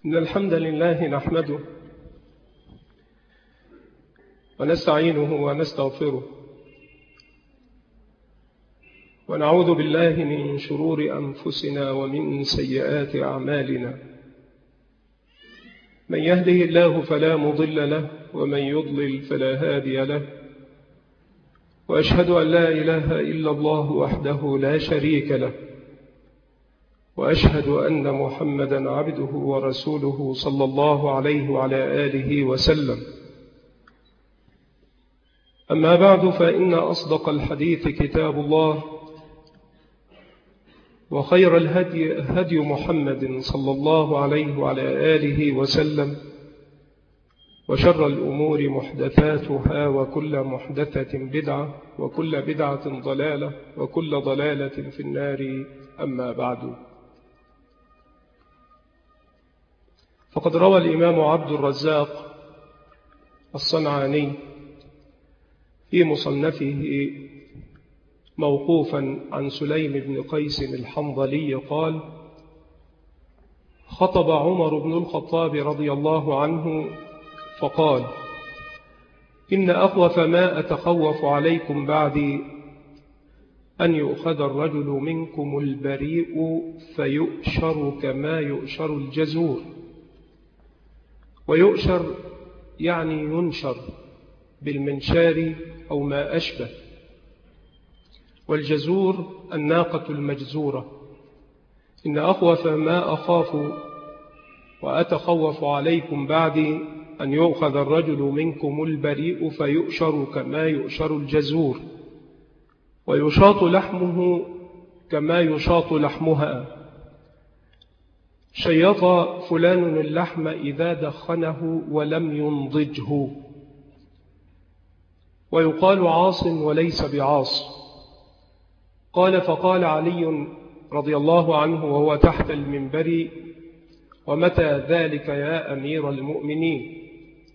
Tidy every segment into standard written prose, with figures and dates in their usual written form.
إن الحمد لله نحمده ونستعينه ونستغفره ونعوذ بالله من شرور أنفسنا ومن سيئات أعمالنا. من يهده الله فلا مضل له ومن يضلل فلا هادي له، وأشهد أن لا إله إلا الله وحده لا شريك له، وأشهد أن محمدا عبده ورسوله صلى الله عليه وعلى آله وسلم. أما بعد، فإن أصدق الحديث كتاب الله، وخير الهدي هدي محمد صلى الله عليه وعلى آله وسلم، وشر الأمور محدثاتها، وكل محدثة بدعة، وكل بدعة ضلالة، وكل ضلالة في النار. أما بعد، فقد روى الإمام عبد الرزاق الصنعاني في مصنفه موقوفا عن سليم بن قيس الحنظلي قال: خطب عمر بن الخطاب رضي الله عنه فقال: إن أخوف ما أتخوف عليكم بعدي أن يؤخذ الرجل منكم البريء فيؤشر كما يؤشر الجزور. ويؤشر يعني ينشر بالمنشار أو ما أشبه، والجزور الناقة المجزورة. إن أخوف ما أخاف وأتخوف عليكم بعدي أن يؤخذ الرجل منكم البريء فيؤشر كما يؤشر الجزور، ويشاط لحمه كما يشاط لحمها. شيط فلان اللحم إذا دخنه ولم ينضجه. ويقال عاص وليس بعاص. قال: فقال علي رضي الله عنه وهو تحت المنبر: ومتى ذلك يا أمير المؤمنين؟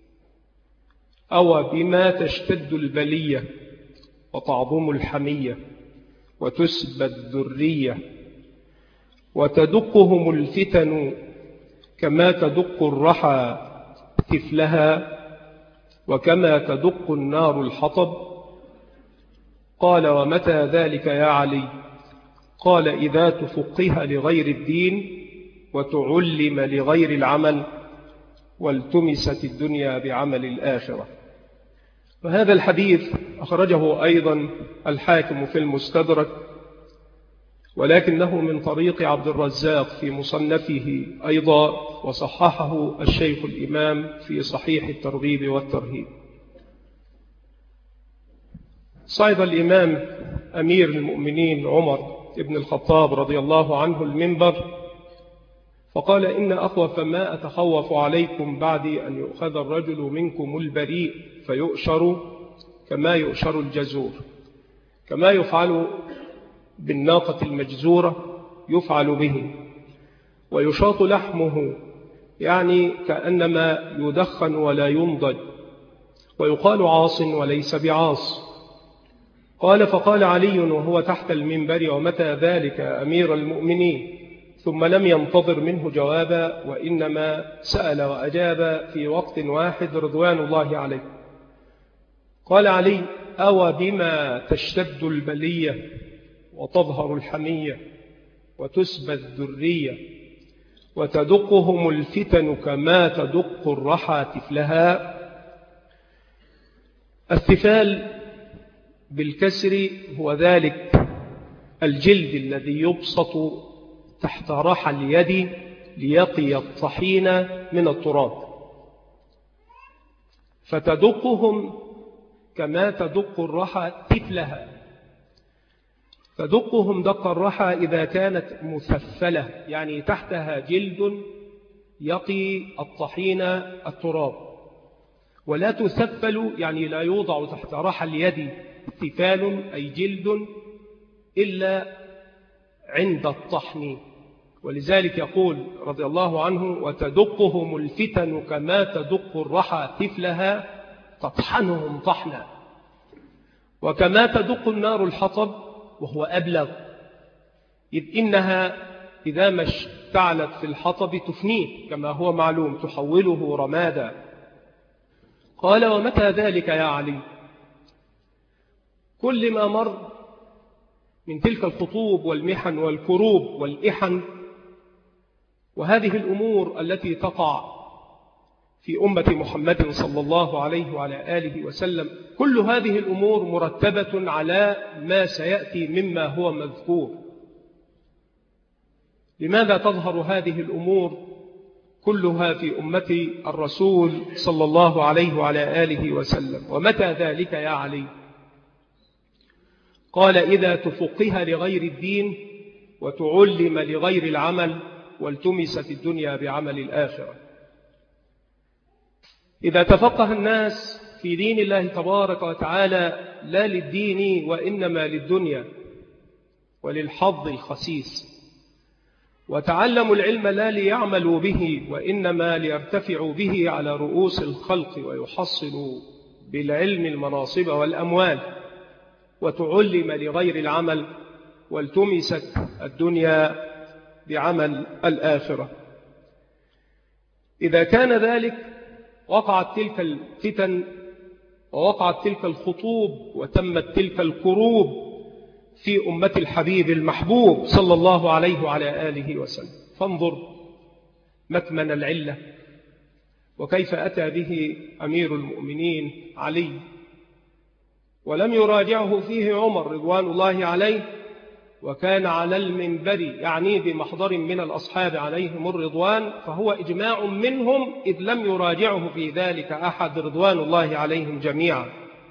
أو بما تشتد البلية وتعظم الحمية وتسبى الذرية وتدقهم الفتن كما تدق الرحى طفلها وكما تدق النار الحطب. قال: ومتى ذلك يا علي؟ قال: إذا تفقه لغير الدين وتعلم لغير العمل والتمست الدنيا بعمل الآخرة. وهذا الحديث أخرجه أيضا الحاكم في المستدرك، ولكنه من طريق عبد الرزاق في مصنفه أيضا، وصححه الشيخ الإمام في صحيح الترغيب والترهيب. صعد الإمام أمير المؤمنين عمر بن الخطاب رضي الله عنه المنبر فقال: إن أخوف ما أتخوف عليكم بعدي أن يؤخذ الرجل منكم البريء فيؤشر كما يؤشر الجزور. كما يفعل بالناقة المجزورة يفعل به. ويشاط لحمه يعني كأنما يدخن ولا ينضج. ويقال عاص وليس بعاص. قال: فقال علي وهو تحت المنبر: ومتى ذلك أمير المؤمنين؟ ثم لم ينتظر منه جوابا، وإنما سأل وأجاب في وقت واحد رضوان الله عليه. قال علي: أو بما تشتد البلية وتظهر الحمية وتسبى الذرية وتدقهم الفتن كما تدق الرحى طفلها. الثفال بالكسر هو ذلك الجلد الذي يبسط تحت رحى اليد ليقي الطحين من التراب. فتدقهم كما تدق الرحى طفلها. تدقهم دق الرحى إذا كانت مثفلة، يعني تحتها جلد يقي الطحين التراب. ولا تثفل يعني لا يوضع تحت رحى اليد ثفال أي جلد إلا عند الطحن. ولذلك يقول رضي الله عنه: وتدقهم الفتن كما تدق الرحى طفلها، تطحنهم طحنا. وكما تدق النار الحطب، وهو أبلغ، إذ إنها إذا ما اشتعلت في الحطب تفنيه كما هو معلوم، تحوله رمادا. قال: ومتى ذلك يا علي؟ كل ما مر من تلك الخطوب والمحن والكروب والإحن وهذه الأمور التي تقع في أمة محمد صلى الله عليه وعلى آله وسلم، كل هذه الأمور مرتبة على ما سيأتي مما هو مذكور. لماذا تظهر هذه الأمور كلها في أمة الرسول صلى الله عليه وعلى آله وسلم؟ ومتى ذلك يا علي؟ قال: إذا تفقه لغير الدين وتعلم لغير العمل والتمست الدنيا بعمل الآخرة. إذا تفقه الناس في دين الله تبارك وتعالى لا للدين وإنما للدنيا وللحظ الخسيس، وتعلموا العلم لا ليعملوا به وإنما ليرتفعوا به على رؤوس الخلق ويحصلوا بالعلم المناصب والأموال، وتعلم لغير العمل والتمست الدنيا بعمل الآخرة. إذا كان ذلك وقعت تلك الفتن ووقعت تلك الخطوب وتمت تلك الكروب في أمة الحبيب المحبوب صلى الله عليه وعلى آله وسلم. فانظر مكمن العلة وكيف أتى به أمير المؤمنين علي، ولم يراجعه فيه عمر رضوان الله عليه، وكان على المنبر يعني بمحضر من الأصحاب عليهم الرضوان، فهو إجماع منهم إذ لم يراجعه في ذلك أحد رضوان الله عليهم جميعا.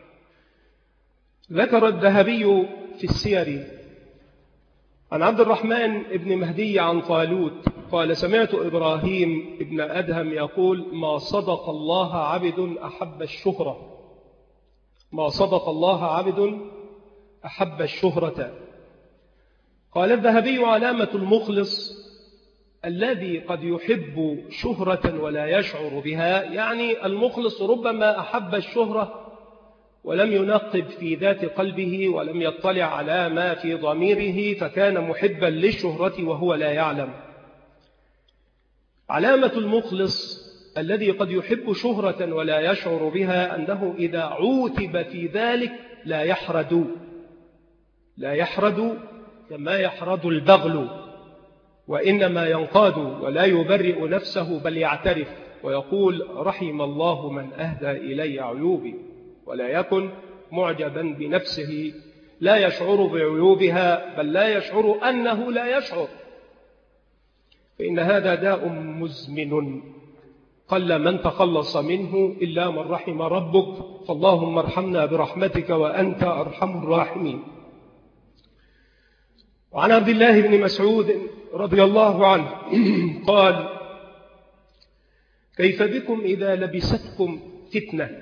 ذكر الذهبي في السير عن عبد الرحمن بن مهدي عن طالوت قال: سمعت إبراهيم بن أدهم يقول: ما صدق الله عبد أحب الشهرة، ما صدق الله عبد أحب الشهرة. قال الذهبي: علامة المخلص الذي قد يحب شهرة ولا يشعر بها، يعني المخلص ربما أحب الشهرة ولم ينقب في ذات قلبه ولم يطلع على ما في ضميره، فكان محبا للشهرة وهو لا يعلم. علامة المخلص الذي قد يحب شهرة ولا يشعر بها أنه إذا عوتب في ذلك لا يحرد كما يحرد البغل، وإنما ينقاد ولا يبرئ نفسه بل يعترف ويقول: رحم الله من أهدى إلي عيوبي، ولا يكن معجبا بنفسه لا يشعر بعيوبها بل لا يشعر أنه لا يشعر، فإن هذا داء مزمن قل من تخلص منه إلا من رحم ربك، فاللهم ارحمنا برحمتك وأنت أرحم الراحمين. وعن عبد الله بن مسعود رضي الله عنه قال: كيف بكم إذا لبستكم فتنة،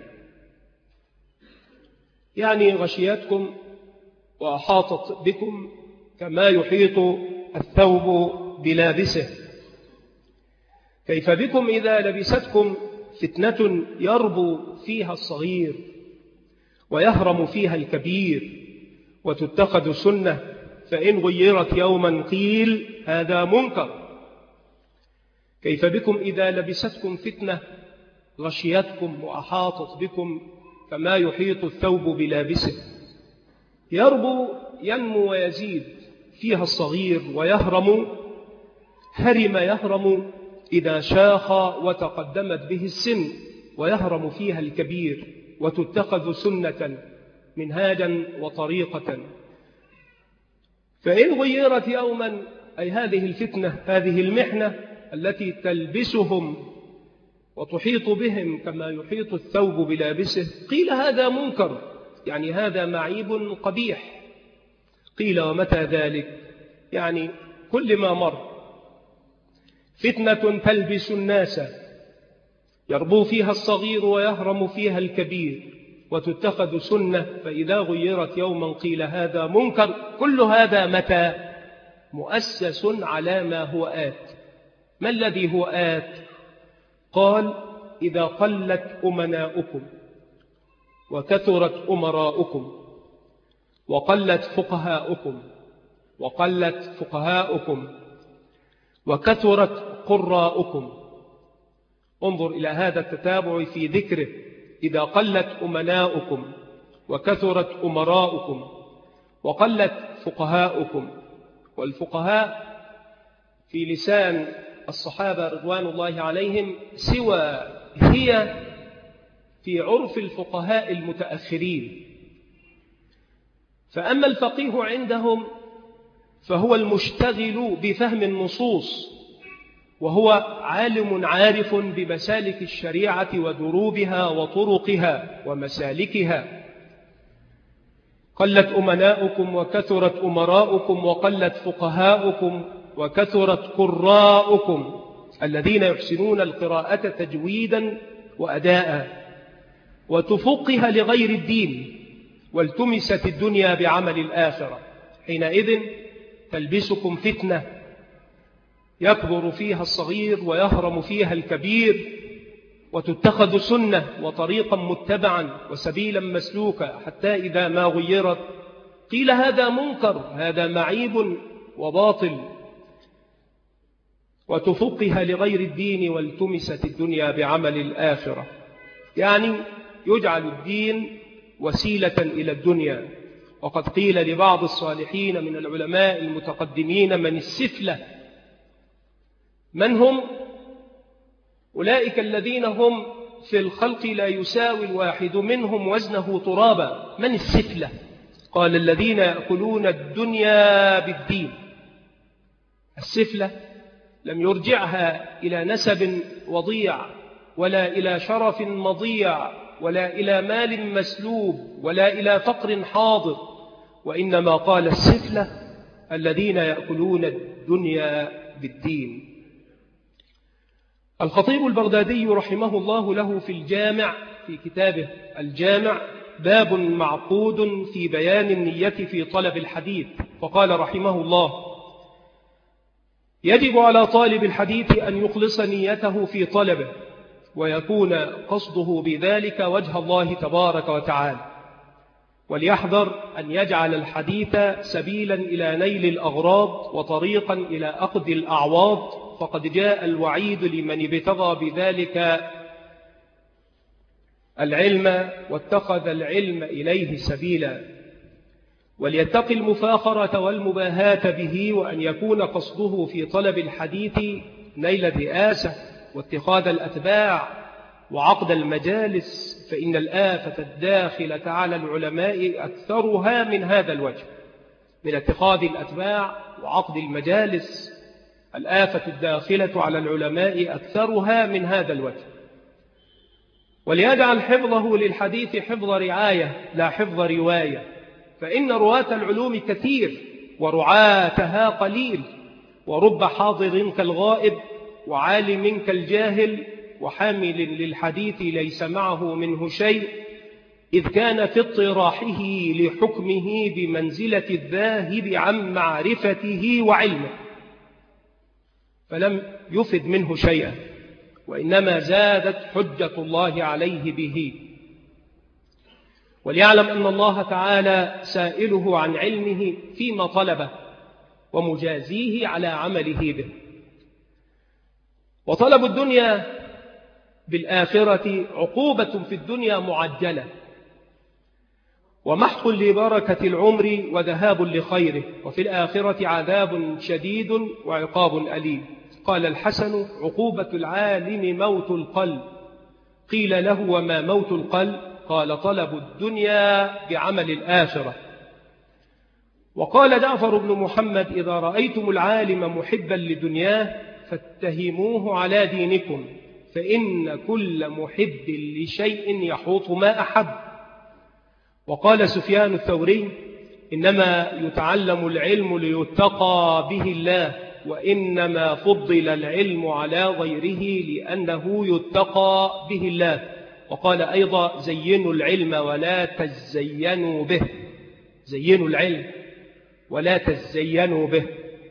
يعني غشيتكم وأحاطت بكم كما يحيط الثوب بلابسه. كيف بكم إذا لبستكم فتنة يربو فيها الصغير ويهرم فيها الكبير وتتخذ سنة، فإن غيرت يوما قيل هذا منكر. كيف بكم إذا لبستكم فتنة غشيتكم وأحاطت بكم كما يحيط الثوب بلابسه. يربو ينمو ويزيد فيها الصغير ويهرم، يهرم إذا شاخ وتقدمت به السن، ويهرم فيها الكبير وتتخذ سنة منهاجا وطريقة. فإن غيرت يوما، أي هذه الفتنة هذه المحنة التي تلبسهم وتحيط بهم كما يحيط الثوب بلابسه، قيل هذا منكر، يعني هذا معيب قبيح. قيل ومتى ذلك؟ يعني كل ما مر فتنة تلبس الناس يربو فيها الصغير ويهرم فيها الكبير وتتخذ سنة، فإذا غيرت يوما قيل هذا منكر. كل هذا متى؟ مؤسس على ما هو آت. ما الذي هو آت؟ قال: إذا قلت أمناؤكم وكثرت أمراؤكم وقلت فقهاؤكم وكثرت قراؤكم. انظر إلى هذا التتابع في ذكره: إذا قلت أمناؤكم وكثرت أمراؤكم وقلت فقهاؤكم. والفقهاء في لسان الصحابة رضوان الله عليهم سوى هي في عرف الفقهاء المتأخرين. فأما الفقيه عندهم فهو المشتغل بفهم النصوص، وهو عالم عارف بمسالك الشريعة ودروبها وطرقها ومسالكها. قلت أمناؤكم وكثرت أمراؤكم وقلت فقهاؤكم وكثرت قراؤكم الذين يحسنون القراءة تجويدا وأداء. وتفقها لغير الدين والتمست الدنيا بعمل الآخرة. حينئذ تلبسكم فتنة يكبر فيها الصغير ويهرم فيها الكبير، وتتخذ سنة وطريقا متبعا وسبيلا مسلوكا، حتى إذا ما غيرت قيل هذا منكر، هذا معيب وباطل. وتفقها لغير الدين والتمست الدنيا بعمل الآخرة، يعني يجعل الدين وسيلة إلى الدنيا. وقد قيل لبعض الصالحين من العلماء المتقدمين: من السفلة. من هم؟ أولئك الذين هم في الخلق لا يساوي الواحد منهم وزنه ترابا. من السفلة؟ قال: الذين يأكلون الدنيا بالدين. السفلة لم يرجعها إلى نسب وضيع، ولا إلى شرف مضيع، ولا إلى مال مسلوب، ولا إلى فقر حاضر، وإنما قال السفلة الذين يأكلون الدنيا بالدين. الخطيب البغدادي رحمه الله له في الجامع، في كتابه الجامع، باب معقود في بيان النية في طلب الحديث، فقال رحمه الله: يجب على طالب الحديث أن يخلص نيته في طلبه، ويكون قصده بذلك وجه الله تبارك وتعالى، وليحذر أن يجعل الحديث سبيلا إلى نيل الأغراض وطريقا إلى أخذ الأعواض، فقد جاء الوعيد لمن ابتغى بذلك العلم واتخذ العلم إليه سبيلا. وليتقي المفاخرة والمباهاة به، وأن يكون قصده في طلب الحديث نيل الرئاسة واتخاذ الأتباع وعقد المجالس، فإن الآفة الداخلة على العلماء أكثرها من هذا الوجه، من اتخاذ الأتباع وعقد المجالس. الآفة الداخلة على العلماء أكثرها من هذا الوجه. وليجعل حفظه للحديث حفظ رعاية لا حفظ رواية، فإن رواة العلوم كثير ورعاتها قليل، ورب حاضر كالغائب وعالم كالجاهل، وحامل للحديث ليس معه منه شيء، إذ كان في اطراحه لحكمه بمنزلة الذاهب عن معرفته وعلمه، فلم يفد منه شيئا، وإنما زادت حجة الله عليه به. وليعلم أن الله تعالى سائله عن علمه فيما طلبه، ومجازيه على عمله به. وطلب الدنيا بالآخرة عقوبة في الدنيا معجلة، ومحق لبركة العمر وذهاب لخيره، وفي الآخرة عذاب شديد وعقاب أليم. قال الحسن: عقوبة العالم موت القلب. قيل له: وما موت القلب؟ قال: طلب الدنيا بعمل الآخرة. وقال جعفر بن محمد: إذا رأيتم العالم محبا لدنياه فاتهموه على دينكم، فإن كل محب لشيء يحوط ما أحب. وقال سفيان الثوري: إنما يتعلم العلم ليتقى به الله، وإنما فضل العلم على غيره لأنه يتقى به الله. وقال أيضا: زينوا العلم ولا تزينوا به. زينوا العلم ولا تزينوا به.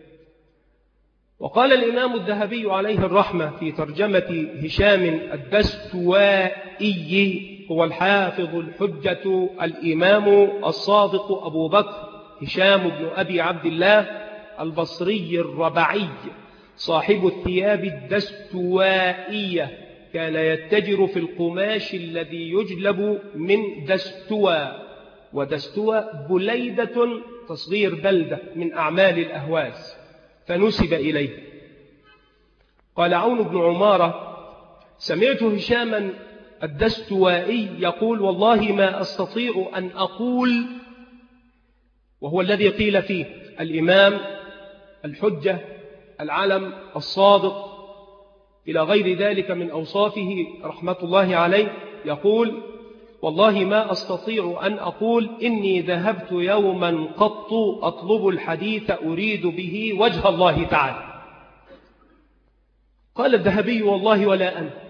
وقال الإمام الذهبي عليه الرحمة في ترجمة هشام الدستوائي: هو الحافظ الحجة الإمام الصادق أبو بكر هشام بن أبي عبد الله البصري الربعي، صاحب الثياب الدستوائية كان يتجر في القماش الذي يجلب من دستوى، ودستوى بليدة تصغير بلدة من أعمال الأهواز فنسب إليه. قال عون بن عمارة: سمعت هشاما الدستوائي يقول: والله ما أستطيع أن أقول، وهو الذي قيل فيه الإمام الحجة العلم الصادق إلى غير ذلك من أوصافه رحمة الله عليه، يقول: والله ما أستطيع أن أقول إني ذهبت يوما قط أطلب الحديث أريد به وجه الله تعالى. قال الذهبي: والله ولا أنا.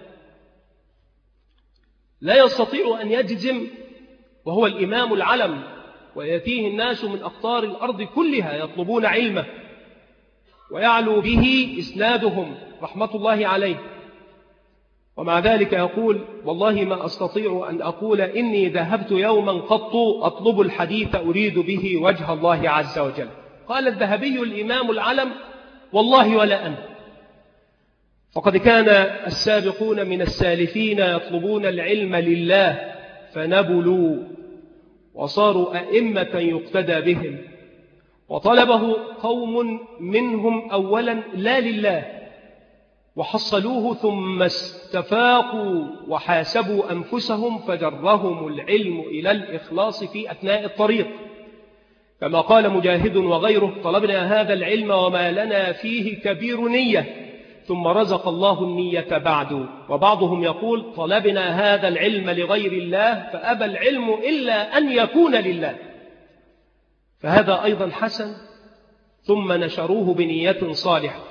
لا يستطيع أن يجزم وهو الإمام العلم ويأتيه الناس من أقطار الأرض كلها يطلبون علمه ويعلو به إسنادهم رحمة الله عليه، ومع ذلك يقول: والله ما أستطيع أن أقول إني ذهبت يوما قط أطلب الحديث أريد به وجه الله عز وجل. قال الذهبي الإمام العلم: والله ولا أنا. فقد كان السابقون من السالفين يطلبون العلم لله فنبلوا وصاروا أئمة يقتدى بهم، وطلبه قوم منهم أولا لا لله وحصلوه ثم استفاقوا وحاسبوا أنفسهم فجرهم العلم إلى الإخلاص في أثناء الطريق، كما قال مجاهد وغيره: طلبنا هذا العلم وما لنا فيه كبير نية ثم رزق الله النية بعد. وبعضهم يقول: طلبنا هذا العلم لغير الله فأبى العلم إلا أن يكون لله، فهذا أيضا حسن، ثم نشروه بنية صالحة.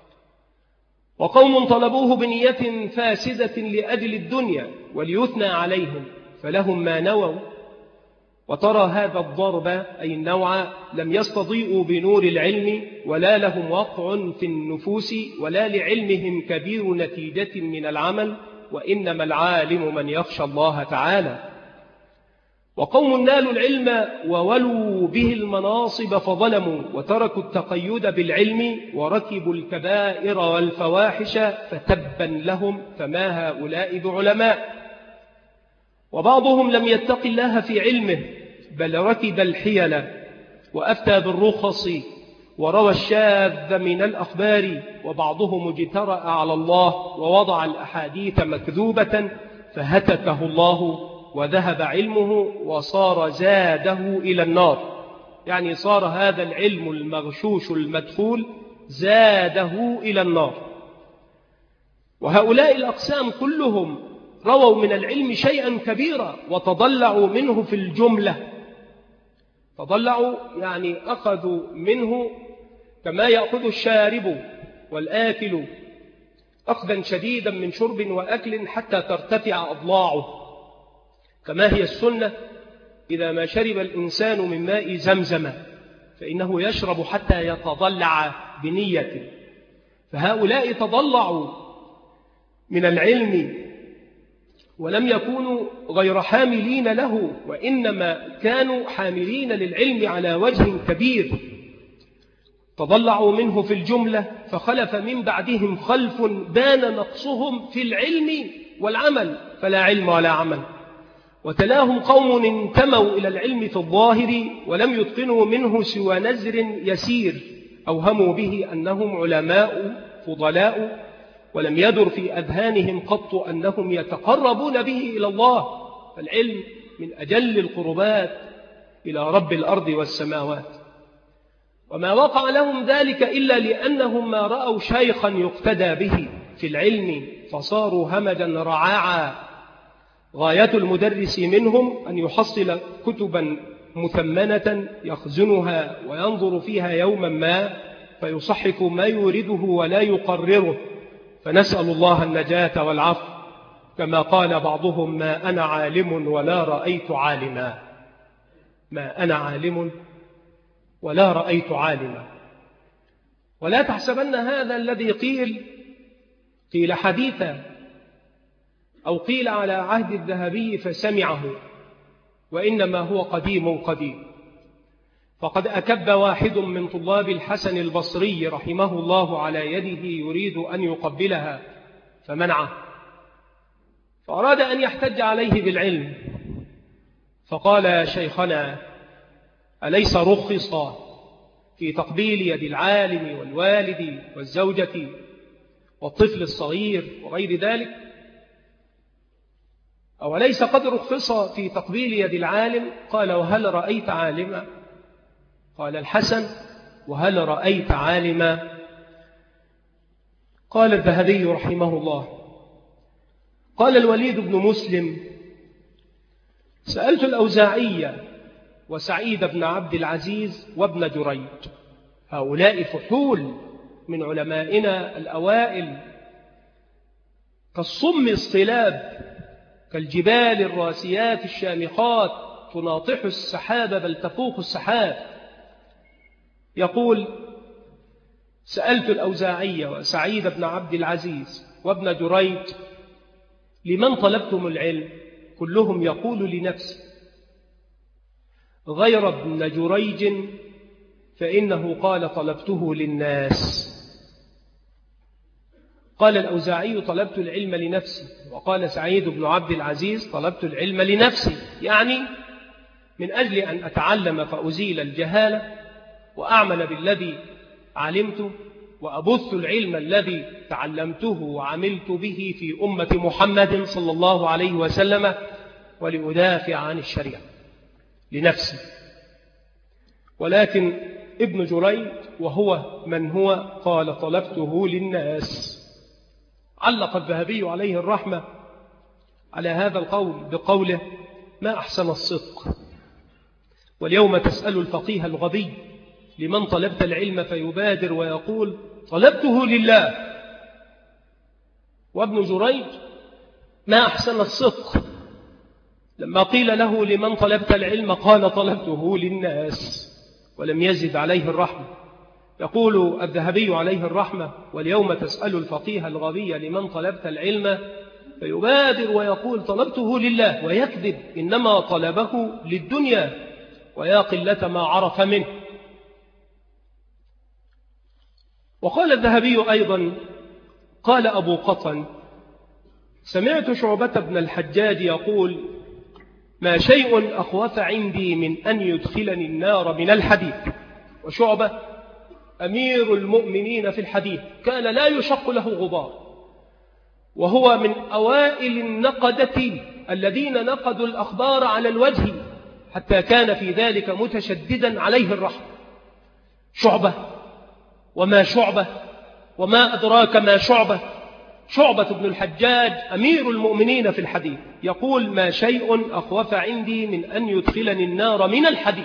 وقوم طلبوه بنية فاسدة لأجل الدنيا وليثنى عليهم فلهم ما نووا، وترى هذا الضرب أي النوع لم يستضيئوا بنور العلم ولا لهم وقع في النفوس ولا لعلمهم كبير نتيجة من العمل، وإنما العالم من يخشى الله تعالى. وقوم نالوا العلم وولوا به المناصب فظلموا وتركوا التقيد بالعلم وركبوا الكبائر والفواحش فتبا لهم، فما هؤلاء بعلماء. وبعضهم لم يتق الله في علمه بل ركب الحيل وأفتى بالرخص وروى الشاذ من الأخبار، وبعضهم اجترأ على الله ووضع الأحاديث مكذوبة فهتكه الله وذهب علمه وصار زاده إلى النار، يعني صار هذا العلم المغشوش المدخول زاده إلى النار. وهؤلاء الأقسام كلهم رووا من العلم شيئا كبيرا وتضلعوا منه في الجملة. تضلعوا يعني أخذوا منه كما يأخذ الشارب والآكل أخذا شديدا من شرب وأكل حتى ترتفع أضلاعه، كما هي السنة إذا ما شرب الإنسان من ماء زمزم فإنه يشرب حتى يتضلع بنية. فهؤلاء تضلعوا من العلم ولم يكونوا غير حاملين له، وإنما كانوا حاملين للعلم على وجه كبير. تضلعوا منه في الجملة فخلف من بعدهم خلف بان نقصهم في العلم والعمل فلا علم ولا عمل، وتلاهم قوم انتموا إلى العلم في الظاهر ولم يتقنوا منه سوى نزر يسير أوهموا به أنهم علماء فضلاء، ولم يدر في أذهانهم قط أنهم يتقربون به إلى الله، فالعلم من أجل القربات إلى رب الأرض والسماوات. وما وقع لهم ذلك إلا لأنهم ما رأوا شيخا يقتدى به في العلم فصاروا همجا رعاعا. غاية المدرس منهم أن يحصل كتبا مثمنة يخزنها وينظر فيها يوما ما فيصحح ما يورده ولا يقرره، فنسأل الله النجاة والعفو، كما قال بعضهم: ما أنا عالم ولا رأيت عالما. ما أنا عالم ولا رأيت عالما. ولا تحسبن هذا الذي قيل حديثا أو قيل على عهد الذهبي فسمعه، وإنما هو قديم قديم. فقد أكب واحد من طلاب الحسن البصري رحمه الله على يده يريد أن يقبلها فمنعه، فأراد أن يحتج عليه بالعلم، فقال يا شيخنا أليس رخص في تقبيل يد العالم والوالد والزوجة والطفل الصغير وغير ذلك؟ أو ليس قد رخص في تقبيل يد العالم؟ قال وهل رأيت عالما؟ قال الحسن وهل رأيت عالما؟ قال الذهبي رحمه الله قال الوليد بن مسلم سألت الأوزاعي وسعيد بن عبد العزيز وابن جريج، هؤلاء فحول من علمائنا الأوائل كالصم الصلاب، كالجبال الراسيات الشامخات تناطح السحاب بل تفوق السحاب. يقول سألت الأوزاعي وسعيد بن عبد العزيز وابن جريج لمن طلبتم العلم؟ كلهم يقول لنفسه، غير ابن جريج فإنه قال طلبته للناس. قال الأوزاعي طلبت العلم لنفسي، وقال سعيد بن عبد العزيز طلبت العلم لنفسي، يعني من أجل أن أتعلم فأزيل الجهالة وأعمل بالذي علمته وأبث العلم الذي تعلمته وعملت به في أمة محمد صلى الله عليه وسلم، ولأدافع عن الشريعة لنفسي. ولكن ابن جريج وهو من هو قال طلبته للناس. علق الذهبي عليه الرحمة على هذا القول بقوله ما أحسن الصدق. واليوم تسأل الفقيه الغبي لمن طلبت العلم فيبادر ويقول طلبته لله. وابن جريج ما أحسن الصدق، لما قيل له لمن طلبت العلم قال طلبته للناس، ولم يزد عليه الرحمة. يقول الذهبي عليه الرحمة واليوم تسأل الفقيه الغبي لمن طلبت العلم فيبادر ويقول طلبته لله، ويكذب، إنما طلبه للدنيا، ويا قلة ما عرف منه. وقال الذهبي أيضا قال أبو قطن سمعت شعبة بن الحجاج يقول ما شيء أخوف عندي من أن يدخلني النار من الحديث. وشعبة أمير المؤمنين في الحديث، كان لا يشق له غبار، وهو من أوائل النقدة الذين نقدوا الأخبار على الوجه، حتى كان في ذلك متشددا عليه الرحمة. شعبة، وما شعبة، وما أدراك ما شعبة؟ شعبة بن الحجاج أمير المؤمنين في الحديث، يقول ما شيء أخوف عندي من أن يدخلني النار من الحديث.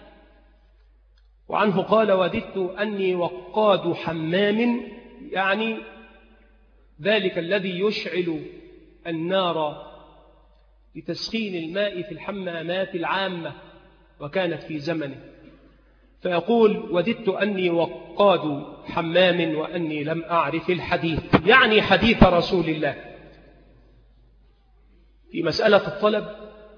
وعنه قال وددت أني وقاد حمام، يعني ذلك الذي يشعل النار لتسخين الماء في الحمامات العامة، وكانت في زمنه. فيقول وددت أني وقاد حمام وأني لم أعرف الحديث، يعني حديث رسول الله في مسألة الطلب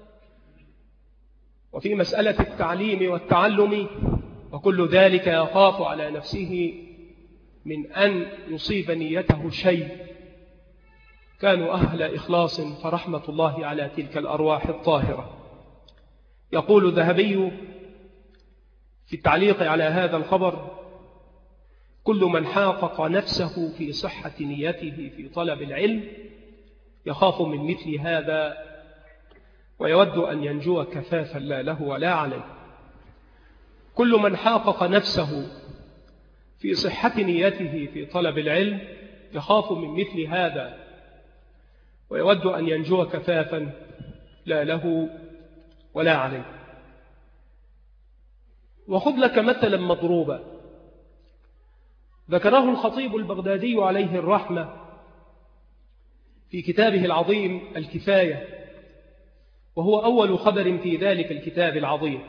وفي مسألة التعليم والتعلم، وكل ذلك يخاف على نفسه من أن يصيب نيته شيء. كانوا أهل إخلاص فرحمة الله على تلك الأرواح الطاهرة. يقول الذهبي في التعليق على هذا الخبر كل من حاقق نفسه في صحة نيته في طلب العلم يخاف من مثل هذا ويود أن ينجو كفافا لا له ولا عليه. كل من حاقق نفسه في صحة نيته في طلب العلم يخاف من مثل هذا ويود أن ينجو كفافا لا له ولا عليه. وخذ لك مثلا مضروبا ذكره الخطيب البغدادي عليه الرحمة في كتابه العظيم الكفاية، وهو أول خبر في ذلك الكتاب العظيم.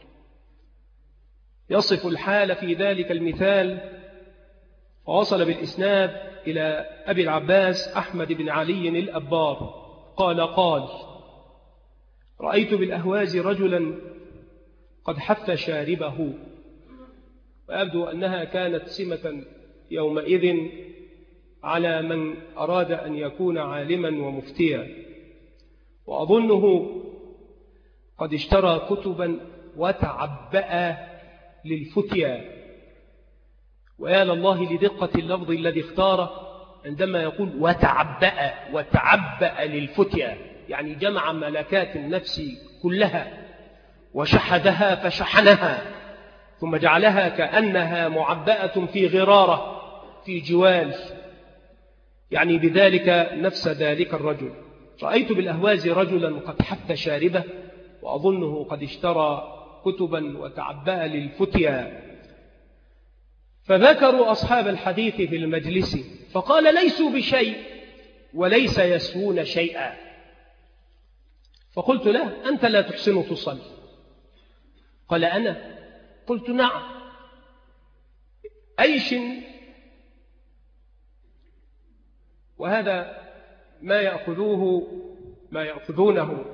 يصف الحال في ذلك المثال، ووصل بالإسناد إلى أبي العباس أحمد بن علي الأبار قال رأيت بالأهواز رجلا قد حث شاربه، ويبدو أنها كانت سمة يومئذ على من أراد أن يكون عالما ومفتيا. وأظنه قد اشترى كتبا وتعبأ للفتيا، ويا لله لدقة اللفظ الذي اختاره عندما يقول وتعبأ للفتيا، يعني جمع ملكات النفس كلها وشحذها فشحنها، ثم جعلها كأنها معبأة في غرارة في جوال، يعني بذلك نفس ذلك الرجل. رأيت بالأهواز رجلا قد حث شاربه، وأظنه قد اشترى كتبا وتعبأ للفتيا. فذكروا أصحاب الحديث في المجلس فقال ليسوا بشيء وليس يسوون شيئا. فقلت له أنت لا تحسن تصلي؟ قال أنا؟ قلت نعم. أيش؟ وهذا ما يأخذونه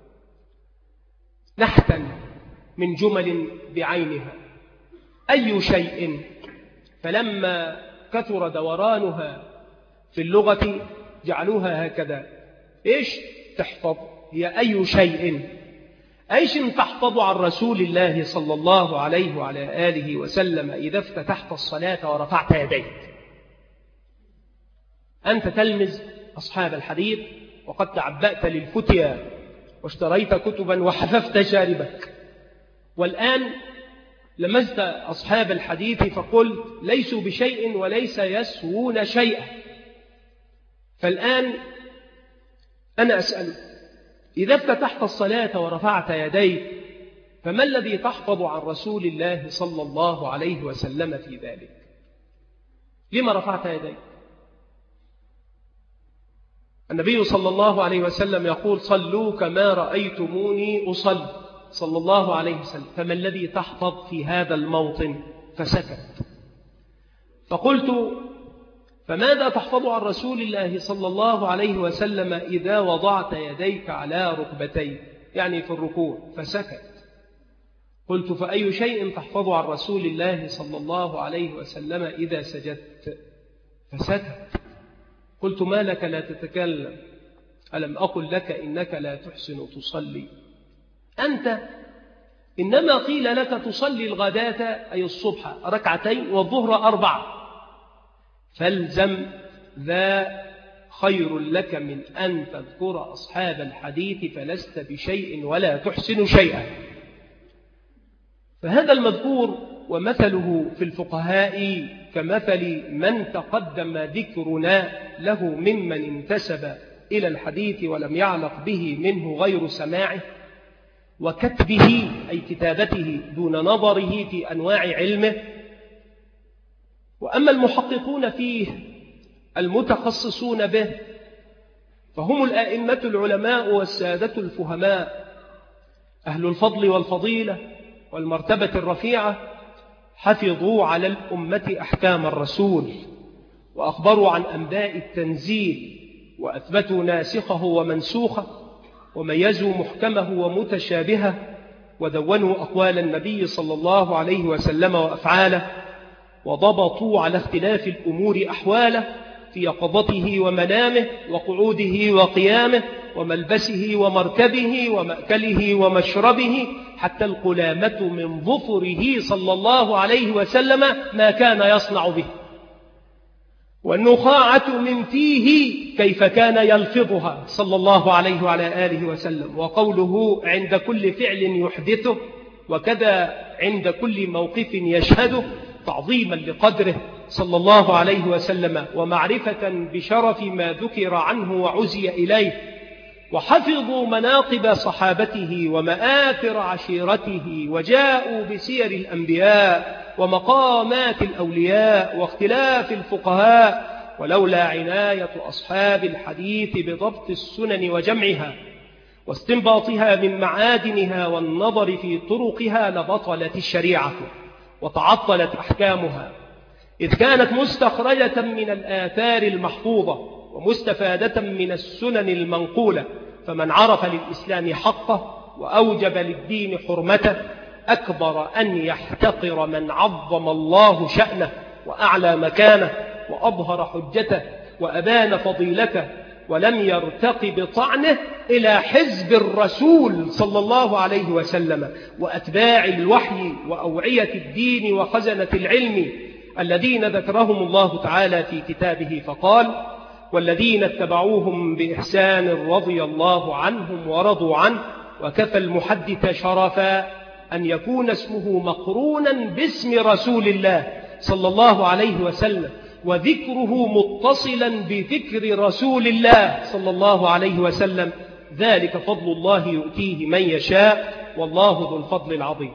نحتا من جمل بعينها. أي شيء؟ فلما كثر دورانها في اللغة جعلوها هكذا. إيش تحفظ؟ هي أي شيء؟ أيش تحفظ عن رسول الله صلى الله عليه وعلى آله وسلم إذا افتتحت الصلاة ورفعت يديك؟ أنت تلمز أصحاب الحديث وقد تعبأت للفتيا واشتريت كتبا وحففت شاربك، والآن لمزت أصحاب الحديث فقلت ليسوا بشيء وليس يسوون شيئا. فالآن أنا أسأل، إذا افتتحت الصلاة ورفعت يديك فما الذي تحفظ عن رسول الله صلى الله عليه وسلم في ذلك؟ لما رفعت يديك؟ النبي صلى الله عليه وسلم يقول صلوا كما رأيتموني أصلي صلى الله عليه وسلم، فما الذي تحفظ في هذا الموطن؟ فسكت. فقلت فماذا تحفظ عن رسول الله صلى الله عليه وسلم إذا وضعت يديك على ركبتيك، يعني في الركوع؟ فسكت. قلت فأي شيء تحفظ عن رسول الله صلى الله عليه وسلم إذا سجدت؟ فسكت. قلت ما لك لا تتكلم؟ ألم أقل لك إنك لا تحسن تصلي؟ أنت إنما قيل لك تصلي الغداة أي الصبح 2 والظهر 4، فالزم ذا خير لك من أن تذكر أصحاب الحديث فلست بشيء ولا تحسن شيئا. فهذا المذكور ومثله في الفقهاء كمثل من تقدم ذكرنا له ممن انتسب إلى الحديث ولم يعلق به منه غير سماعه وكتبه أي كتابته دون نظره في أنواع علمه. وأما المحققون فيه المتخصصون به فهم الآئمة العلماء والسادة الفهماء أهل الفضل والفضيلة والمرتبة الرفيعة، حفظوا على الأمة أحكام الرسول وأخبروا عن أنباء التنزيل وأثبتوا ناسخه ومنسوخه وميزوا محكمه ومتشابهه ودونوا أقوال النبي صلى الله عليه وسلم وأفعاله وضبطوا على اختلاف الأمور أحواله في يقظته ومنامه وقعوده وقيامه وملبسه ومركبه ومأكله ومشربه حتى القلامة من ظفره صلى الله عليه وسلم ما كان يصنع به، والنخاعة من فيه كيف كان يلفظها صلى الله عليه وعلى آله وسلم، وقوله عند كل فعل يحدثه وكذا عند كل موقف يشهده تعظيما لقدره صلى الله عليه وسلم ومعرفة بشرف ما ذكر عنه وعزي إليه. وحفظوا مناقب صحابته ومآثر عشيرته وجاءوا بسير الأنبياء ومقامات الأولياء واختلاف الفقهاء، ولولا عناية أصحاب الحديث بضبط السنن وجمعها واستنباطها من معادنها والنظر في طرقها لبطلت الشريعة وتعطلت أحكامها، إذ كانت مستخرجة من الآثار المحفوظة ومستفادة من السنن المنقولة. فمن عرف للإسلام حقه وأوجب للدين حرمته أكبر أن يحتقر من عظم الله شأنه وأعلى مكانه وأظهر حجته وأبان فضيلته ولم يرتق بطعنه إلى حزب الرسول صلى الله عليه وسلم وأتباع الوحي وأوعية الدين وخزنة العلم الذين ذكرهم الله تعالى في كتابه فقال: والذين اتبعوهم بإحسان رضي الله عنهم ورضوا عنه وكفى المحدث شرفا أن يكون اسمه مقرونا باسم رسول الله صلى الله عليه وسلم وذكره متصلا بذكر رسول الله صلى الله عليه وسلم، ذلك فضل الله يؤتيه من يشاء والله ذو الفضل العظيم.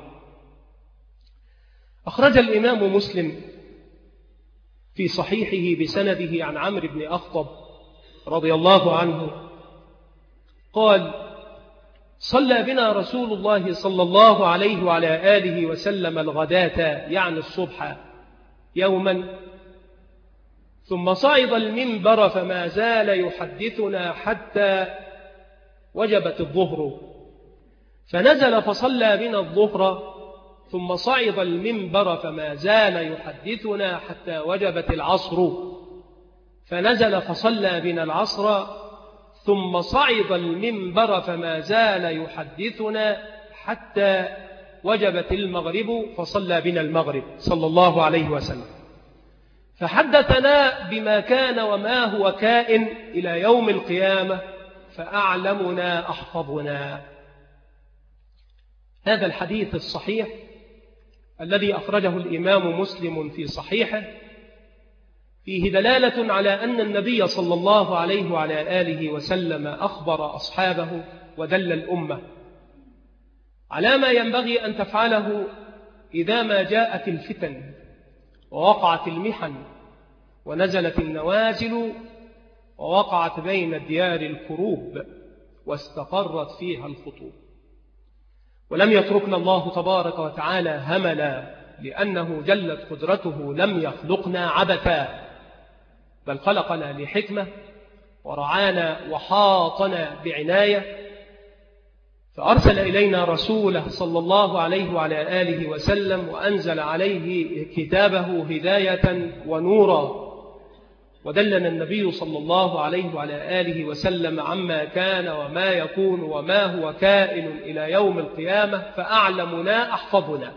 أخرج الإمام مسلم في صحيحه بسنده عن عمرو بن أخطب رضي الله عنه قال: صلى بنا رسول الله صلى الله عليه وعلى آله وسلم الغداة يعني الصبح يوما، ثم صعد المنبر فما زال يحدثنا حتى وجبت الظهر، فنزل فصلى بنا الظهر، ثم صعد المنبر فما زال يحدثنا حتى وجبت العصر، فنزل فصلى بنا العصر، ثم صعد المنبر فما زال يحدثنا حتى وجبت المغرب فصلى بنا المغرب صلى الله عليه وسلم، فحدثنا بما كان وما هو كائن إلى يوم القيامة، فأعلمنا أحفظنا. هذا الحديث الصحيح الذي أخرجه الإمام مسلم في صحيحه فيه دلالة على أن النبي صلى الله عليه وعلى آله وسلم أخبر أصحابه ودل الأمة على ما ينبغي أن تفعله إذا ما جاءت الفتن ووقعت المحن ونزلت النوازل ووقعت بين الديار الكروب واستقرت فيها الخطوب. ولم يتركنا الله تبارك وتعالى هملا، لأنه جلت قدرته لم يخلقنا عبثا، بل خلقنا لحكمة ورعانا وحاطنا بعناية، فأرسل إلينا رسوله صلى الله عليه وعلى آله وسلم وأنزل عليه كتابه هداية ونورا، ودلنا النبي صلى الله عليه وعلى آله وسلم عما كان وما يكون وما هو كائن إلى يوم القيامة، فأعلمنا أحفظنا.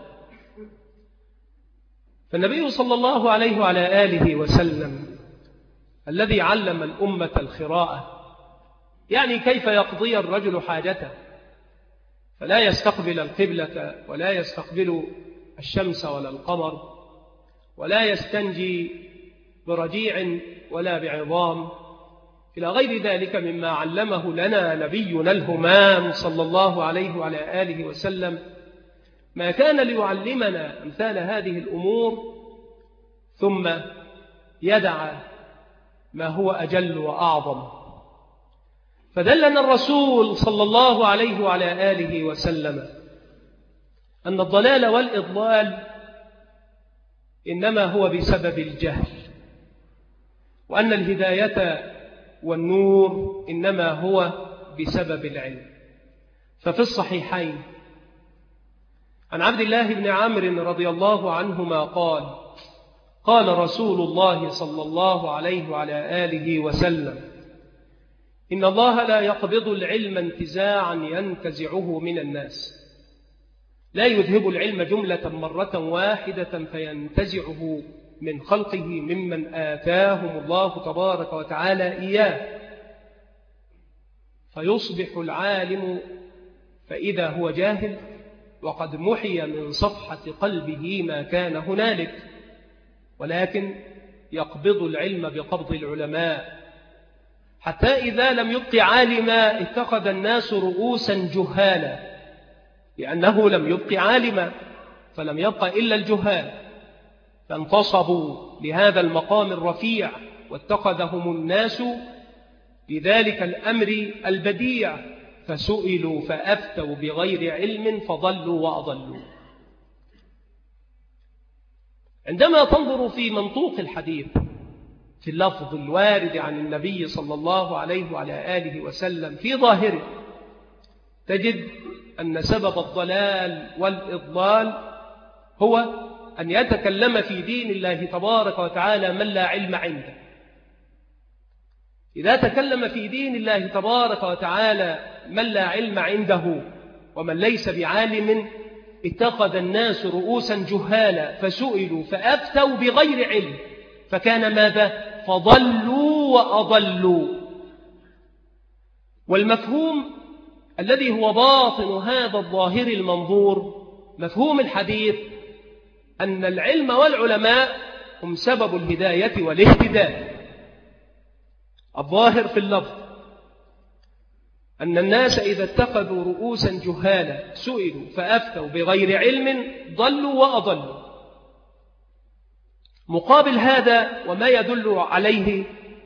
فالنبي صلى الله عليه وعلى آله وسلم الذي علم الأمة الخراءة، يعني كيف يقضي الرجل حاجته، فلا يستقبل القبلة ولا يستقبل الشمس ولا القمر، ولا يستنجي برجيع ولا بعظام، إلى غير ذلك مما علمه لنا نبينا الهمام صلى الله عليه وعلى آله وسلم، ما كان ليعلمنا أمثال هذه الأمور ثم يدع ما هو أجل وأعظم. فدلنا الرسول صلى الله عليه وعلى آله وسلم أن الضلال والإضلال إنما هو بسبب الجهل، وأن الهداية والنور إنما هو بسبب العلم. ففي الصحيحين عن عبد الله بن عمرو رضي الله عنهما قال: قال رسول الله صلى الله عليه وعلى آله وسلم: إن الله لا يقبض العلم انتزاعا ينتزعه من الناس، لا يذهب العلم جملة مرة واحدة فينتزعه من خلقه ممن آتاهم الله تبارك وتعالى إياه، فيصبح العالم فإذا هو جاهل وقد محي من صفحة قلبه ما كان هنالك، ولكن يقبض العلم بقبض العلماء، حتى إذا لم يبق عالما اتخذ الناس رؤوسا جهالا، لأنه لم يبق عالما فلم يبق إلا الجهال، فانتصبوا لهذا المقام الرفيع واتخذهم الناس لذلك الأمر البديع، فسئلوا فأفتوا بغير علم فضلوا وأضلوا. عندما تنظر في منطوق الحديث في اللفظ الوارد عن النبي صلى الله عليه وعلى آله وسلم في ظاهره، تجد أن سبب الضلال والإضلال هو أن يتكلم في دين الله تبارك وتعالى من لا علم عنده. إذا تكلم في دين الله تبارك وتعالى من لا علم عنده ومن ليس بعالم اتخذ الناس رؤوسا جهالا فسئلوا فأفتوا بغير علم فكان ماذا؟ فضلوا وأضلوا. والمفهوم الذي هو باطن هذا الظاهر المنظور مفهوم الحديث أن العلم والعلماء هم سبب الهداية والاهتداء. الظاهر في اللفظ أن الناس إذا اتخذوا رؤوسا جهالا سئلوا فأفتوا بغير علم ضلوا وأضلوا. مقابل هذا وما يدل عليه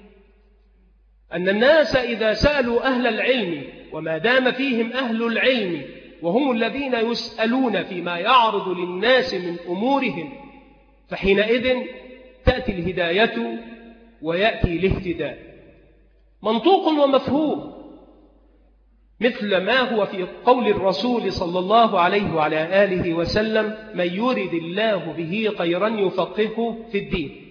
أن الناس إذا سألوا أهل العلم وما دام فيهم أهل العلم وهم الذين يسألون فيما يعرض للناس من أمورهم فحينئذ تأتي الهداية ويأتي الاهتداء. منطوق ومفهوم مثل ما هو في قول الرسول صلى الله عليه وعلى آله وسلم من يرد الله به خيرا يفقهه في الدين.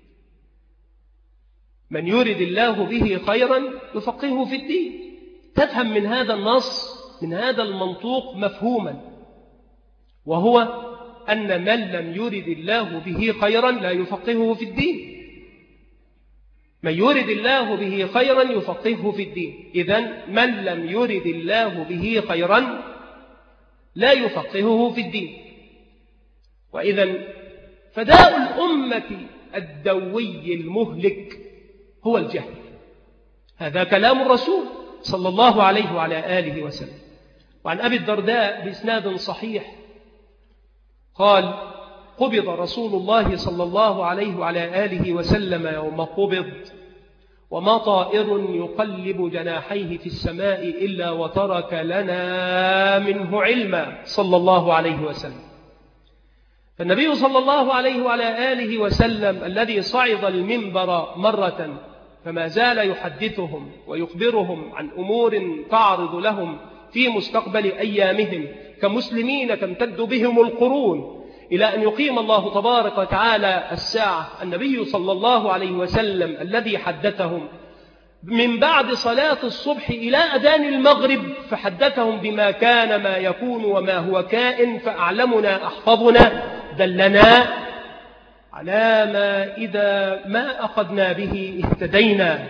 من يرد الله به خيرا يفقهه في الدين. تفهم من هذا النص من هذا المنطوق مفهوما وهو أن من لم يرد الله به خيرا لا يفقهه في الدين. من يرد الله به خيرا يفقهه في الدين. إذن من لم يرد الله به خيرا لا يفقهه في الدين. وإذن فداء الأمة الدوي المهلك هو الجهل. هذا كلام الرسول صلى الله عليه وعلى آله وسلم. وعن أبي الدرداء بإسناد صحيح قال قبض رسول الله صلى الله عليه وعلى آله وسلم يوم قبض وما طائر يقلب جناحيه في السماء إلا وترك لنا منه علما صلى الله عليه وسلم. فالنبي صلى الله عليه وعلى آله وسلم الذي صعد المنبر مرة فما زال يحدثهم ويخبرهم عن أمور تعرض لهم في مستقبل أيامهم كمسلمين تمتد بهم القرون إلى أن يقيم الله تبارك وتعالى الساعة. النبي صلى الله عليه وسلم الذي حدثهم من بعد صلاة الصبح إلى أذان المغرب فحدثهم بما كان ما يكون وما هو كائن فأعلمنا أحفظنا دلنا على ما إذا ما أخذنا به اهتدينا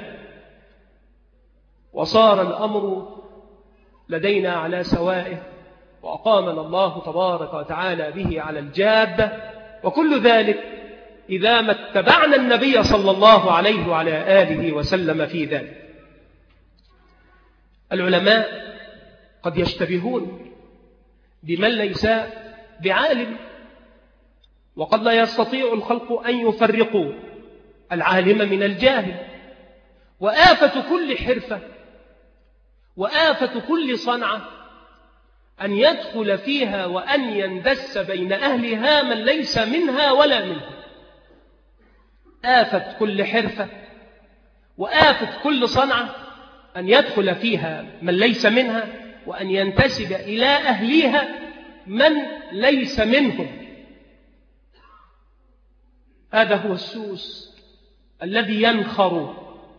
وصار الأمر لدينا على سوائه وأقامنا الله تبارك وتعالى به على الجادة. وكل ذلك إذا ما اتبعنا النبي صلى الله عليه وعلى آله وسلم في ذلك. العلماء قد يشتبهون بمن ليس بعالم وقد لا يستطيع الخلق أن يفرقوا العالم من الجاهل. وآفة كل حرفة وآفة كل صنعة أن يدخل فيها وأن يندس بين أهلها من ليس منها ولا منها. آفة كل حرفة وآفة كل صنعة أن يدخل فيها من ليس منها وأن ينتسب إلى أهليها من ليس منهم. هذا هو السوس الذي ينخر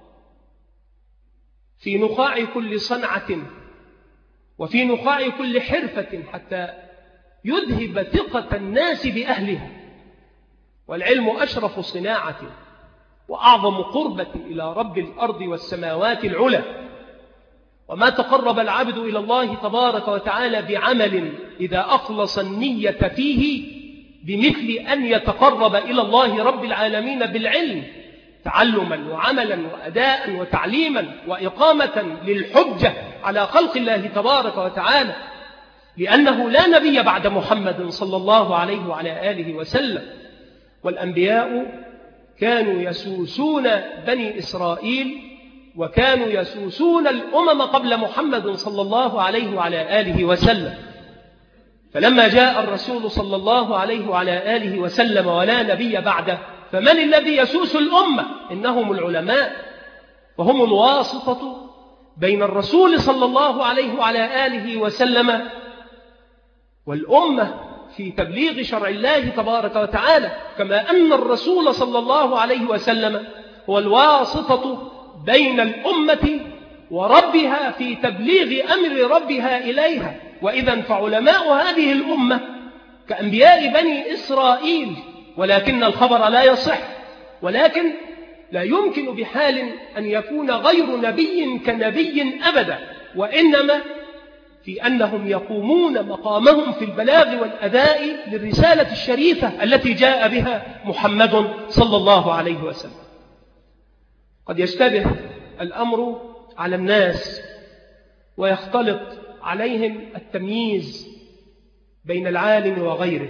في نخاع كل صنعة وفي نخاع كل حرفة حتى يذهب ثقة الناس بأهلها. والعلم أشرف صناعة وأعظم قربة إلى رب الأرض والسماوات العلى. وما تقرب العبد إلى الله تبارك وتعالى بعمل إذا أخلص النية فيه بمثل أن يتقرب إلى الله رب العالمين بالعلم تعلما وعملا وأداء وتعليما وإقامة للحجة على خلق الله تبارك وتعالى. لأنه لا نبي بعد محمد صلى الله عليه وعلى آله وسلم. والأنبياء كانوا يسوسون بني إسرائيل وكانوا يسوسون الأمم قبل محمد صلى الله عليه وعلى آله وسلم. فلما جاء الرسول صلى الله عليه وعلى آله وسلم ولا نبي بعده فمن الذي يسوس الأمة؟ إنهم العلماء وهم الواسطة بين الرسول صلى الله عليه وعلى آله وسلم والأمة في تبليغ شرع الله تبارك وتعالى، كما أن الرسول صلى الله عليه وسلم هو الواسطة بين الأمة وربها في تبليغ أمر ربها إليها. وإذا فعلماء هذه الأمة كأنبياء بني إسرائيل، ولكن الخبر لا يصح، ولكن لا يمكن بحال أن يكون غير نبي كنبي أبدا، وإنما في أنهم يقومون مقامهم في البلاغ والأداء للرسالة الشريفة التي جاء بها محمد صلى الله عليه وسلم. قد يشتبه الأمر على الناس ويختلط عليهم التمييز بين العالم وغيره،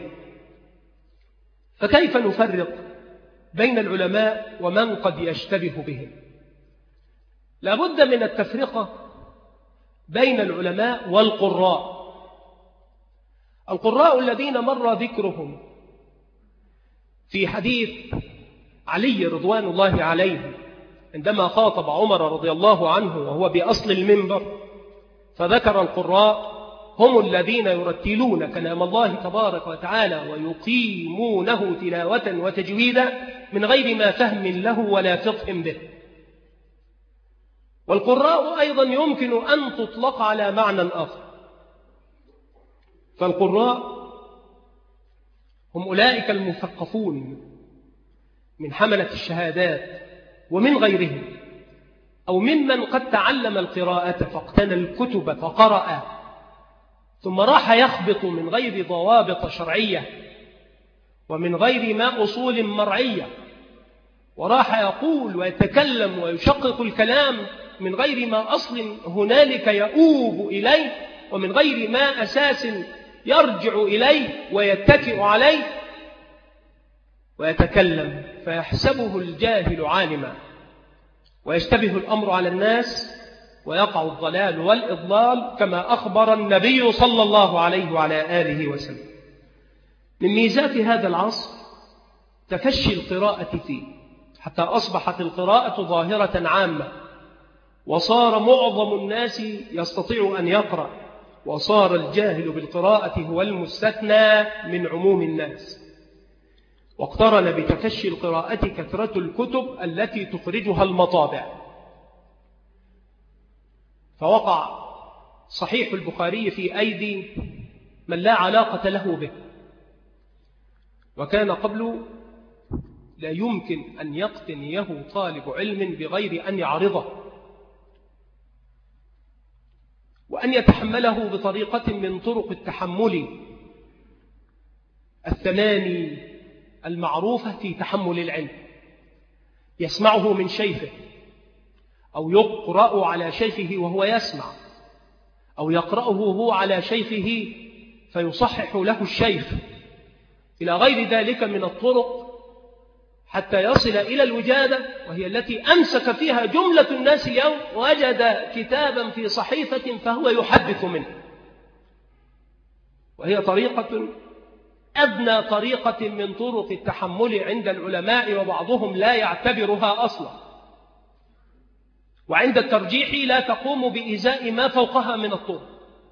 فكيف نفرق بين العلماء ومن قد يشتبه بهم؟ لا بد من التفرقة بين العلماء والقراء. القراء الذين مر ذكرهم في حديث علي رضوان الله عليه عندما خاطب عمر رضي الله عنه وهو بأصل المنبر، فذكر القراء هم الذين يرتلون كلام الله تبارك وتعالى ويقيمونه تلاوة وتجويدا من غير ما فهم له ولا فقه به. والقراء أيضا يمكن أن تطلق على معنى آخر، فالقراء هم أولئك المثقفون من حملة الشهادات ومن غيرهم، أو ممن قد تعلم القراءة فاقتنى الكتب فقرأ ثم راح يخبط من غير ضوابط شرعية ومن غير ما أصول مرعية، وراح يقول ويتكلم ويشقق الكلام من غير ما أصل هنالك يؤوب إليه ومن غير ما أساس يرجع إليه ويتكئ عليه، ويتكلم فيحسبه الجاهل عالما، ويشتبه الأمر على الناس ويقع الضلال والإضلال كما أخبر النبي صلى الله عليه وعلى آله وسلم. من ميزات هذا العصر تفشي القراءة فيه، حتى أصبحت القراءة ظاهرة عامة، وصار معظم الناس يستطيع أن يقرأ، وصار الجاهل بالقراءة هو المستثنى من عموم الناس. واقترن بتفشي القراءة كثرة الكتب التي تخرجها المطابع، فوقع صحيح البخاري في أيدي من لا علاقة له به، وكان قبل لا يمكن أن يقتنيه طالب علم بغير أن يعرضه وأن يتحمله بطريقة من طرق التحمل الثماني المعروفة في تحمل العلم، يسمعه من شيخه أو يقرأ على شيخه وهو يسمع، أو يقرأه هو على شيخه فيصحح له الشيخ، إلى غير ذلك من الطرق حتى يصل إلى الوجادة، وهي التي أمسك فيها جملة الناس يوم وجد كتابا في صحيفة فهو يحدث منه، وهي طريقة أدنى طريقة من طرق التحمل عند العلماء، وبعضهم لا يعتبرها أصلا، وعند الترجيح لا تقوم بإزاء ما فوقها من الطرق.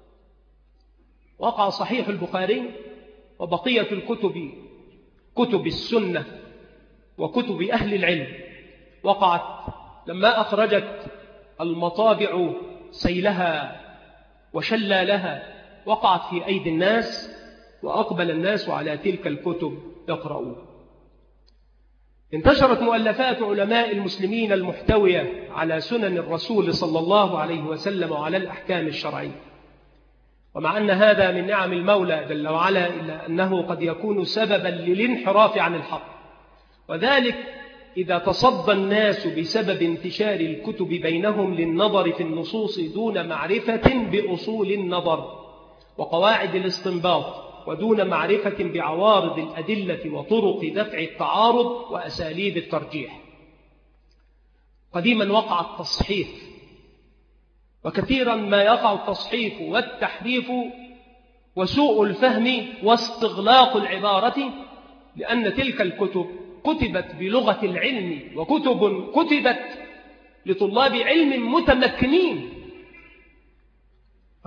وقع صحيح البخاري وبقية الكتب كتب السنة وكتب أهل العلم وقعت لما أخرجت المطابع سيلها وشلالها، وقعت في أيدي الناس وأقبل الناس على تلك الكتب يقرؤون. انتشرت مؤلفات علماء المسلمين المحتوية على سنن الرسول صلى الله عليه وسلم وعلى الأحكام الشرعية، ومع أن هذا من نعم المولى جل وعلا إلا أنه قد يكون سببا للانحراف عن الحق، وذلك إذا تصدى الناس بسبب انتشار الكتب بينهم للنظر في النصوص دون معرفة بأصول النظر وقواعد الاستنباط، ودون معرفة بعوارض الأدلة وطرق دفع التعارض وأساليب الترجيح. قديما وقع التصحيف، وكثيرا ما يقع التصحيف والتحريف وسوء الفهم واستغلاق العبارة، لأن تلك الكتب كتبت بلغة العلم، وكتب كتبت لطلاب علم متمكنين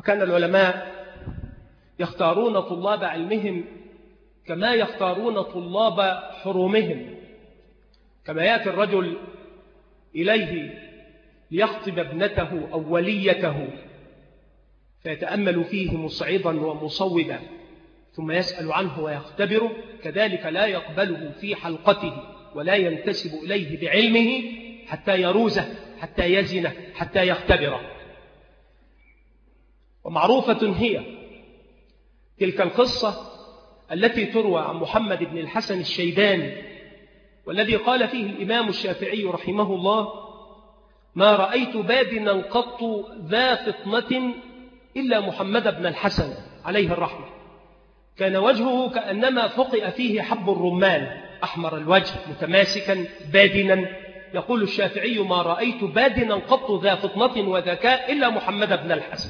وكان العلماء يختارون طلاب علمهم كما يختارون طلاب حرومهم، كما يأتي الرجل إليه ليخطب ابنته أو وليته فيتأمل فيه مصعدا ومصوبا ثم يسأل عنه ويختبره، كذلك لا يقبله في حلقته ولا ينتسب إليه بعلمه حتى يروزه، حتى يزنه، حتى يختبره. ومعروفة هي تلك القصة التي تروى عن محمد بن الحسن الشيباني، والذي قال فيه الإمام الشافعي رحمه الله: ما رأيت بادنا قط ذا فطنة إلا محمد بن الحسن عليه الرحمة، كان وجهه كأنما فقئ فيه حب الرمان، أحمر الوجه متماسكا بادنا. يقول الشافعي: ما رأيت بادنا قط ذا فطنة وذكاء إلا محمد بن الحسن.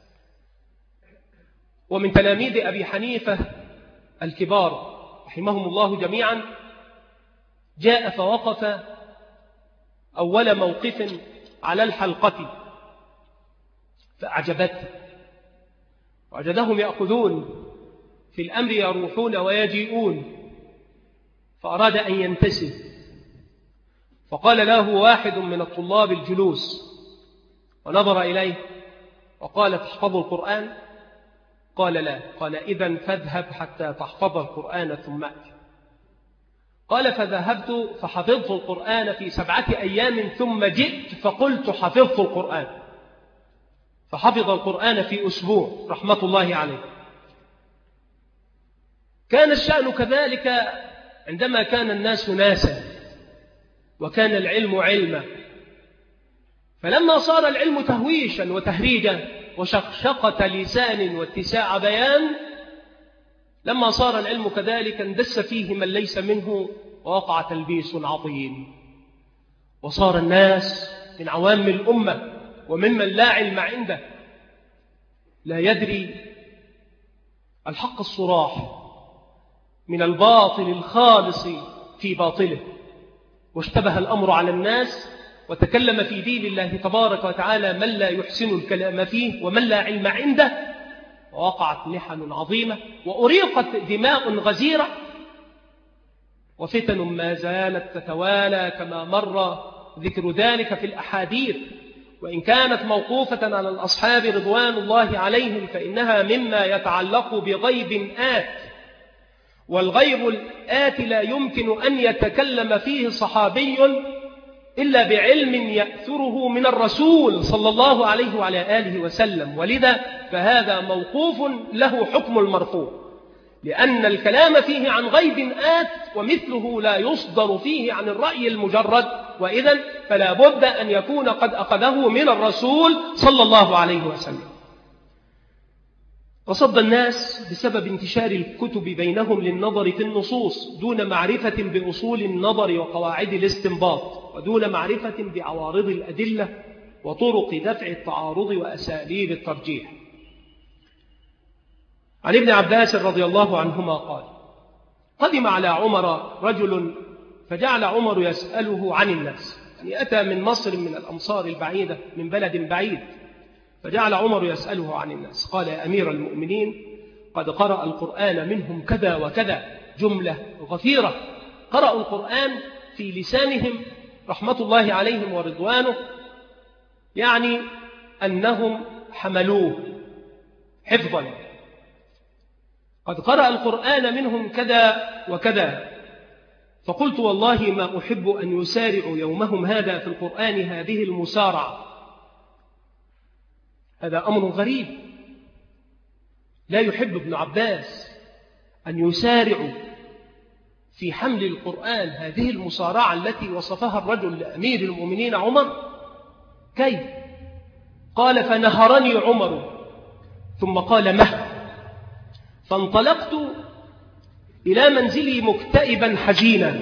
ومن تلاميذ أبي حنيفة الكبار رحمهم الله جميعا جاء فوقف أول موقف على الحلقة فأعجبته، وجدهم يأخذون في الأمر يروحون ويجيئون، فأراد أن ينتسب، فقال له واحد من الطلاب الجلوس ونظر إليه وقال: تحفظ القرآن؟ قال: لا. قال: إذن فاذهب حتى تحفظ القرآن ثم أتي. قال: فذهبت فحفظت القرآن في 7 أيام ثم جئت فقلت حفظت القرآن، فحفظ القرآن في أسبوع رحمة الله عليه. كان الشأن كذلك عندما كان الناس ناسا وكان العلم علما، فلما صار العلم تهويشا وتهريجا وشقشقة لسان واتساع بيان، لما صار العلم كذلك اندس فيه من ليس منه ووقع تلبيس عظيم، وصار الناس من عوام الأمة وممن لا علم عنده لا يدري الحق الصراح من الباطل الخالص في باطله، واشتبه الأمر على الناس وتكلم في دين الله تبارك وتعالى من لا يحسن الكلام فيه ومن لا علم عنده، ووقعت محن عظيمة وأريقت دماء غزيرة وفتن ما زالت تتوالى كما مر ذكر ذلك في الأحاديث، وإن كانت موقوفة على الأصحاب رضوان الله عليهم فإنها مما يتعلق بغيب آت، والغيب الآت لا يمكن أن يتكلم فيه صحابي إلا بعلم يأثره من الرسول صلى الله عليه وعلى آله وسلم، ولذا فهذا موقوف له حكم المرفوع، لأن الكلام فيه عن غيب آت ومثله لا يصدر فيه عن الرأي المجرد، وإذن فلا بد أن يكون قد أخذه من الرسول صلى الله عليه وسلم. وصد الناس بسبب انتشار الكتب بينهم للنظر في النصوص دون معرفة بأصول النظر وقواعد الاستنباط، ودون معرفة بعوارض الأدلة وطرق دفع التعارض وأساليب الترجيح. عن ابن عباس رضي الله عنهما قال: قدم على عمر رجل فجعل عمر يسأله عن الناس، يعني أتى من مصر من الأمصار البعيدة من بلد بعيد، فجعل عمر يسأله عن الناس. قال: يا أمير المؤمنين، قد قرأ القرآن منهم كذا وكذا، جملة غفيرة قرأوا القرآن في لسانهم رحمة الله عليهم ورضوانه، يعني أنهم حملوه حفظا. قد قرأ القرآن منهم كذا وكذا، فقلت والله ما أحب أن يسارعوا يومهم هذا في القرآن هذه المسارعة. هذا أمر غريب، لا يحب ابن عباس أن يسارعوا في حمل القرآن هذه المسارعة التي وصفها الرجل لأمير المؤمنين عمر. كيف؟ قال: فنهرني عمر ثم قال: مه. فانطلقت إلى منزلي مكتئبا حزينا.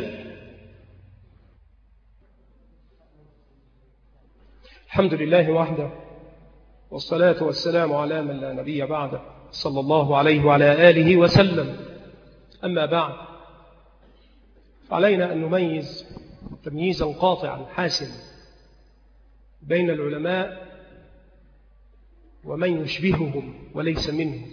الحمد لله وحده، والصلاة والسلام على من لا نبي بعده، صلى الله عليه وعلى آله وسلم. أما بعد، فعلينا أن نميز تمييزا قاطعا حاسما بين العلماء ومن يشبههم وليس منهم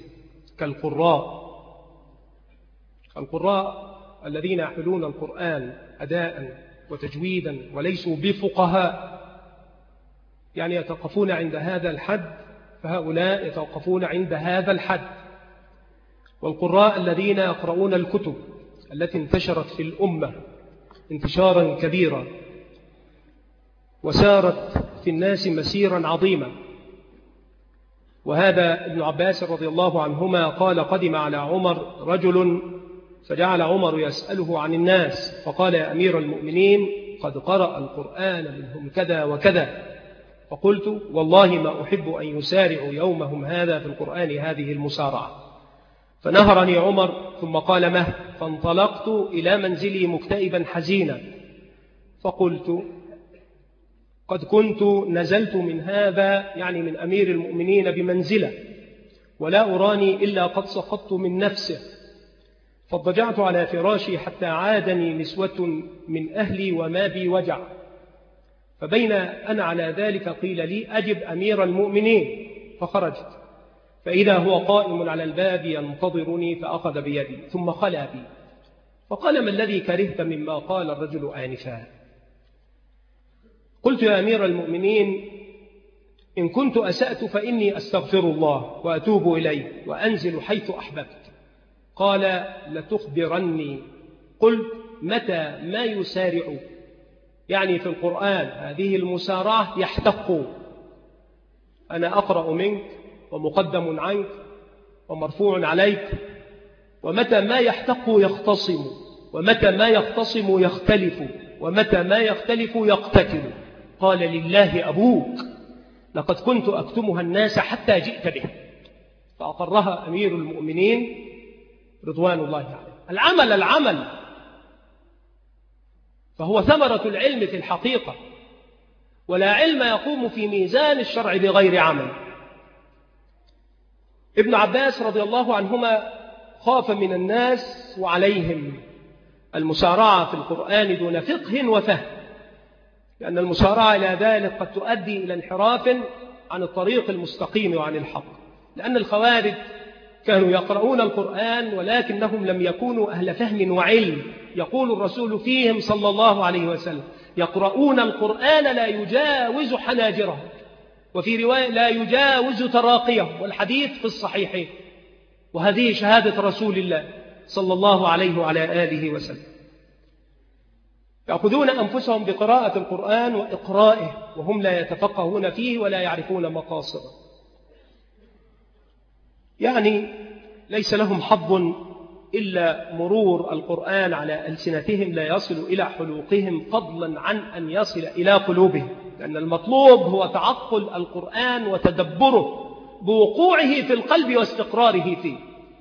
القراء الذين يحملون القرآن أداء وتجويدا وليسوا بفقهاء، يعني يتوقفون عند هذا الحد، فهؤلاء يتوقفون عند هذا الحد. والقراء الذين يقرؤون الكتب التي انتشرت في الأمة انتشارا كبيرا وسارت في الناس مسيرا عظيما. وهذا ابن عباس رضي الله عنهما قال: قدم على عمر رجل فجعل عمر يسأله عن الناس، فقال: يا أمير المؤمنين، قد قرأ القرآن منهم كذا وكذا. فقلت: والله ما أحب أن يسارعوا يومهم هذا في القرآن هذه المسارعة. فنهرني عمر ثم قال: مه؟ فانطلقت إلى منزلي مكتئبا حزينا، فقلت: قد كنت نزلت من هذا، يعني من أمير المؤمنين، بمنزلة ولا أراني إلا قد سقطت من نفسه، فاضطجعت على فراشي حتى عادني نسوة من أهلي وما بي وجع، فبين أنا على ذلك قيل لي: أجب أمير المؤمنين. فخرجت فإذا هو قائم على الباب ينتظرني، فأخذ بيدي ثم خلى بي فقال: ما الذي كرهت مما قال الرجل آنفا؟ قلت: يا أمير المؤمنين، إن كنت أسأت فإني أستغفر الله وأتوب إليه وأنزل حيث أحببت. قال: لتخبرني. قلت: متى ما يسارع؟ يعني في القرآن هذه المسارعة يحتق، أنا أقرأ منك ومقدم عنك ومرفوع عليك، ومتى ما يحتق يختصم، ومتى ما يختصم يختلف، ومتى ما يختلف يقتتل. قال: لله أبوك، لقد كنت أكتمها الناس حتى جئت به. فأقرها أمير المؤمنين رضوان الله عليه. العمل فهو ثمرة العلم في الحقيقة، ولا علم يقوم في ميزان الشرع بغير عمل. ابن عباس رضي الله عنهما خاف من الناس وعليهم المسارعة في القرآن دون فقه وفهم، لأن المسارعة إلى ذلك قد تؤدي إلى انحراف عن الطريق المستقيم وعن الحق. لأن الخوارج كانوا يقرؤون القرآن ولكنهم لم يكونوا أهل فهم وعلم. يقول الرسول فيهم صلى الله عليه وسلم: يقرؤون القرآن لا يجاوز حناجرهم، وفي رواية لا يجاوز تراقيهم، والحديث في الصحيحين. وهذه شهادة رسول الله صلى الله عليه وعلى آله وسلم. يأخذون أنفسهم بقراءة القرآن وإقرائه وهم لا يتفقهون فيه ولا يعرفون مقاصده، يعني ليس لهم حظ إلا مرور القرآن على ألسنتهم لا يصل إلى حلوقهم، فضلا عن أن يصل إلى قلوبهم، لأن المطلوب هو تعقل القرآن وتدبره بوقوعه في القلب واستقراره فيه.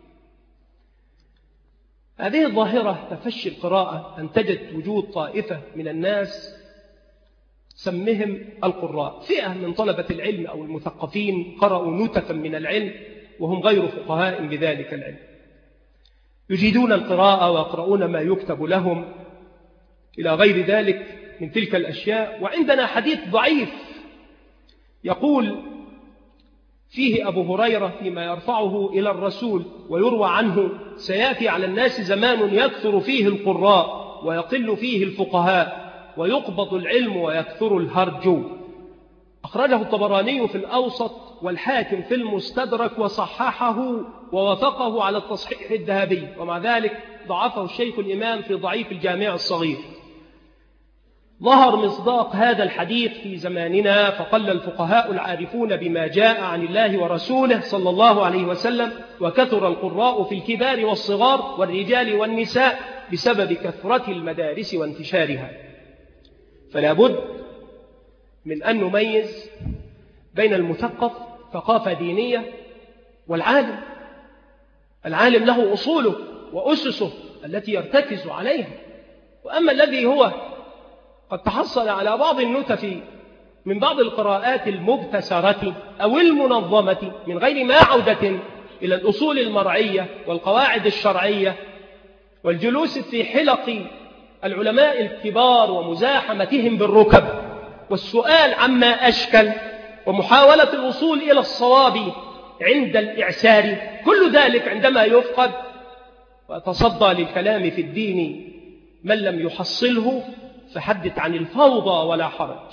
هذه الظاهرة تفشي القراءة أنتجت وجود طائفة من الناس سمهم القراء، فئة من طلبة العلم أو المثقفين قرأوا نتفا من العلم وهم غير فقهاء بذلك العلم، يجيدون القراءة ويقرؤون ما يكتب لهم إلى غير ذلك من تلك الأشياء. وعندنا حديث ضعيف يقول فيه أبو هريرة فيما يرفعه إلى الرسول ويروى عنه: سيأتي على الناس زمان يكثر فيه القراء ويقل فيه الفقهاء ويقبض العلم ويكثر الهرج. أخرجه الطبراني في الأوسط والحاكم في المستدرك وصححه ووافقه على التصحيح الذهبي، ومع ذلك ضعفه الشيخ الإمام في ضعيف الجامع الصغير. ظهر مصداق هذا الحديث في زماننا، فقل الفقهاء العارفون بما جاء عن الله ورسوله صلى الله عليه وسلم، وكثر القراء في الكبار والصغار والرجال والنساء بسبب كثرة المدارس وانتشارها. فلا بد من أن نميز بين المثقف ثقافة دينية والعالم. العالم له أصوله وأسسه التي يرتكز عليها، وأما الذي هو قد تحصل على بعض النتف من بعض القراءات المبتسرة أو المنظمة من غير ما عودة إلى الأصول المرعية والقواعد الشرعية والجلوس في حلق العلماء الكبار ومزاحمتهم بالركب والسؤال عما أشكل، ومحاولة الوصول إلى الصواب عند الإعسار، كل ذلك عندما يفقد وتصدى للكلام في الدين من لم يحصله فحدث عن الفوضى ولا حرج.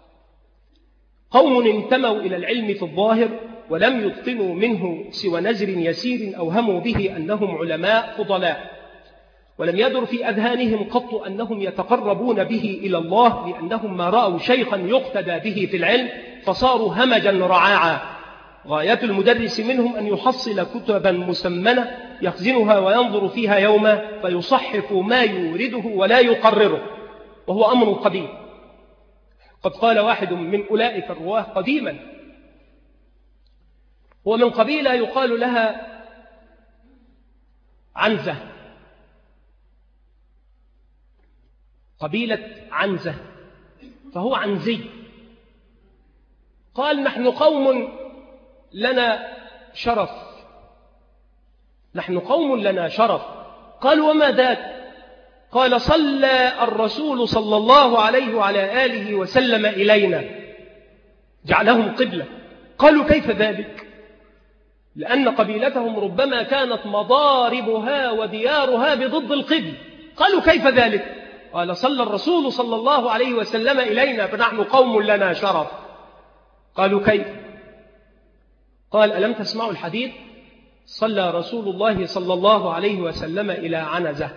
قوم انتموا إلى العلم في الظاهر ولم يتقنوا منه سوى نزر يسير أوهموا به أنهم علماء فضلاء، ولم يدر في أذهانهم قط أنهم يتقربون به إلى الله، لأنهم ما رأوا شيخا يقتدى به في العلم فصاروا همجا رعاعا. غاية المدرس منهم أن يحصل كتبا مسمنة يخزنها وينظر فيها يوما فيصحف ما يورده ولا يقرره، وهو أمر قديم. قد قال واحد من أولئك الرواه قديما، هو من قبيلة يقال لها عنزة، قبيلة عنزة، فهو عنزي. قال: نحن قوم لنا شرف، نحن قوم لنا شرف. قال: وما ذاك؟ قال: صلى الرسول صلى الله عليه وعلى آله وسلم إلينا جعلهم قبلة. قالوا: كيف ذلك؟ لأن قبيلتهم ربما كانت مضاربها وديارها بضد القبل. قالوا: كيف ذلك؟ قال: صلى الرسول صلى الله عليه وسلم إلينا فنحن قوم لنا شرف. قالوا: كيف؟ قال: ألم تسمعوا الحديث؟ صلى رسول الله صلى الله عليه وسلم إلى عنزة.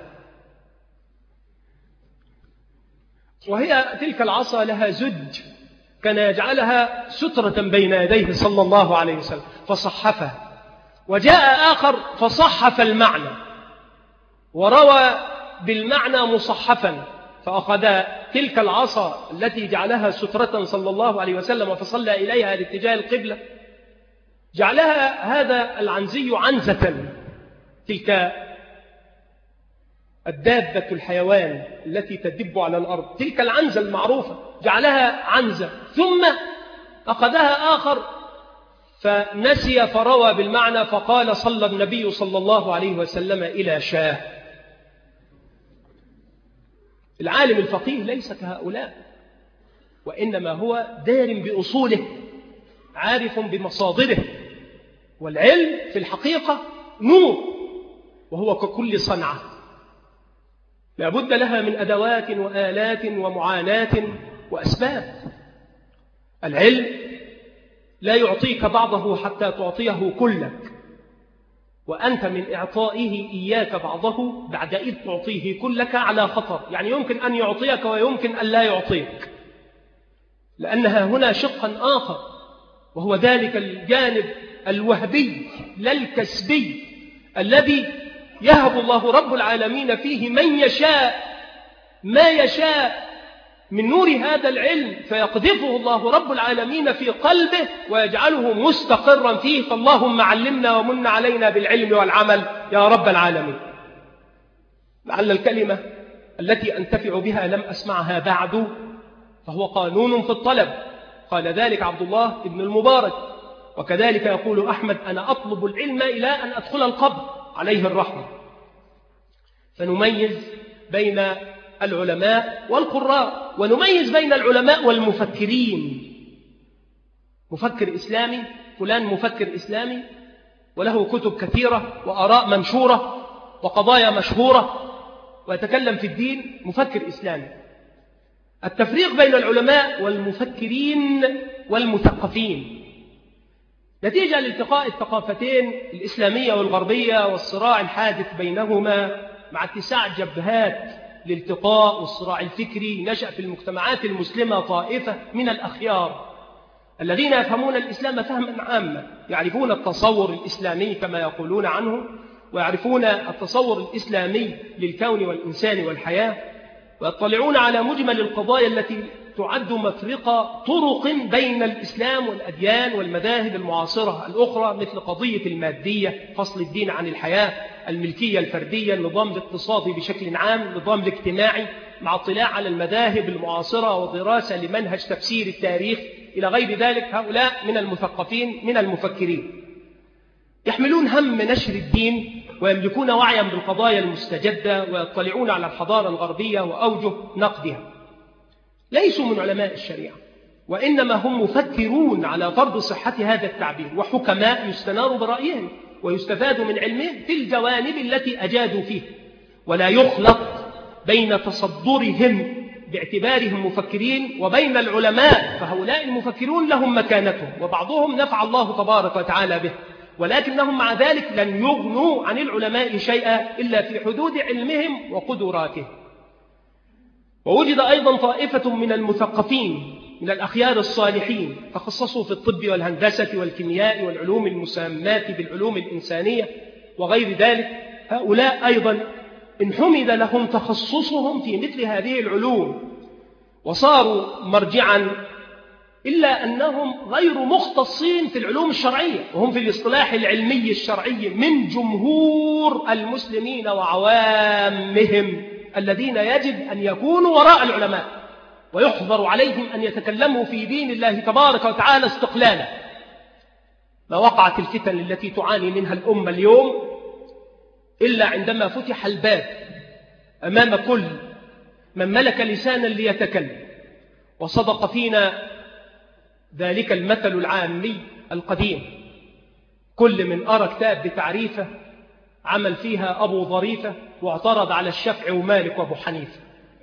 وهي تلك العصا لها زج كان يجعلها سترة بين يديه صلى الله عليه وسلم فصحفها، وجاء آخر فصحف المعنى وروى بالمعنى مصحفا، فأخذ تلك العصا التي جعلها سترة صلى الله عليه وسلم فصلى إليها لاتجاه القبلة، جعلها هذا العنزي عنزة، تلك الدابة الحيوان التي تدب على الأرض، تلك العنزة المعروفة جعلها عنزة، ثم أخذها آخر فنسي فروى بالمعنى فقال: صلى النبي صلى الله عليه وسلم إلى شاه. العالم الفقيه ليس كهؤلاء، وإنما هو دار بأصوله عارف بمصادره، والعلم في الحقيقة نور، وهو ككل صنعة لا بد لها من أدوات وآلات ومعاناة وأسباب. العلم لا يعطيك بعضه حتى تعطيه كلك، وأنت من إعطائه إياك بعضه بعد إذ تعطيه كلك على خطر، يعني يمكن أن يعطيك ويمكن أن لا يعطيك، لأنها هنا شقا آخر، وهو ذلك الجانب الوهبي لا الكسبي الذي يهب الله رب العالمين فيه من يشاء ما يشاء من نور هذا العلم، فيقذفه الله رب العالمين في قلبه ويجعله مستقرا فيه. فاللهم علمنا ومن علينا بالعلم والعمل يا رب العالمين. لعل الكلمة التي أنتفع بها لم أسمعها بعد، فهو قانون في الطلب. قال ذلك عبد الله بن المبارك، وكذلك يقول أحمد: أنا أطلب العلم إلى أن أدخل القبر عليه الرحمة. فنميز بين العلماء والقراء، ونميز بين العلماء والمفكرين. مفكر إسلامي، فلان مفكر إسلامي وله كتب كثيرة وآراء منشورة وقضايا مشهورة ويتكلم في الدين، مفكر إسلامي. التفريق بين العلماء والمفكرين والمثقفين نتيجة لالتقاء الثقافتين الإسلامية والغربية والصراع الحادث بينهما مع اتساع جبهات الالتقاء والصراع الفكري. نشأ في المجتمعات المسلمة طائفة من الأخيار الذين يفهمون الإسلام فهما عاما، يعرفون التصور الإسلامي كما يقولون عنه، ويعرفون التصور الإسلامي للكون والإنسان والحياة، ويطلعون على مجمل القضايا التي تعد مفرق طرق بين الإسلام والأديان والمذاهب المعاصرة الأخرى، مثل قضية المادية، فصل الدين عن الحياة، الملكية الفردية، النظام الاقتصادي بشكل عام، النظام الاجتماعي، مع اطلاع على المذاهب المعاصرة ودراسة لمنهج تفسير التاريخ إلى غير ذلك. هؤلاء من المثقفين من المفكرين، يحملون هم نشر الدين ويملكون وعيا بالقضايا المستجدة ويطلعون على الحضارة الغربية وأوجه نقدها. ليسوا من علماء الشريعة، وإنما هم مفكرون على فرض صحة هذا التعبير، وحكماء يستنار برأيهم ويستفاد من علمهم في الجوانب التي أجادوا فيه، ولا يخلط بين تصدرهم باعتبارهم مفكرين وبين العلماء، فهؤلاء المفكرون لهم مكانتهم وبعضهم نفع الله تبارك وتعالى به، ولكنهم مع ذلك لن يغنوا عن العلماء شيئا إلا في حدود علمهم وقدراتهم. ووجد أيضا طائفة من المثقفين من الأخيار الصالحين تخصصوا في الطب والهندسة والكيمياء والعلوم المسمات بالعلوم الإنسانية وغير ذلك. هؤلاء أيضا إن حمد لهم تخصصهم في مثل هذه العلوم وصاروا مرجعا، إلا أنهم غير مختصين في العلوم الشرعية، وهم في الاصطلاح العلمي الشرعي من جمهور المسلمين وعوامهم الذين يجب أن يكونوا وراء العلماء، ويحظر عليهم أن يتكلموا في دين الله تبارك وتعالى استقلالا. ما وقعت الفتن التي تعاني منها الأمة اليوم إلا عندما فتح الباب أمام كل من ملك لسانا ليتكلم. وصدق فينا ذلك المثل العامي القديم: كل من أرى كتاب بتعريفه عمل فيها أبو ظريفة واعترض على الشافعي ومالك وأبو حنيفة.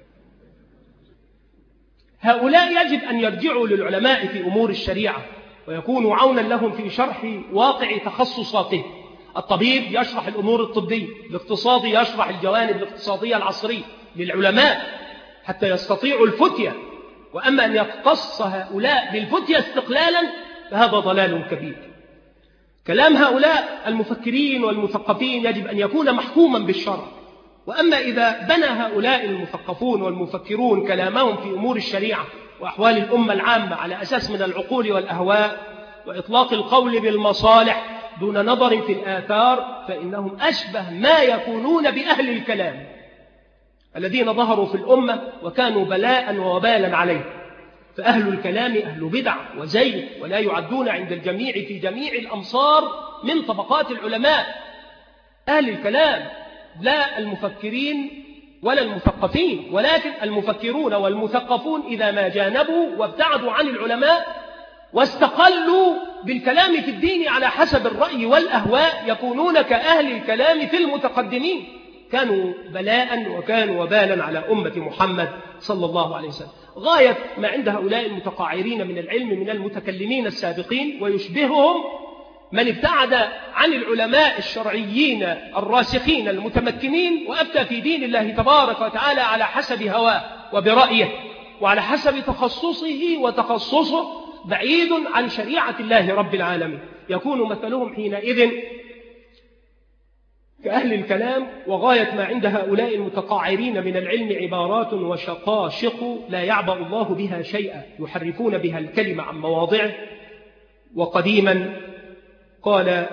هؤلاء يجب أن يرجعوا للعلماء في أمور الشريعة ويكونوا عونا لهم في شرح واقع تخصصاتهم. الطبيب يشرح الأمور الطبية، الاقتصادي يشرح الجوانب الاقتصادية العصرية للعلماء حتى يستطيعوا الفتية. وأما أن يختص هؤلاء بالفتية استقلالا فهذا ضلال كبير. كلام هؤلاء المفكرين والمثقفين يجب أن يكون محكوما بالشرع. وأما إذا بنى هؤلاء المثقفون والمفكرون كلامهم في أمور الشريعة وأحوال الأمة العامة على أساس من العقول والأهواء وإطلاق القول بالمصالح دون نظر في الآثار، فإنهم أشبه ما يكونون بأهل الكلام الذين ظهروا في الأمة وكانوا بلاء ووبالا عليه. فأهل الكلام أهل بدع وزيغ، ولا يعدون عند الجميع في جميع الأمصار من طبقات العلماء. أهل الكلام لا المفكرين ولا المثقفين، ولكن المفكرون والمثقفون إذا ما جانبوا وابتعدوا عن العلماء واستقلوا بالكلام في الدين على حسب الرأي والأهواء يكونون كأهل الكلام في المتقدمين، كانوا بلاء وكانوا وبالا على أمة محمد صلى الله عليه وسلم. غاية ما عند هؤلاء المتقاعرين من العلم من المتكلمين السابقين ويشبههم من ابتعد عن العلماء الشرعيين الراسخين المتمكنين وأفتى في دين الله تبارك وتعالى على حسب هواه وبرأيه وعلى حسب تخصصه وتخصصه بعيد عن شريعة الله رب العالمين. يكون مثلهم حينئذ كأهل الكلام. وغاية ما عند هؤلاء المتقاعرين من العلم عبارات وشقاشق لا يعبأ الله بها شيئا يحرفون بها الكلمة عن مواضعه. وقديما قال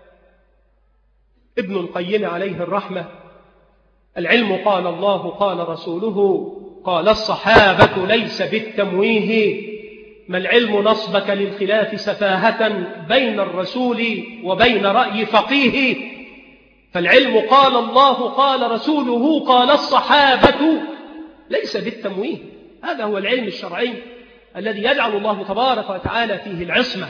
ابن القيم عليه الرحمة: العلم قال الله قال رسوله قال الصحابة ليس بالتمويه، ما العلم نصبك للخلاف سفاهة بين الرسول وبين رأي فقيه. فالعلم قال الله قال رسوله قال الصحابة ليس بالتمويه. هذا هو العلم الشرعي الذي يجعل الله تبارك وتعالى فيه العصمة.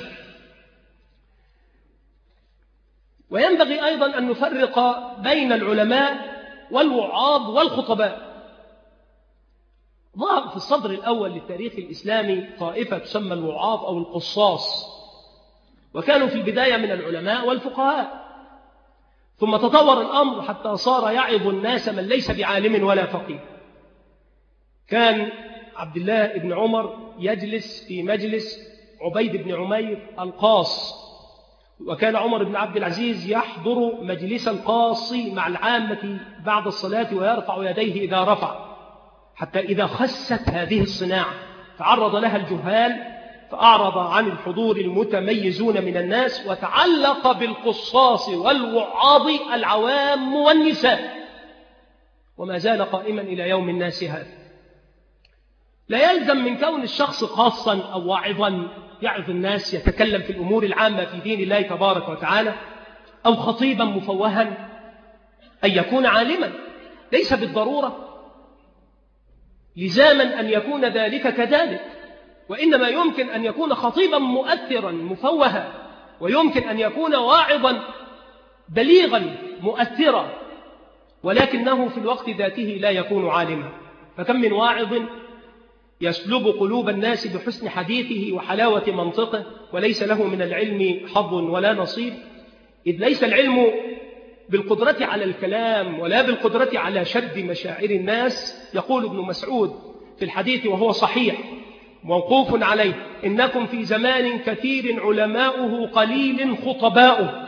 وينبغي أيضا أن نفرق بين العلماء والوعاظ والخطباء. ظهر في الصدر الأول للتاريخ الإسلامي طائفة تسمى الوعاظ أو القصاص، وكانوا في البداية من العلماء والفقهاء، ثم تطور الأمر حتى صار يعظ الناس من ليس بعالم ولا فقيه. كان عبد الله بن عمر يجلس في مجلس عبيد بن عمير القاص، وكان عمر بن عبد العزيز يحضر مجلس القاص مع العامة بعد الصلاة ويرفع يديه إذا رفع، حتى إذا خست هذه الصناعة تعرض لها الجهال فأعرض عن الحضور المتميزون من الناس، وتعلق بالقصاص والوعاظ العوام والنساء، وما زال قائما إلى يوم الناس هذا. لا يلزم من كون الشخص خاصا أو واعظا يعظ الناس يتكلم في الأمور العامة في دين الله تبارك وتعالى، أو خطيبا مفوها أن يكون عالما، ليس بالضرورة لزاما أن يكون ذلك كذلك، وإنما يمكن أن يكون خطيبا مؤثرا مفوها، ويمكن أن يكون واعظا بليغا مؤثرا، ولكنه في الوقت ذاته لا يكون عالما. فكم من واعظ يسلب قلوب الناس بحسن حديثه وحلاوة منطقه، وليس له من العلم حظ ولا نصيب، إذ ليس العلم بالقدرة على الكلام ولا بالقدرة على شد مشاعر الناس. يقول ابن مسعود في الحديث وهو صحيح موقوف عليه: إنكم في زمان كثير علماؤه قليل خطباؤه.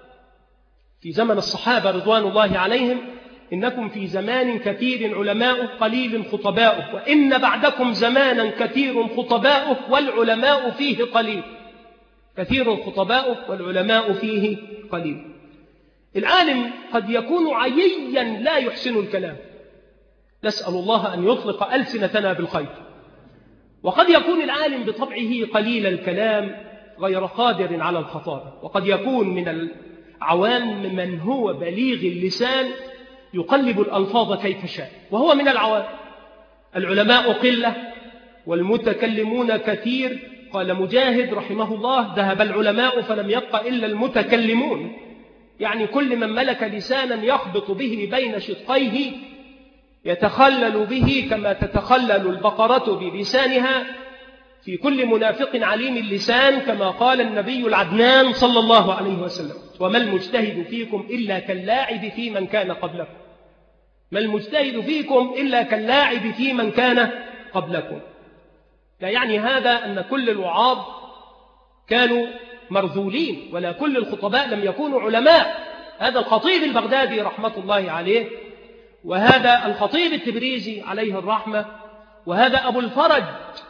في زمن الصحابة رضوان الله عليهم: إنكم في زمان كثير علماؤه قليل خطباؤه، وإن بعدكم زمانا كثير خطباؤه والعلماء فيه قليل. كثير خطباؤه والعلماء فيه قليل. العالم قد يكون عييا لا يحسن الكلام، نسأل الله أن يطلق ألسنتنا بالخير. وقد يكون العالم بطبعه قليل الكلام غير قادر على الخطابة. وقد يكون من العوام من هو بليغ اللسان يقلب الألفاظ كيف شاء، وهو من العوام. العلماء قلة والمتكلمون كثير. قال مجاهد رحمه الله: ذهب العلماء فلم يبق إلا المتكلمون. يعني كل من ملك لسانا يخبط به بين شدقيه يتخلل به كما تتخلل البقرة بلسانها، في كل منافق عليم اللسان، كما قال النبي العدنان صلى الله عليه وسلم: وما المجتهد فيكم إلا كاللاعب في من كان قبلكم. ما المجتهد فيكم إلا كاللاعب في من كان قبلكم. لا يعني هذا أن كل الوعاظ كانوا مرذولين، ولا كل الخطباء لم يكونوا علماء. هذا الخطيب البغدادي رحمة الله عليه، وهذا الخطيب التبريزي عليه الرحمة، وهذا أبو الفرج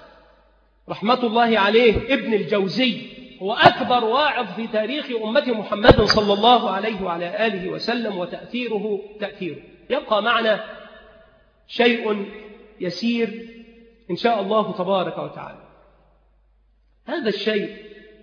رحمة الله عليه ابن الجوزي، هو أكبر واعظ في تاريخ أمة محمد صلى الله عليه وعلى آله وسلم، وتأثيره تأثيره. يبقى معنا شيء يسير إن شاء الله تبارك وتعالى. هذا الشيء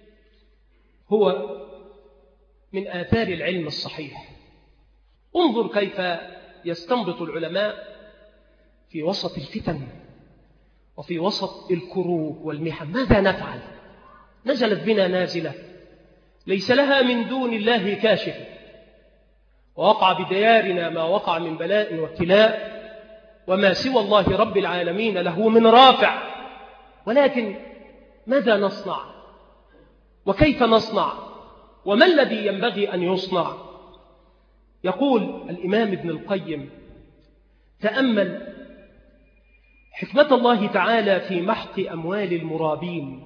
هو من آثار العلم الصحيح. انظر كيف يستنبط العلماء في وسط الفتن وفي وسط الكروب والمحن. ماذا نفعل؟ نزلت بنا نازلة ليس لها من دون الله كاشف، ووقع بديارنا ما وقع من بلاء وابتلاء، وما سوى الله رب العالمين له من رافع. ولكن ماذا نصنع؟ وكيف نصنع؟ وما الذي ينبغي أن يصنع؟ يقول الإمام ابن القيم: تأمل حكمة الله تعالى في محق أموال المرابين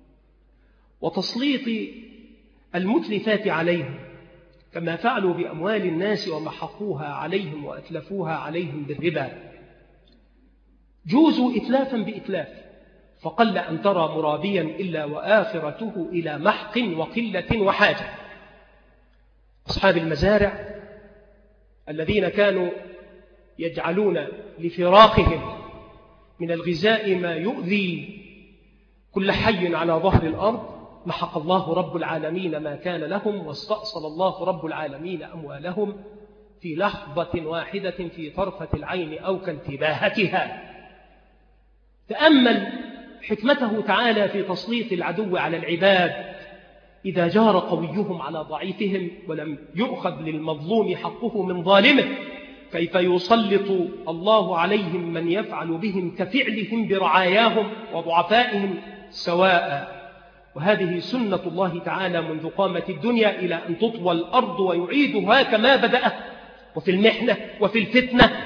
وتسليط المتلفات عليهم، كما فعلوا بأموال الناس ومحقوها عليهم وأتلفوها عليهم بالربا. جوزوا إتلافا بإتلاف، فقل أن ترى مرابيا إلا وآخرته إلى محق وقلة وحاجة. أصحاب المزارع الذين كانوا يجعلون لفراخهم من الغذاء ما يؤذي كل حي على ظهر الأرض، محق الله رب العالمين ما كان لهم، واستأصل الله رب العالمين أموالهم في لحظة واحدة في طرفة العين أو كانتباهتها. تأمل حكمته تعالى في تسليط العدو على العباد إذا جار قويهم على ضعيفهم ولم يؤخذ للمظلوم حقه من ظالمه، كيف يسلط الله عليهم من يفعل بهم كفعلهم برعاياهم وضعفائهم سواء. وهذه سنة الله تعالى منذ قامت الدنيا إلى أن تطوى الأرض ويعيدها كما بدأت. وفي المحنة وفي الفتنة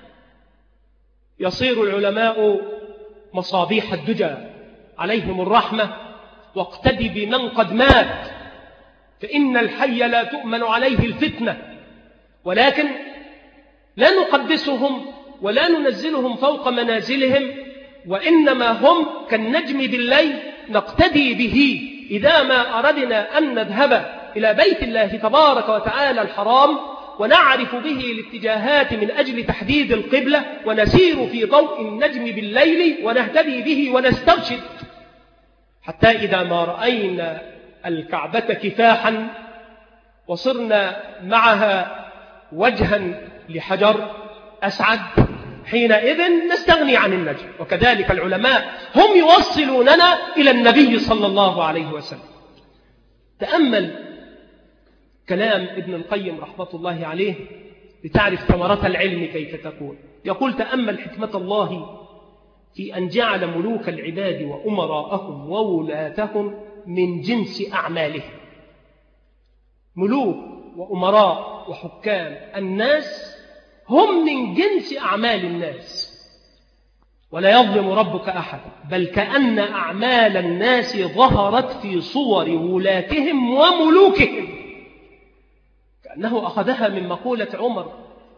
يصير العلماء مصابيح الدجى عليهم الرحمة. واقتدي بمن قد مات، فإن الحي لا تؤمن عليه الفتنة. ولكن لا نقدسهم ولا ننزلهم فوق منازلهم، وإنما هم كالنجم بالليل نقتدي به إذا ما أردنا أن نذهب إلى بيت الله تبارك وتعالى الحرام، ونعرف به الاتجاهات من أجل تحديد القبلة، ونسير في ضوء النجم بالليل ونهتدي به ونسترشد، حتى إذا ما رأينا الكعبة كفاحا وصرنا معها وجها لحجر أسعد، حينئذ نستغني عن النجم. وكذلك العلماء هم يوصلوننا إلى النبي صلى الله عليه وسلم. تأمل كلام ابن القيم رحمة الله عليه لتعرف ثمرة العلم كيف تكون. يقول: تأمل حكمة الله في أن جعل ملوك العباد وأمراءهم وولاتهم من جنس أعمالهم. ملوك وأمراء وحكام الناس هم من جنس أعمال الناس، ولا يظلم ربك أحد، بل كأن أعمال الناس ظهرت في صور ولاتهم وملوكهم، كأنه أخذها من مقولة عمر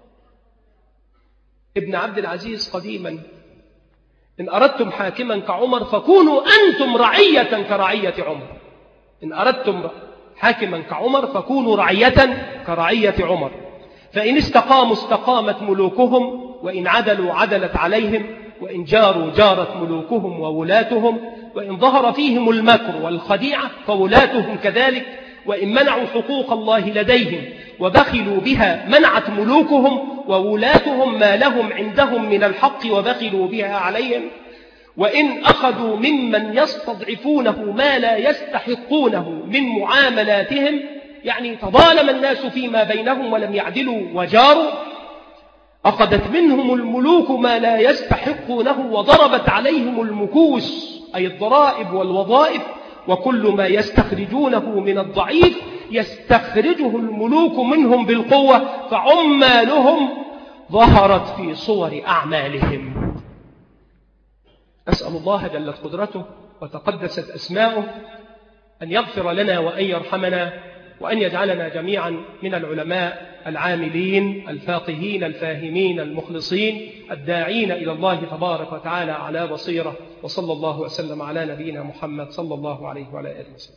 ابن عبد العزيز قديما: إن أردتم حاكما كعمر فكونوا أنتم رعية كرعية عمر. إن أردتم حاكما كعمر فكونوا رعية كرعية عمر، فإن استقاموا استقامت ملوكهم، وإن عدلوا عدلت عليهم، وإن جاروا جارت ملوكهم وولاتهم، وإن ظهر فيهم المكر والخديعة فولاتهم كذلك، وإن منعوا حقوق الله لديهم وبخلوا بها منعت ملوكهم وولاتهم ما لهم عندهم من الحق وبخلوا بها عليهم، وإن أخذوا ممن يستضعفونه ما لا يستحقونه من معاملاتهم، يعني تظالم الناس فيما بينهم ولم يعدلوا وجاروا، أخذت منهم الملوك ما لا يستحقونه وضربت عليهم المكوس أي الضرائب والوظائف، وكل ما يستخرجونه من الضعيف يستخرجه الملوك منهم بالقوة، فعمالهم ظهرت في صور أعمالهم. أسأل الله جلت قدرته وتقدست أسماؤه أن يغفر لنا وأن يرحمنا، وأن يجعلنا جميعا من العلماء العاملين الفاقهين الفاهمين المخلصين الداعين إلى الله تبارك وتعالى على بصيرة. وصلى الله وسلم على نبينا محمد صلى الله عليه وعلى آله وسلم.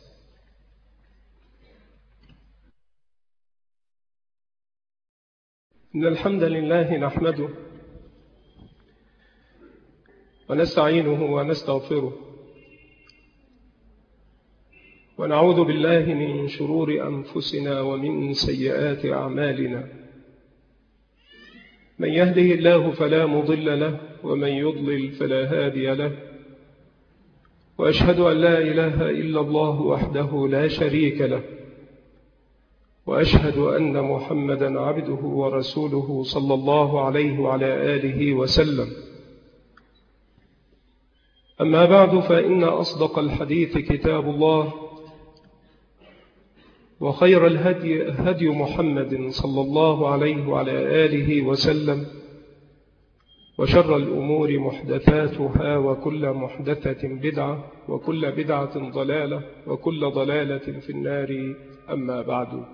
إن الحمد لله نحمده ونستعينه ونستغفره، ونعوذ بالله من شرور أنفسنا ومن سيئات أعمالنا. من يهده الله فلا مضل له، ومن يضلل فلا هادي له، وأشهد أن لا إله إلا الله وحده لا شريك له، وأشهد أن محمدا عبده ورسوله صلى الله عليه وعلى آله وسلم. أما بعد، فإن أصدق الحديث كتاب الله، وخير الهدي هدي محمد صلى الله عليه وعلى آله وسلم، وشر الأمور محدثاتها، وكل محدثة بدعة، وكل بدعة ضلالة، وكل ضلالة في النار. أما بعد،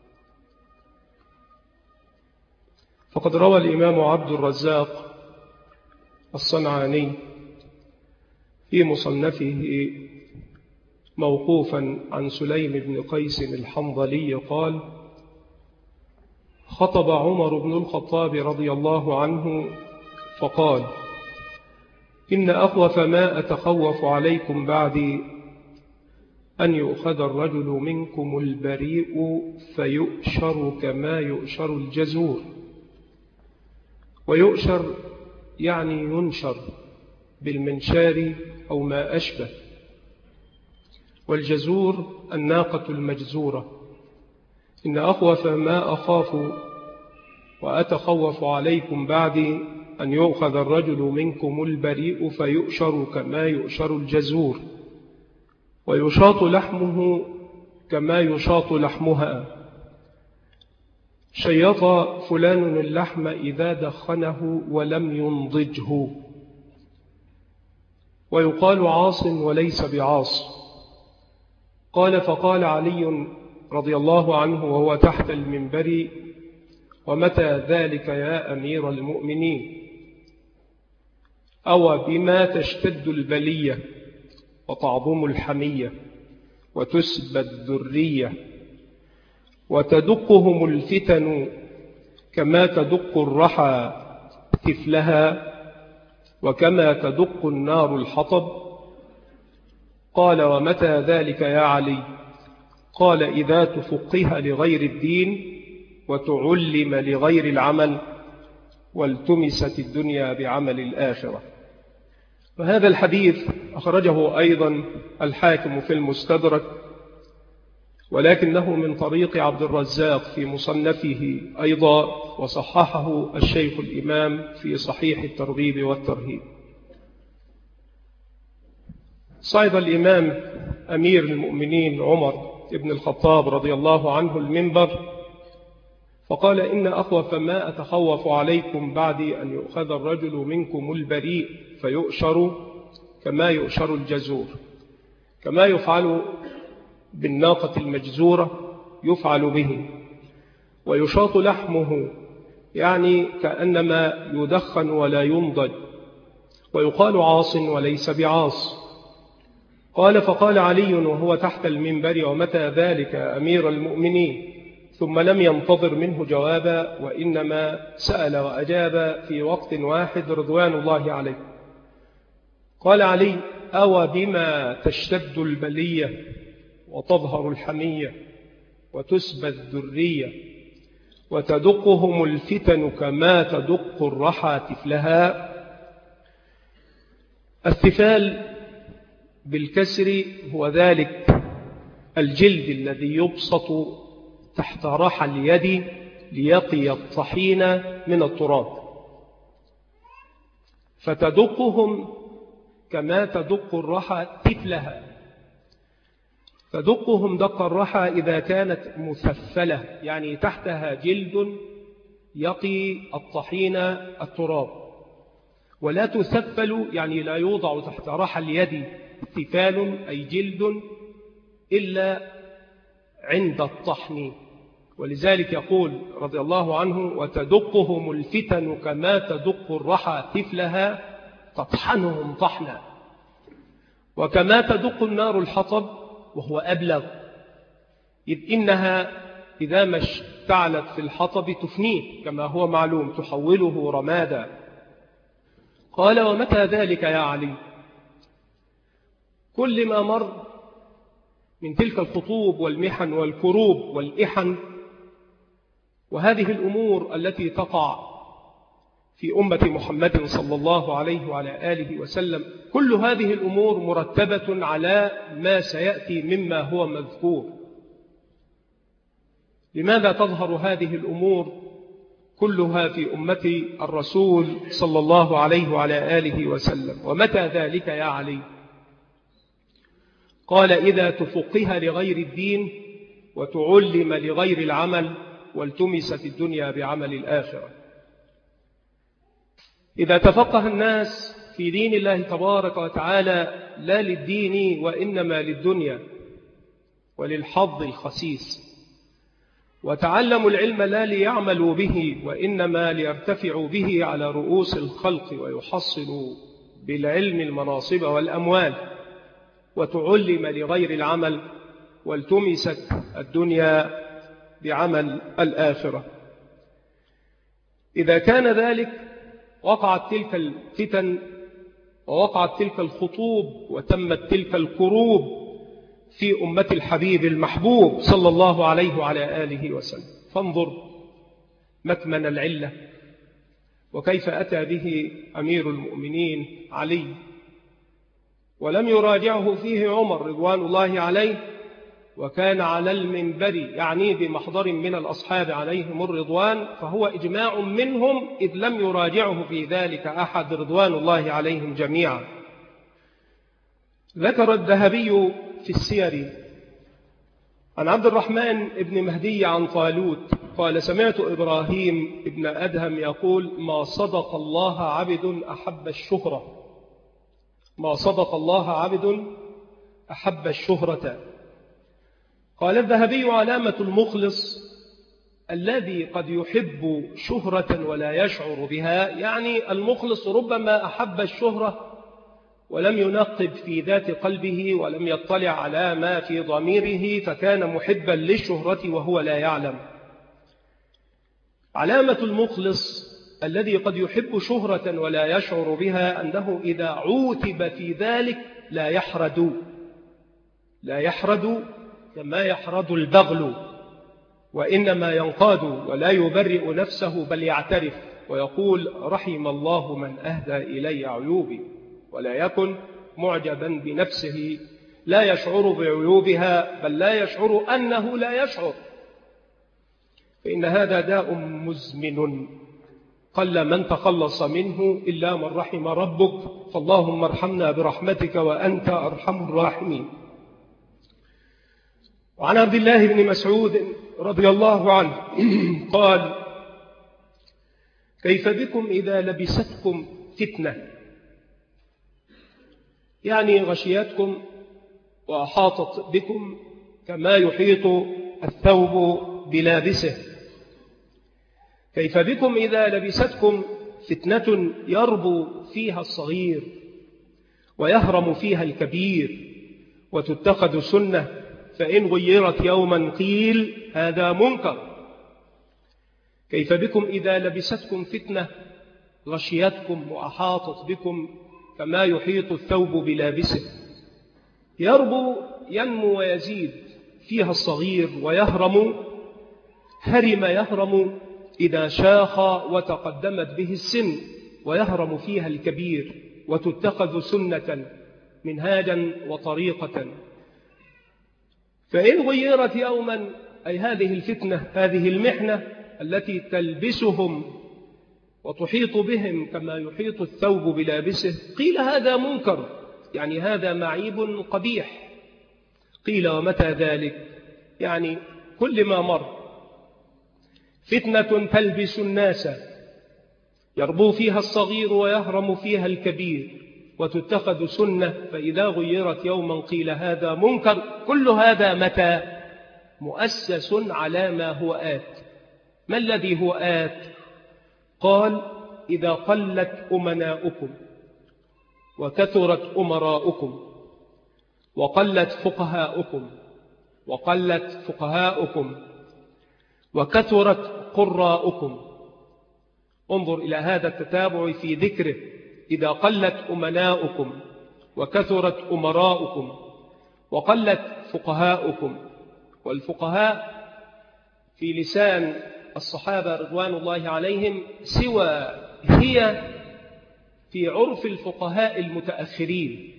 فقد روى الإمام عبد الرزاق الصنعاني في مصنفه موقوفا عن سليم بن قيس الحنظلي قال: خطب عمر بن الخطاب رضي الله عنه فقال: إن أخوف ما أتخوف عليكم بعدي أن يؤخذ الرجل منكم البريء فيؤشر كما يؤشر الجزور. ويؤشر يعني ينشر بالمنشار أو ما أشبه، والجزور الناقة المجزورة. إن أخوف ما أخاف وأتخوف عليكم بعدي أن يؤخذ الرجل منكم البريء فيؤشر كما يؤشر الجزور، ويشاط لحمه كما يشاط لحمها. شيط فلان اللحم إذا دخنه ولم ينضجه. ويقال عاص وليس بعاص. قال: فقال علي رضي الله عنه وهو تحت المنبر: ومتى ذلك يا أمير المؤمنين؟ أو بما تشتد البلية وتعظم الحمية وتسبى الذرية وتدقهم الفتن كما تدق الرحى كفلها وكما تدق النار الحطب. قال: ومتى ذلك يا علي؟ قال: إذا تفقه لغير الدين وتعلم لغير العمل والتمست الدنيا بعمل الآخرة. وهذا الحديث أخرجه أيضا الحاكم في المستدرك، ولكنه من طريق عبد الرزاق في مصنفه أيضا، وصححه الشيخ الإمام في صحيح الترغيب والترهيب. صعد الإمام أمير المؤمنين عمر بن الخطاب رضي الله عنه المنبر فقال: إن أخوف ما أتخوف عليكم بعد أن يؤخذ الرجل منكم البريء فيؤشر كما يؤشر الجزور، كما يفعل بالناقة المجزورة يفعل به، ويشاط لحمه، يعني كأنما يدخن ولا ينضج، ويقال عاص وليس بعاص. قال: فقال علي وهو تحت المنبر: ومتى ذلك أمير المؤمنين؟ ثم لم ينتظر منه جوابا، وإنما سأل وأجاب في وقت واحد رضوان الله عليه. قال علي: أو بما تشتد البلية وتظهر الحمية وتسبى الذرية وتدقهم الفتن كما تدق الرحى تفلها. التفال بالكسر هو ذلك الجلد الذي يبسط تحت رحى اليد ليقي الطحين من التراب، فتدقهم كما تدق الرحى تفلها. تدقهم دق الرحى إذا كانت مثفلة، يعني تحتها جلد يقي الطحين التراب، ولا تثفل يعني لا يوضع تحت رحى اليد ثفال أي جلد إلا عند الطحن. ولذلك يقول رضي الله عنه: وتدقهم الفتن كما تدق الرحى ثفلها، تطحنهم طحنا. وكما تدق النار الحطب، وهو أبلغ، إذ إنها إذا ما اشتعلت في الحطب تفنيه كما هو معلوم، تحوله رمادا. قال: ومتى ذلك يا علي؟ كل ما مر من تلك الخطوب والمحن والكروب والإحن، وهذه الأمور التي تقع في أمة محمد صلى الله عليه وعلى آله وسلم، كل هذه الأمور مرتبة على ما سيأتي مما هو مذكور. لماذا تظهر هذه الأمور كلها في أمة الرسول صلى الله عليه وعلى آله وسلم؟ ومتى ذلك يا علي؟ قال: إذا تفقه لغير الدين وتعلم لغير العمل والتمست الدنيا بعمل الآخرة. إذا تفقه الناس في دين الله تبارك وتعالى لا للدين وإنما للدنيا وللحظ الخسيس، وتعلموا العلم لا ليعملوا به وإنما ليرتفعوا به على رؤوس الخلق ويحصلوا بالعلم المناصب والأموال، وتعلم لغير العمل والتمست الدنيا بعمل الآخرة. إذا كان ذلك وقعت تلك الفتن ووقعت تلك الخطوب وتمت تلك الكروب في أمة الحبيب المحبوب صلى الله عليه وعلى آله وسلم. فانظر مكمن العلة وكيف أتى به أمير المؤمنين علي، ولم يراجعه فيه عمر رضوان الله عليه، وكان على المنبر يعني بمحضر من الأصحاب عليهم الرضوان، فهو إجماع منهم إذ لم يراجعه في ذلك أحد رضوان الله عليهم جميعا. ذكر الذهبي في السير عن عبد الرحمن بن مهدي عن طالوت قال: سمعت إبراهيم بن أدهم يقول: ما صدق الله عبد أحب الشهرة، ما صدق الله عبد أحب الشهرة. قال الذهبي: علامة المخلص الذي قد يحب شهرة ولا يشعر بها، يعني المخلص ربما أحب الشهرة ولم ينقب في ذات قلبه ولم يطلع على ما في ضميره، فكان محبا للشهرة وهو لا يعلم. علامة المخلص الذي قد يحب شهرة ولا يشعر بها أنه إذا عوتب في ذلك لا يحرد كما يحرد البغل، وإنما ينقاد ولا يبرئ نفسه بل يعترف ويقول رحم الله من أهدى إلي عيوبي، ولا يكن معجبا بنفسه لا يشعر بعيوبها، بل لا يشعر أنه لا يشعر، فإن هذا داء مزمن قل من تخلص منه إلا من رحم ربك، فاللهم ارحمنا برحمتك وأنت أرحم الراحمين. وعن عبد الله بن مسعود رضي الله عنه قال: كيف بكم إذا لبستكم فتنة، يعني غشيتكم وأحاطت بكم كما يحيط الثوب بلابسه. كيف بكم إذا لبستكم فتنة يربو فيها الصغير ويهرم فيها الكبير وتتخذ سنة، فإن غيرت يوما قيل هذا منكر. كيف بكم إذا لبستكم فتنة غشيتكم وأحاطت بكم كما يحيط الثوب بلابسه. يربو ينمو ويزيد فيها الصغير ويهرم، هرم يهرم إذا شاخ وتقدمت به السن، ويهرم فيها الكبير وتتخذ سنة منهاجا وطريقة. فإن غيرت يوما، أي هذه الفتنة هذه المحنة التي تلبسهم وتحيط بهم كما يحيط الثوب بلابسه، قيل هذا منكر، يعني هذا معيب قبيح. قيل ومتى ذلك؟ يعني كل ما مر فتنة تلبس الناس يربو فيها الصغير ويهرم فيها الكبير وتتخذ سنة، فإذا غيرت يوما قيل هذا منكر. كل هذا متى؟ مؤسس على ما هو آت. ما الذي هو آت؟ قال: إذا قلت أمناؤكم وكثرت أمراؤكم وقلت فقهاؤكم وكثرت قراؤكم. انظر إلى هذا التتابع في ذكره: إذا قلت أمناؤكم وكثرت أمراؤكم وقلت فقهاؤكم. والفقهاء في لسان الصحابة رضوان الله عليهم هي في عرف الفقهاء المتأخرين.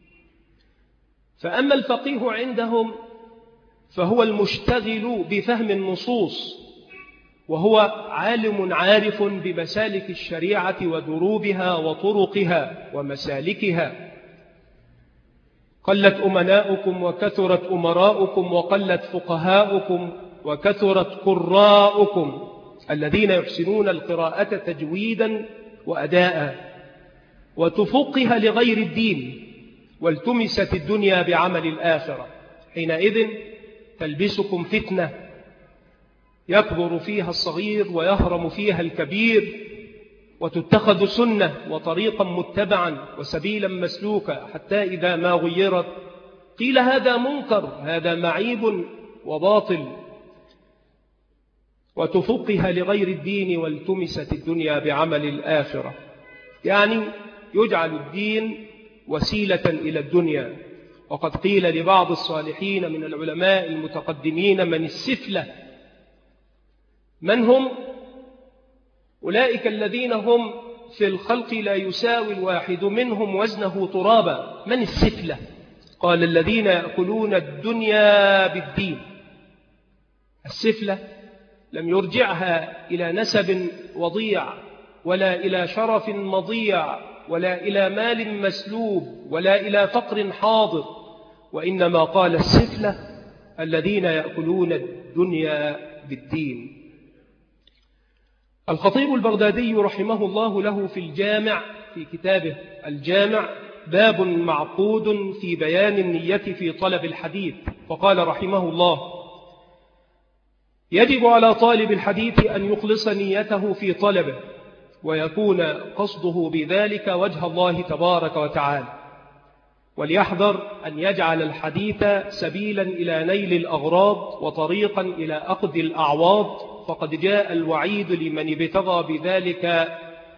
فأما الفقيه عندهم فهو المشتغل بفهم النصوص، وهو عالم عارف بمسالك الشريعة ودروبها وطرقها ومسالكها. قلت أمناؤكم وكثرت أمراؤكم وقلت فقهاؤكم وكثرت قراؤكم، الذين يحسنون القراءة تجويدا وأداء. وتفقه لغير الدين والتمست الدنيا بعمل الآخرة. حينئذ تلبسكم فتنة يكبر فيها الصغير ويهرم فيها الكبير، وتتخذ سنة وطريقا متبعا وسبيلا مسلوكا، حتى إذا ما غيرت قيل هذا منكر، هذا معيب وباطل. وتفقه لغير الدين والتمست الدنيا بعمل الآخرة، يعني يجعل الدين وسيلة إلى الدنيا. وقد قيل لبعض الصالحين من العلماء المتقدمين: من السفلة. من هم؟ أولئك الذين هم في الخلق لا يساوي الواحد منهم وزنه ترابا. من السفلة؟ قال: الذين يأكلون الدنيا بالدين. السفلة لم يرجعها إلى نسب وضيع، ولا إلى شرف مضيع، ولا إلى مال مسلوب، ولا إلى فقر حاضر، وإنما قال السفلة الذين يأكلون الدنيا بالدين. الخطيب البغدادي رحمه الله له في الجامع، في كتابه الجامع، باب معقود في بيان النية في طلب الحديث، فقال رحمه الله: يجب على طالب الحديث أن يخلص نيته في طلبه، ويكون قصده بذلك وجه الله تبارك وتعالى، وليحذر أن يجعل الحديث سبيلا إلى نيل الأغراض وطريقا إلى أخذ الأعواض، فقد جاء الوعيد لمن ابتغى بذلك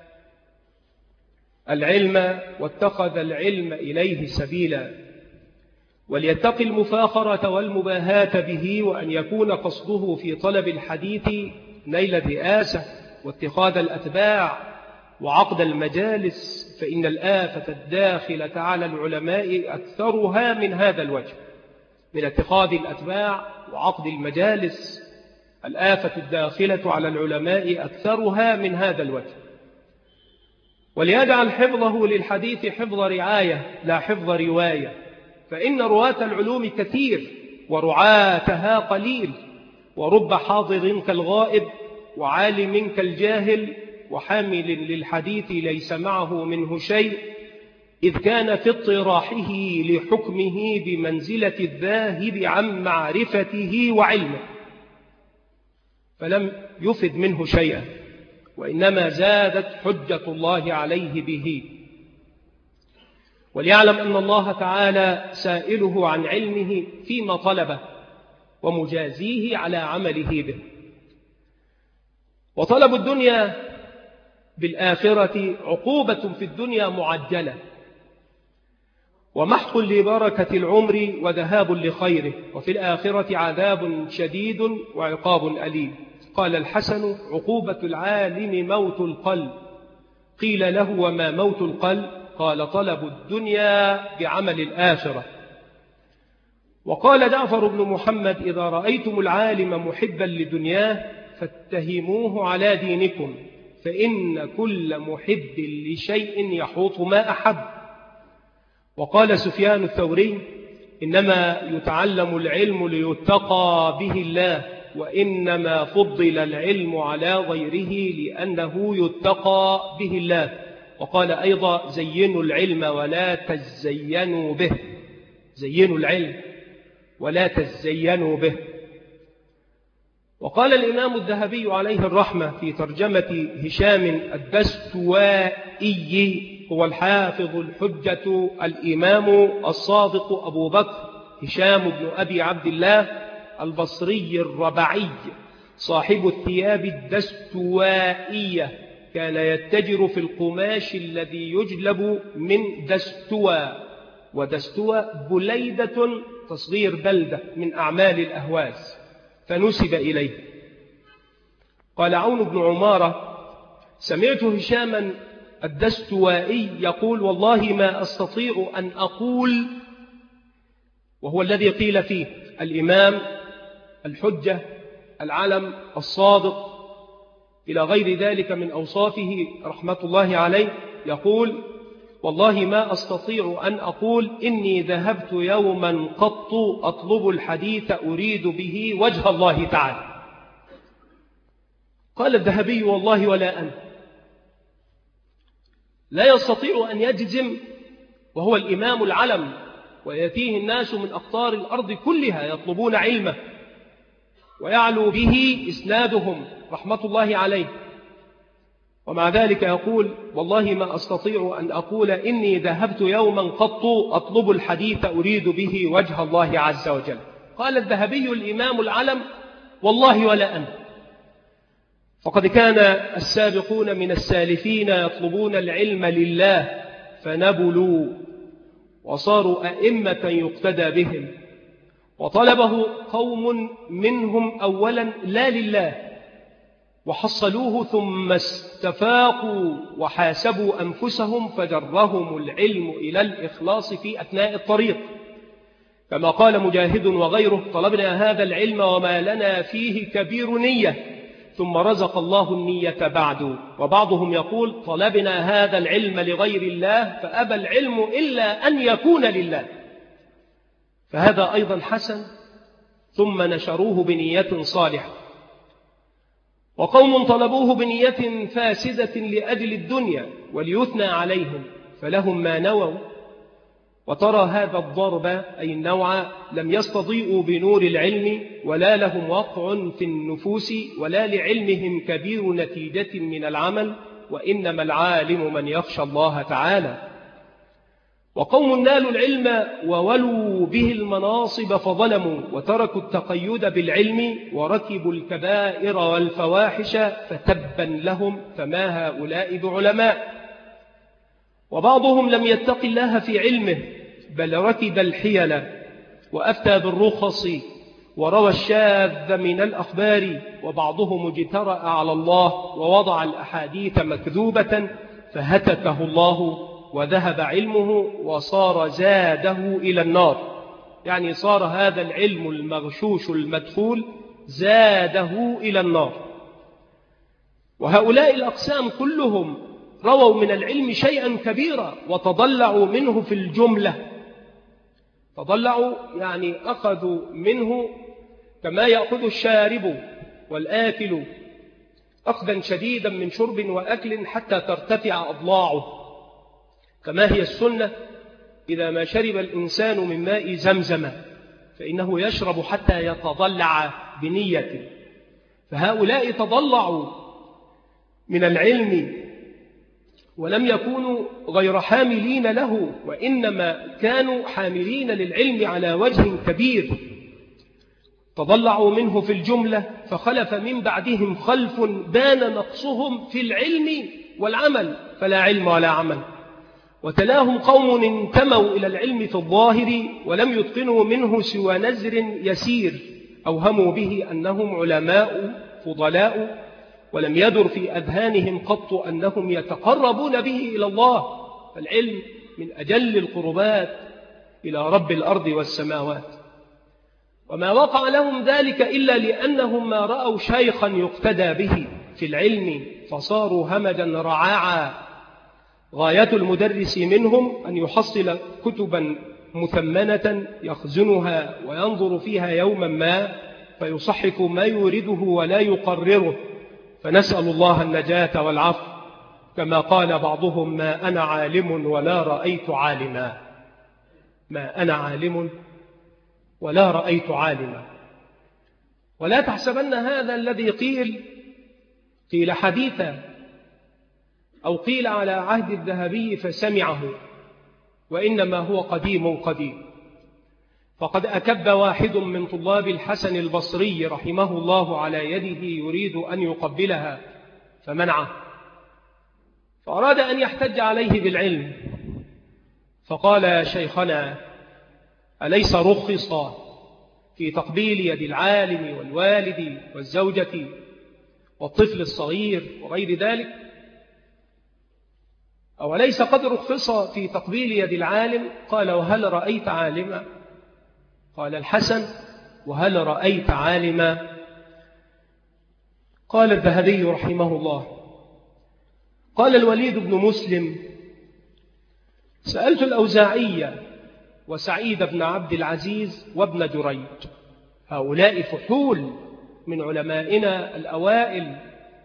العلم واتخذ العلم إليه سبيلا. وليتق المفاخرة والمباهاة به، وأن يكون قصده في طلب الحديث نيل الرئاسة واتخاذ الأتباع وعقد المجالس، فإن الآفة الداخلة على العلماء أكثرها من هذا الوجه، من اتخاذ الأتباع وعقد المجالس. الآفة الداخلة على العلماء أكثرها من هذا الوجه. وليجعل حفظه للحديث حفظ رعاية لا حفظ رواية، فإن رواة العلوم كثير ورعاتها قليل، ورب حاضر كالغائب وعالم كالجاهل، وحامل للحديث ليس معه منه شيء، إذ كان في اطراحه لحكمه بمنزلة الذاهب عن معرفته وعلمه، فلم يفد منه شيئا، وإنما زادت حجة الله عليه به. وليعلم أن الله تعالى سائله عن علمه فيما طلبه، ومجازيه على عمله به. وطلب الدنيا بالآخرة عقوبة في الدنيا معجلة، ومحق لبركة العمر وذهاب لخيره، وفي الآخرة عذاب شديد وعقاب أليم. قال الحسن: عقوبة العالم موت القلب. قيل له: وما موت القلب؟ قال: طلب الدنيا بعمل الآخرة. وقال جعفر بن محمد: إذا رأيتم العالم محبا لدنياه فاتهموه على دينكم، فإن كل محب لشيء يحوط ما أحب. وقال سفيان الثوري: إنما يتعلم العلم ليتقى به الله، وإنما فضل العلم على غيره لأنه يتقى به الله. وقال أيضا: زينوا العلم ولا تزينوا به. زينوا العلم ولا تزينوا به. وقال الإمام الذهبي عليه الرحمة في ترجمة هشام الدستوائي: هو الحافظ الحجة الإمام الصادق أبو بكر هشام بن أبي عبد الله البصري الربعي، صاحب الثياب الدستوائية، كان يتجر في القماش الذي يجلب من دستوى، ودستوى بليدة تصغير بلدة من أعمال الأهواز، فنسب إليه. قال عون بن عمارة: سمعت هشاما الدستوائي يقول: والله ما أستطيع أن أقول، وهو الذي قيل فيه الإمام الحجة العلم الصادق إلى غير ذلك من أوصافه رحمة الله عليه، يقول: والله ما أستطيع أن أقول إني ذهبت يوما قط أطلب الحديث أريد به وجه الله تعالى. قال الذهبي: والله ولا أنا. لا يستطيع أن يجزم وهو الإمام العلم، ويأتيه الناس من أقطار الأرض كلها يطلبون علمه، ويعلو به إسنادهم رحمة الله عليه، ومع ذلك يقول: والله ما أستطيع أن أقول إني ذهبت يوما قط أطلب الحديث أريد به وجه الله عز وجل. قال الذهبي الإمام العلم: والله ولا أنا. فقد كان السابقون من السالفين يطلبون العلم لله فنبلوا وصاروا أئمة يقتدى بهم، وطلبه قوم منهم أولا لا لله، وحصلوه ثم استفاقوا وحاسبوا أنفسهم فجرهم العلم إلى الإخلاص في أثناء الطريق، كما قال مجاهد وغيره: طلبنا هذا العلم وما لنا فيه كبير نية، ثم رزق الله النية بعد. وبعضهم يقول: طلبنا هذا العلم لغير الله فأبى العلم إلا أن يكون لله، فهذا أيضا حسن، ثم نشروه بنية صالحة. وقوم طلبوه بنية فاسدة لأجل الدنيا وليثنى عليهم، فلهم ما نووا. وترى هذا الضرب أي النوع لم يستضيئوا بنور العلم، ولا لهم وقع في النفوس، ولا لعلمهم كبير نتيجة من العمل، وإنما العالم من يخشى الله تعالى. وقوم نالوا العلم وولوا به المناصب فظلموا، وتركوا التقيد بالعلم وركبوا الكبائر والفواحش، فتبا لهم، فما هؤلاء بعلماء. وبعضهم لم يتق الله في علمه، بل ركب الحيل وأفتى بالرخص وروى الشاذ من الأخبار، وبعضهم اجترأ على الله ووضع الأحاديث مكذوبة فهتكه الله وذهب علمه وصار زاده إلى النار. يعني صار هذا العلم المغشوش المدخول زاده إلى النار. وهؤلاء الأقسام كلهم رووا من العلم شيئا كبيرا وتضلعوا منه في الجملة. تضلعوا يعني أخذوا منه كما يأخذ الشارب والآكل أخذا شديدا من شرب وأكل حتى ترتفع أضلاعه، كما هي السنة إذا ما شرب الإنسان من ماء زمزم فإنه يشرب حتى يتضلع بنية. فهؤلاء تضلعوا من العلم ولم يكونوا غير حاملين له، وإنما كانوا حاملين للعلم على وجه كبير. تضلعوا منه في الجملة فخلف من بعدهم خلف بان نقصهم في العلم والعمل فلا علم ولا عمل. وتلاهم قوم انتموا إلى العلم في الظاهر ولم يتقنوا منه سوى نزر يسير أوهموا به أنهم علماء فضلاء، ولم يدر في أذهانهم قط أنهم يتقربون به إلى الله. فالعلم من أجل القربات إلى رب الأرض والسماوات. وما وقع لهم ذلك إلا لأنهم ما رأوا شيخا يقتدى به في العلم فصاروا همجا رعاعا. غاية المدرس منهم أن يحصل كتبا مثمنة يخزنها وينظر فيها يوما ما فيصحح ما يورده ولا يقرره. فنسأل الله النجاة والعفو، كما قال بعضهم: ما أنا عالم ولا رأيت عالما. ما أنا عالم ولا رأيت عالما. ولا تحسبن هذا الذي قيل حديثا أو قيل على عهد الذهبي فسمعه، وإنما هو قديم قديم. فقد أكب واحد من طلاب الحسن البصري رحمه الله على يده يريد أن يقبلها فمنعه، فأراد أن يحتج عليه بالعلم، فقال: يا شيخنا، أليس رخص في تقبيل يد العالم والوالد والزوجة والطفل الصغير وغير ذلك؟ أو أليس قد رخص في تقبيل يد العالم؟ قال: وهل رأيت عالما؟ قال الحسن: وهل رأيت عالما؟ قال الذهبي رحمه الله: قال الوليد بن مسلم: سألت الأوزاعي وسعيد بن عبد العزيز وابن جريج، هؤلاء فحول من علمائنا الأوائل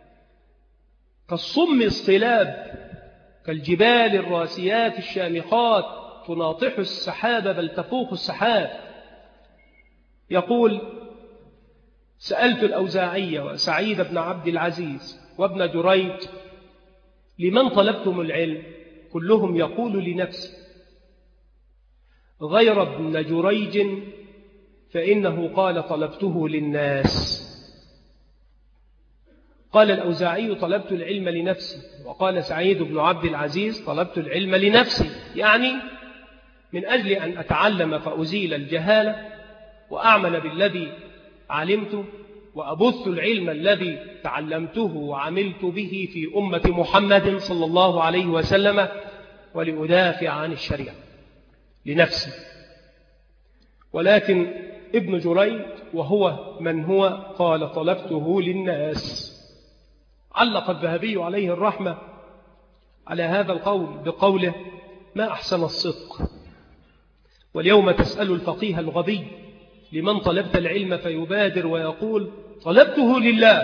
كالصم الصلاب، كالجبال الراسيات الشامخات تناطح السحاب بل تفوق السحاب. يقول: سألت الأوزاعي وسعيد بن عبد العزيز وابن جريج: لمن طلبتم العلم؟ كلهم يقول: لنفسه، غير ابن جريج فإنه قال: طلبته للناس. قال الأوزاعي: طلبت العلم لنفسي. وقال سعيد بن عبد العزيز: طلبت العلم لنفسي، يعني من أجل أن أتعلم فأزيل الجهالة وأعمل بالذي علمته وأبث العلم الذي تعلمته وعملت به في أمة محمد صلى الله عليه وسلم ولأدافع عن الشريعة لنفسي. ولكن ابن جريج وهو من هو قال: طلبته للناس. علق الذهبي عليه الرحمة على هذا القول بقوله: ما أحسن الصدق. واليوم تسأل الفقيه الغبي: لمن طلبت العلم؟ فيبادر ويقول: طلبته لله.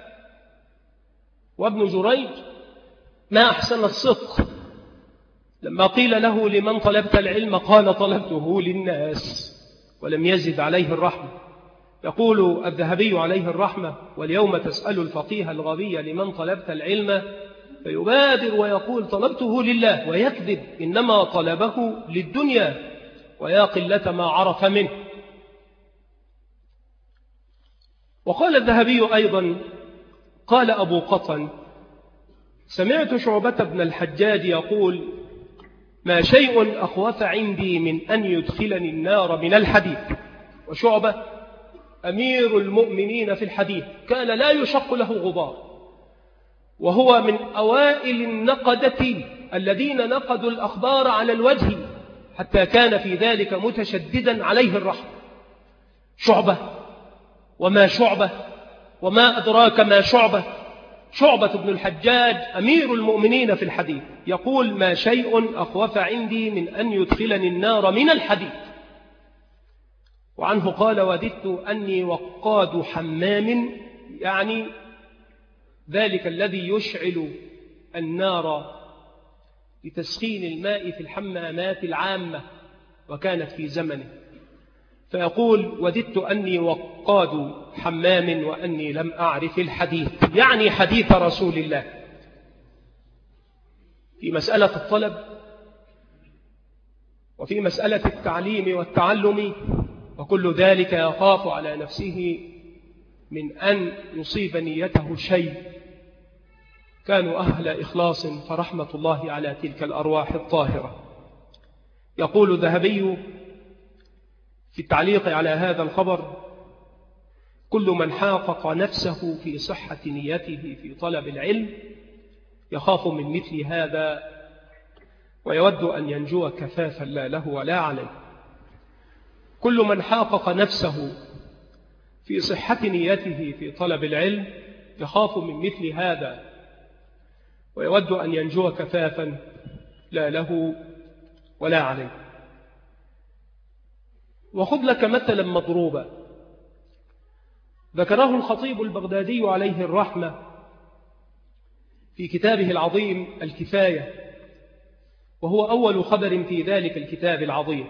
وابن جريج ما أحسن الصدق، لما قيل له: لمن طلبت العلم؟ قال: طلبته للناس، ولم يزد عليه الرحمة. يقول الذهبي عليه الرحمة: واليوم تسأل الفقيه الغبي: لمن طلبت العلم؟ فيبادر ويقول: طلبته لله، ويكذب، إنما طلبه للدنيا، ويا قلة ما عرف منه. وقال الذهبي أيضا: قال أبو قطن: سمعت شعبة بن الحجاج يقول: ما شيء أخوف عندي من أن يدخلني النار من الحديد. وشعبة أمير المؤمنين في الحديث، كان لا يشق له غبار، وهو من أوائل النقدة الذين نقدوا الأخبار على الوجه، حتى كان في ذلك متشددا عليه الرحمة. شعبة، وما شعبة، وما أدراك ما شعبة. شعبة بن الحجاج أمير المؤمنين في الحديث يقول: ما شيء أخوف عندي من أن يدخلني النار من الحديث. وعنه قال: وددت أني وقاد حمام، يعني ذلك الذي يشعل النار لتسخين الماء في الحمامات العامة، وكانت في زمنه، فيقول: وددت أني وقاد حمام وأني لم أعرف الحديث، يعني حديث رسول الله في مسألة الطلب وفي مسألة التعليم والتعلم، وكل ذلك يخاف على نفسه من أن يصيب نيته شيء. كانوا أهل إخلاص، فرحمة الله على تلك الأرواح الطاهرة. يقول الذهبي في التعليق على هذا الخبر: كل من حاقق نفسه في صحة نيته في طلب العلم يخاف من مثل هذا، ويود أن ينجو كفافا لا له ولا عليه. كل من حاقق نفسه في صحة نيته في طلب العلم يخاف من مثل هذا، ويود أن ينجو كفافا لا له ولا عليه. وخذ لك مثلا مضروبا ذكره الخطيب البغدادي عليه الرحمة في كتابه العظيم الكفاية، وهو أول خبر في ذلك الكتاب العظيم،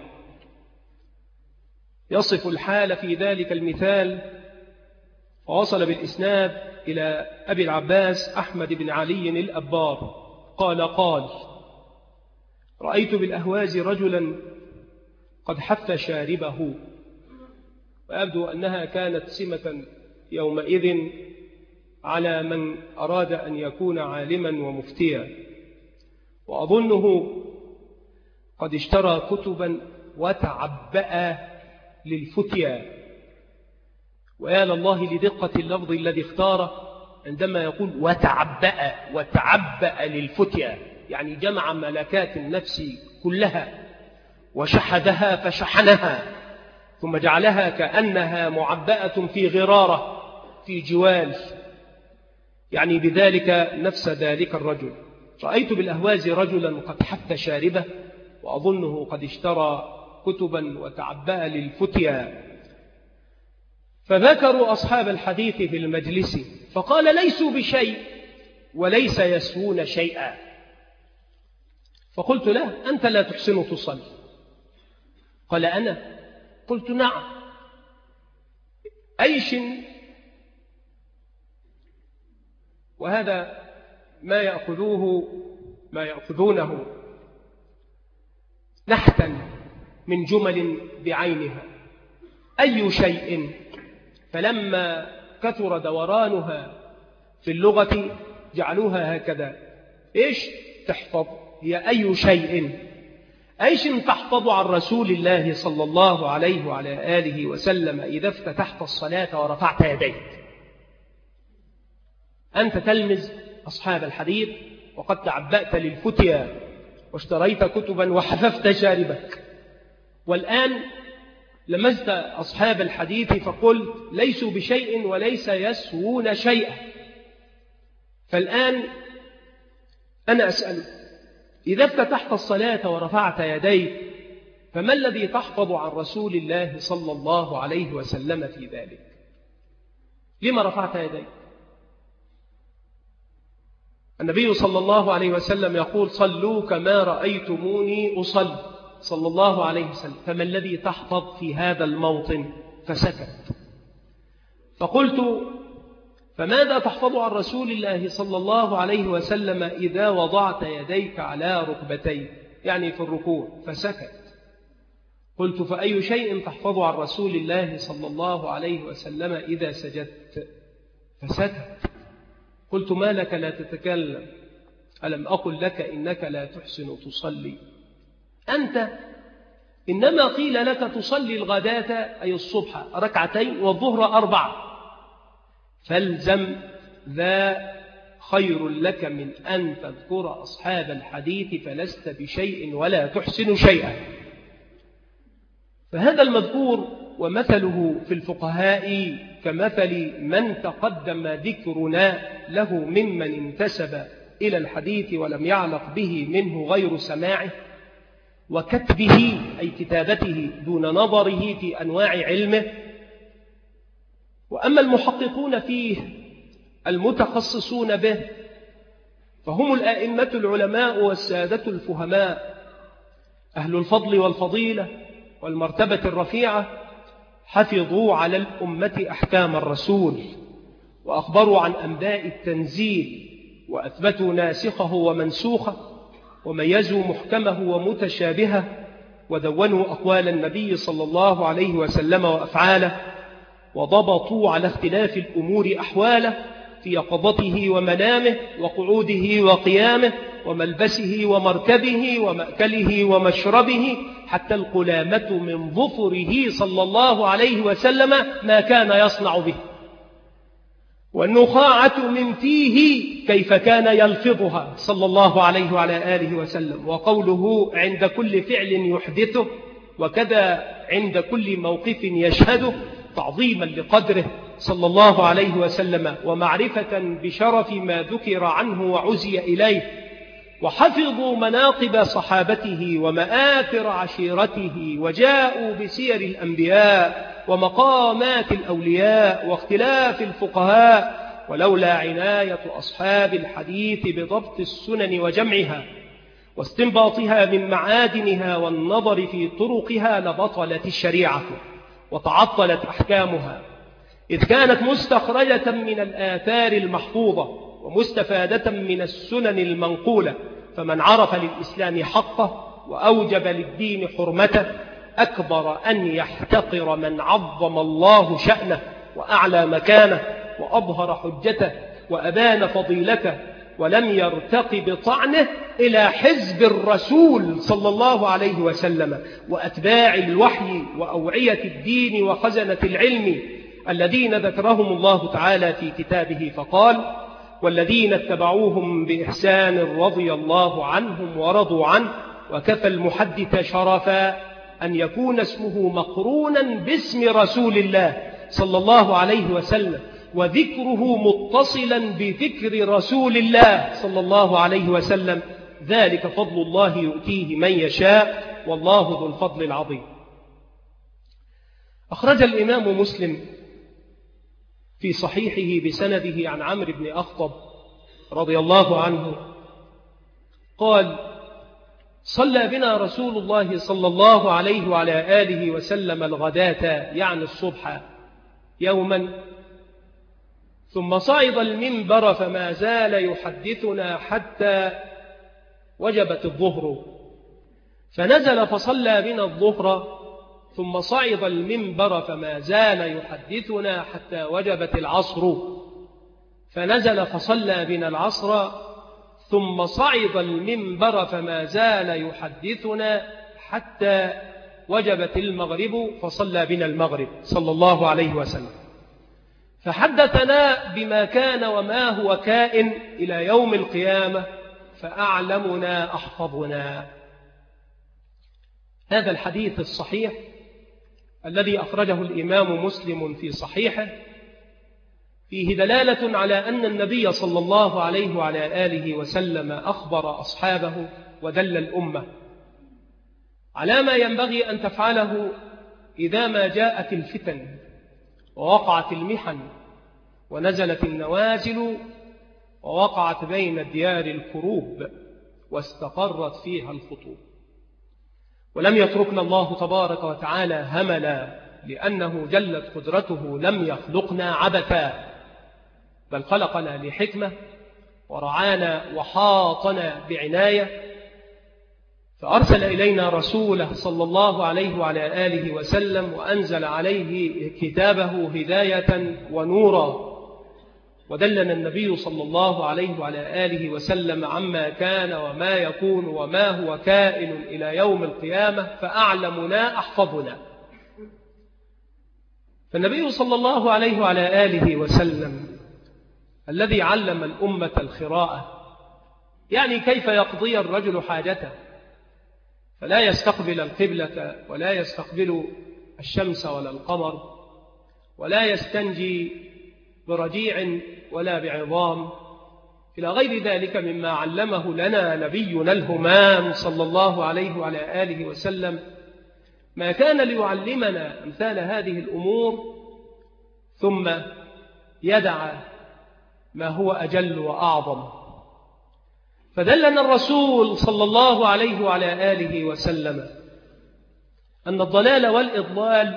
يصف الحال في ذلك المثال، ووصل بالإسناد إلى أبي العباس أحمد بن علي الأبار قال: رأيت بالأهواز رجلا قد حف شاربه. ويبدو أنها كانت سمة يومئذ على من أراد أن يكون عالما ومفتيا، وأظنه قد اشترى كتبا وتعبأ للفتيا. ويا لله لدقة اللفظ الذي اختاره عندما يقول وتعبأ للفتيا، يعني جمع ملكات النفس كلها وشحذها فشحنها، ثم جعلها كأنها معبأة في غرارة في جوال، يعني بذلك نفس ذلك الرجل. رأيت بالأهواز رجلا قد حف شاربه، وأظنه قد اشترى كتبا وتعبأ للفتيا. فذكروا أصحاب الحديث في المجلس، فقال: ليسوا بشيء وليس يسوون شيئا. فقلت له: أنت لا تحسن تصلي؟ قال: أنا؟ قلت: نعم. أيش. وهذا ما يأخذونه نحتا من جمل بعينها. أي شيء، فلما كثر دورانها في اللغة جعلوها هكذا: إيش تحفظ؟ هي أي شيء. أيش تحفظ عن رسول الله صلى الله عليه وعلى آله وسلم إذا افتتحت الصلاة ورفعت يديك؟ أنت تلمز أصحاب الحديث وقد تعبأت للفتيا واشتريت كتبا وحففت شاربك، والآن لمزت أصحاب الحديث فقلت: ليسوا بشيء وليس يسوون شيئا. فالآن أنا أسألك: إذا افتتحت الصلاة ورفعت يديك، فما الذي تحفظ عن رسول الله صلى الله عليه وسلم في ذلك؟ لما رفعت يديك؟ النبي صلى الله عليه وسلم يقول: صلوا كما رأيتموني أصلي، صلى الله عليه وسلم. فما الذي تحفظ في هذا الموطن؟ فسكت. فقلت: فماذا تحفظ عن رسول الله صلى الله عليه وسلم إذا وضعت يديك على ركبتيك، يعني في الركوع؟ فسكت. قلت: فأي شيء تحفظ عن رسول الله صلى الله عليه وسلم إذا سجدت؟ فسكت. قلت: ما لك لا تتكلم؟ ألم أقل لك إنك لا تحسن تصلي؟ أنت إنما قيل لك تصلي الغداة أي الصبح 2 والظهر 4، فالزم ذا خير لك من أن تذكر أصحاب الحديث فلست بشيء ولا تحسن شيئا. فهذا المذكور ومثله في الفقهاء كمثل من تقدم ذكرنا له ممن انتسب إلى الحديث ولم يعلق به منه غير سماعه وكتبه أي كتابته دون نظره في أنواع علمه. وأما المحققون فيه المتخصصون به فهم الآئمة العلماء والسادة الفهماء أهل الفضل والفضيلة والمرتبة الرفيعة، حفظوا على الأمة أحكام الرسول وأخبروا عن أنباء التنزيل وأثبتوا ناسخه ومنسوخه وميزوا محكمه ومتشابهه ودونوا أقوال النبي صلى الله عليه وسلم وأفعاله وضبطوا على اختلاف الأمور أحواله في يقظته ومنامه وقعوده وقيامه وملبسه ومركبه ومأكله ومشربه حتى القلامة من ظفره صلى الله عليه وسلم ما كان يصنع به، والنخاعة من فيه كيف كان يلفظها صلى الله عليه وعلى آله وسلم، وقوله عند كل فعل يحدثه وكذا عند كل موقف يشهده تعظيما لقدره صلى الله عليه وسلم ومعرفة بشرف ما ذكر عنه وعزي إليه. وحفظوا مناقب صحابته ومآثر عشيرته وجاءوا بسير الأنبياء ومقامات الأولياء واختلاف الفقهاء، ولولا عناية أصحاب الحديث بضبط السنن وجمعها واستنباطها من معادنها والنظر في طرقها لبطلت الشريعة وتعطلت أحكامها، إذ كانت مستخرجة من الآثار المحفوظة ومستفادة من السنن المنقولة. فمن عرف للإسلام حقه وأوجب للدين حرمته أكبر أن يحتقر من عظم الله شأنه وأعلى مكانه وأظهر حجته وأبان فضيلته ولم يرتق بطعنه إلى حزب الرسول صلى الله عليه وسلم وأتباع الوحي وأوعية الدين وخزنة العلم الذين ذكرهم الله تعالى في كتابه فقال: والذين اتبعوهم بإحسان رضي الله عنهم ورضوا عنه. وكفى المحدث شرفا أن يكون اسمه مقرونا باسم رسول الله صلى الله عليه وسلم وذكره متصلا بذكر رسول الله صلى الله عليه وسلم، ذلك فضل الله يؤتيه من يشاء والله ذو الفضل العظيم. أخرج الإمام مسلم في صحيحه بسنده عن عمرو بن أخطب رضي الله عنه قال: صلى بنا رسول الله صلى الله عليه وعلى آله وسلم الغداة يعني الصبح يوما، ثم صعد المنبر فما زال يحدثنا حتى وجبت الظهر، فنزل فصلى بنا الظهر، ثم صعد المنبر فما زال يحدثنا حتى وجبت العصر، فنزل فصلى بنا العصر، ثم صعد المنبر فما زال يحدثنا حتى وجبت المغرب فصلى بنا المغرب صلى الله عليه وسلم، فحدثنا بما كان وما هو كائن إلى يوم القيامة، فأعلمنا أحفظنا. هذا الحديث الصحيح الذي أخرجه الإمام مسلم في صحيحه فيه دلالة على أن النبي صلى الله عليه وعلى آله وسلم أخبر أصحابه ودل الأمة على ما ينبغي أن تفعله إذا ما جاءت الفتن ووقعت المحن ونزلت النوازل ووقعت بين الديار الكروب واستقرت فيها الخطوب. ولم يتركنا الله تبارك وتعالى هملا، لأنه جلت قدرته لم يخلقنا عبثا، بل خلقنا لحكمة ورعانا وحاطنا بعناية، فأرسل إلينا رسوله صلى الله عليه وعلى آله وسلم وأنزل عليه كتابه هداية ونورا، ودلنا النبي صلى الله عليه وعلى آله وسلم عما كان وما يكون وما هو كائن إلى يوم القيامة، فأعلمنا أحفظنا. فالنبي صلى الله عليه وعلى آله وسلم الذي علم الأمة الخراءة، يعني كيف يقضي الرجل حاجته، فلا يستقبل القبلة ولا يستقبل الشمس ولا القمر، ولا يستنجي برجيع ولا بعظام، إلى غير ذلك مما علمه لنا نبينا الهمام صلى الله عليه وعلى آله وسلم. ما كان ليعلمنا أمثال هذه الأمور ثم يدع ما هو أجل وأعظم. فدلنا الرسول صلى الله عليه وعلى آله وسلم أن الضلال والإضلال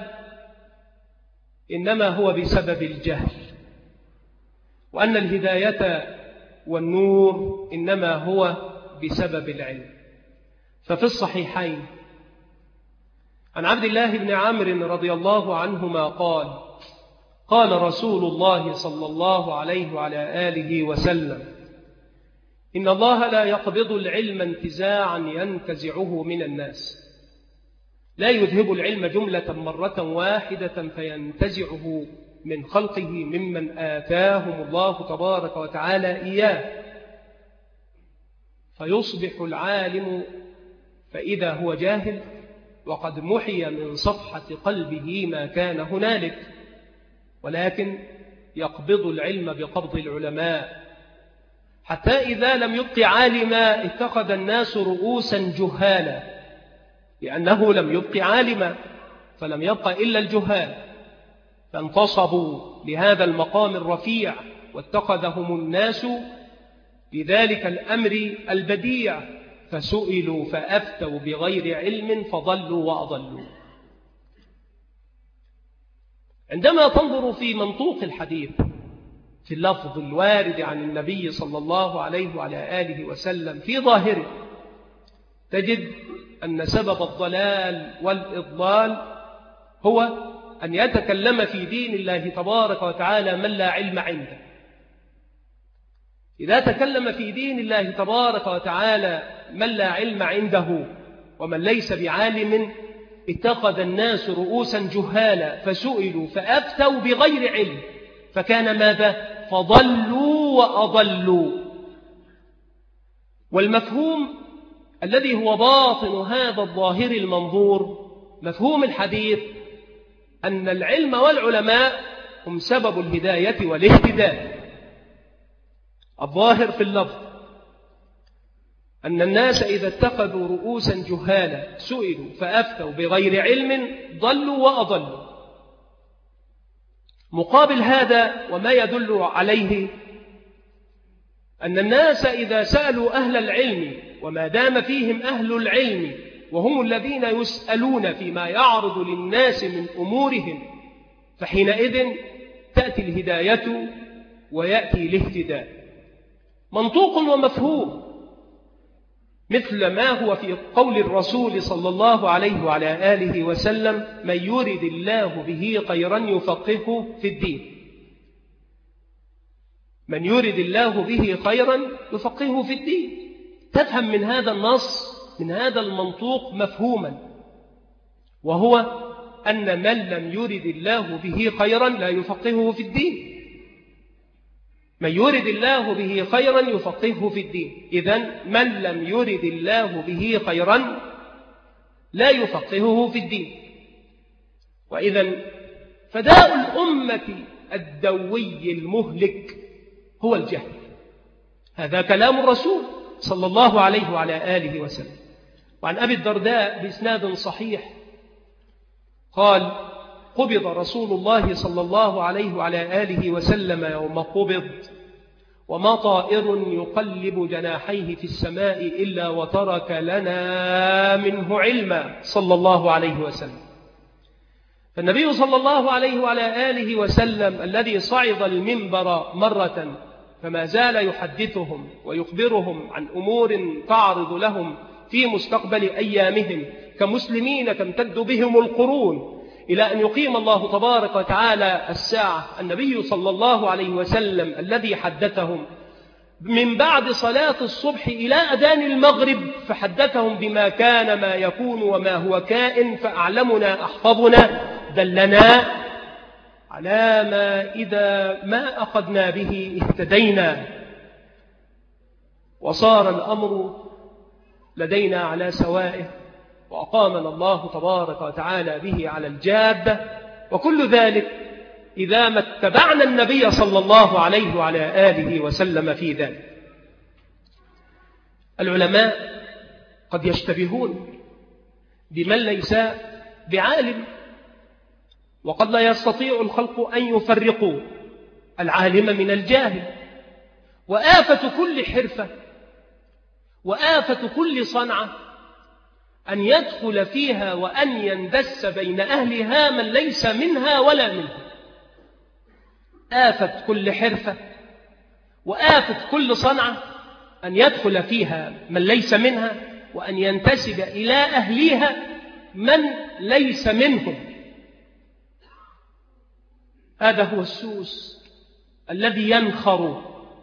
إنما هو بسبب الجهل، وأن الهداية والنور إنما هو بسبب العلم. ففي الصحيحين عن عبد الله بن عمرو رضي الله عنهما قال: قال رسول الله صلى الله عليه وعلى آله وسلم: إن الله لا يقبض العلم انتزاعا ينتزعه من الناس، لا يذهب العلم جملة مرة واحدة فينتزعه من خلقه ممن آتاهم الله تبارك وتعالى إياه، فيصبح العالم فإذا هو جاهل وقد محي من صفحة قلبه ما كان هنالك، ولكن يقبض العلم بقبض العلماء، حتى إذا لم يبق عالما اتخذ الناس رؤوسا جهالا، لأنه لم يبق عالما فلم يبق إلا الجهال، فانتصبوا لهذا المقام الرفيع واتخذهم الناس بذلك الأمر البديع، فسئلوا فأفتوا بغير علم فضلوا وأضلوا. عندما تنظر في منطوق الحديث في اللفظ الوارد عن النبي صلى الله عليه وعلى آله وسلم في ظاهره، تجد أن سبب الضلال والإضلال هو أن يتكلم في دين الله تبارك وتعالى من لا علم عنده. إذا تكلم في دين الله تبارك وتعالى من لا علم عنده ومن ليس بعالم اتخذ الناس رؤوسا جهالا فسئلوا فأفتوا بغير علم، فكان ماذا؟ فضلوا وأضلوا. والمفهوم الذي هو باطن هذا الظاهر المنظور، مفهوم الحديث، أن العلم والعلماء هم سبب الهداية والاهتداء. الظاهر في اللفظ أن الناس إذا اتخذوا رؤوسا جهالا سئلوا فأفتوا بغير علم ضلوا وأضلوا. مقابل هذا وما يدل عليه أن الناس إذا سألوا أهل العلم وما دام فيهم أهل العلم وهم الذين يسألون فيما يعرض للناس من أمورهم، فحينئذ تأتي الهداية ويأتي الاهتداء. منطوق ومفهوم، مثل ما هو في قول الرسول صلى الله عليه وعلى آله وسلم: من يرد الله به خيرا يفقهه في الدين. من يرد الله به خيرا يفقهه في الدين. تفهم من هذا النص، من هذا المنطوق مفهوما، وهو أن من لم يرد الله به خيرا لا يفقهه في الدين. من يرد الله به خيرا يفقهه في الدين. إذن من لم يرد الله به خيرا لا يفقهه في الدين. وإذن فداء الأمة الدوي المهلك هو الجهل. هذا كلام الرسول صلى الله عليه وعلى آله وسلم. وعن أبي الدرداء بإسناد صحيح قال: قبض رسول الله صلى الله عليه وعلى آله وسلم يوم قبض، وما طائر يقلب جناحيه في السماء إلا وترك لنا منه علما صلى الله عليه وسلم. فالنبي صلى الله عليه وعلى آله وسلم الذي صعد المنبر مرة فما زال يحدثهم ويخبرهم عن أمور تعرض لهم في مستقبل أيامهم كمسلمين تمتد بهم القرون إلى أن يقيم الله تبارك وتعالى الساعة النبي صلى الله عليه وسلم الذي حدثهم من بعد صلاة الصبح إلى أذان المغرب، فحدثهم بما كان ما يكون وما هو كائن، فأعلمنا أحفظنا دلنا على ما إذا ما أخذنا به اهتدينا، وصار الأمر لدينا على سوائه، وأقامنا الله تبارك وتعالى به على الجادة. وكل ذلك إذا ما اتبعنا النبي صلى الله عليه وعلى آله وسلم في ذلك. العلماء قد يشتبهون بمن ليس بعالم، وقد لا يستطيع الخلق أن يفرقوا العالم من الجاهل. وآفة كل حرفة وآفة كل صنعة أن يدخل فيها وأن يندس بين أهلها من ليس منها ولا منها. آفة كل حرفة وآفة كل صنعة أن يدخل فيها من ليس منها وأن ينتسب إلى أهليها من ليس منهم. هذا هو السوس الذي ينخر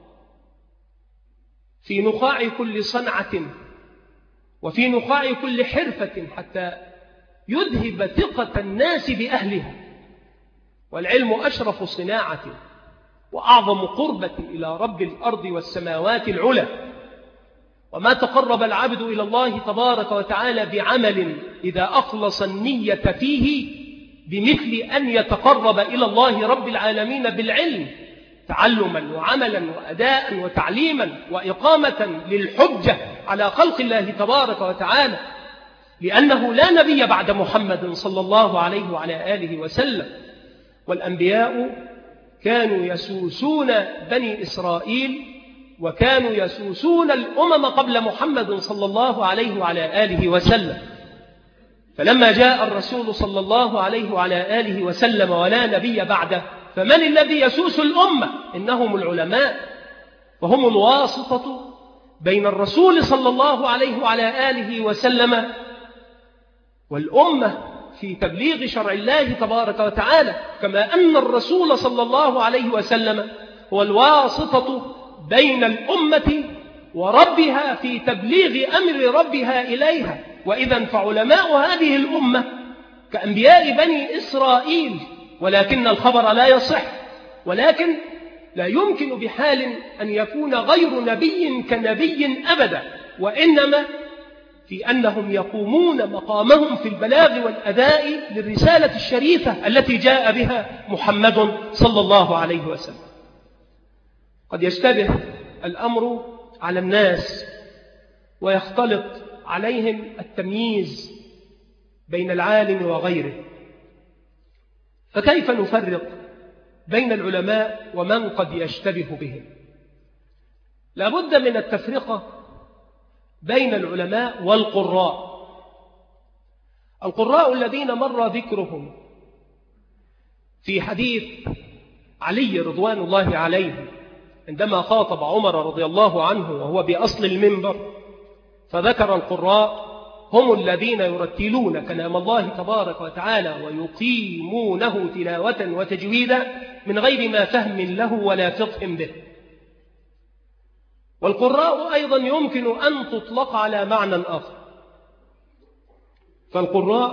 في نخاع كل صنعة وفي نخاع كل حرفة حتى يذهب ثقة الناس بأهلها. والعلم أشرف صناعة وأعظم قربة إلى رب الأرض والسماوات العلى، وما تقرب العبد إلى الله تبارك وتعالى بعمل إذا أخلص النية فيه بمثل أن يتقرب إلى الله رب العالمين بالعلم تعلما وعملا وأداء وتعليما وإقامة للحجة على خلق الله تبارك وتعالى، لأنه لا نبي بعد محمد صلى الله عليه وعلى آله وسلم. والأنبياء كانوا يسوسون بني إسرائيل وكانوا يسوسون الأمم قبل محمد صلى الله عليه وعلى آله وسلم. فلما جاء الرسول صلى الله عليه وعلى آله وسلم ولا نبي بعده، فمن الذي يسوس الأمة؟ إنهم العلماء، وهم الواسطة بين الرسول صلى الله عليه وعلى آله وسلم والأمة في تبليغ شرع الله تبارك وتعالى، كما أن الرسول صلى الله عليه وسلم هو الواسطة بين الأمة وربها في تبليغ أمر ربها إليها. وإذا فعلماء هذه الأمة كأنبياء بني إسرائيل، ولكن الخبر لا يصح، ولكن لا يمكن بحال أن يكون غير نبي كنبي أبدا، وإنما في أنهم يقومون مقامهم في البلاغ والأداء للرسالة الشريفة التي جاء بها محمد صلى الله عليه وسلم. قد يشتبه الأمر على الناس ويختلط عليهم التمييز بين العالم وغيره، فكيف نفرق بين العلماء ومن قد يشتبه بهم؟ لابد من التفرقة بين العلماء والقراء. القراء الذين مر ذكرهم في حديث علي رضوان الله عليه عندما خاطب عمر رضي الله عنه وهو بأصل المنبر، فذكر القراء هم الذين يرتلون كلام الله تبارك وتعالى ويقيمونه تلاوة وتجويدا من غير ما فهم له ولا فقه به. والقراء أيضا يمكن أن تطلق على معنى آخر، فالقراء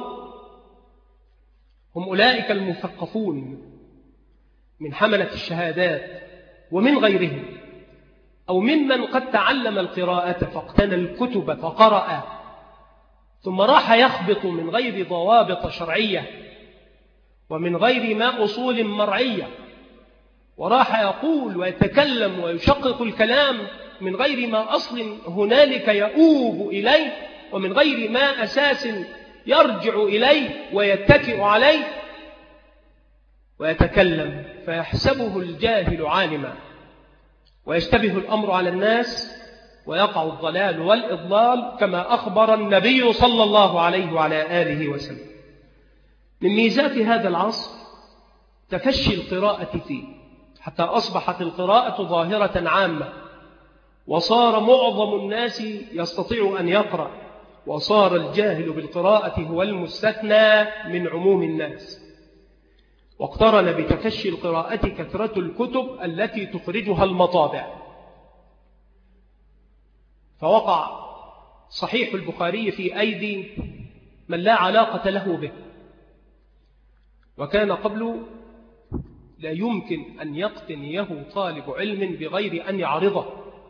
هم أولئك المثقفون من حملة الشهادات ومن غيرهم، أو ممن قد تعلم القراءة فاقتنى الكتب فقرأ ثم راح يخبط من غير ضوابط شرعية ومن غير ما أصول مرعية، وراح يقول ويتكلم ويشقق الكلام من غير ما أصل هنالك يؤوب إليه ومن غير ما أساس يرجع إليه ويتكئ عليه، ويتكلم فيحسبه الجاهل عالما، ويشتبه الأمر على الناس ويقع الضلال والإضلال كما أخبر النبي صلى الله عليه وعلى آله وسلم. من ميزات هذا العصر تفشي القراءة فيه، حتى أصبحت القراءة ظاهرة عامة، وصار معظم الناس يستطيع أن يقرأ، وصار الجاهل بالقراءة هو المستثنى من عموم الناس. واقترن بتفشي القراءة كثرة الكتب التي تخرجها المطابع، فوقع صحيح البخاري في أيدي من لا علاقة له به، وكان قبل لا يمكن أن يقتنيه طالب علم بغير أن يعرضه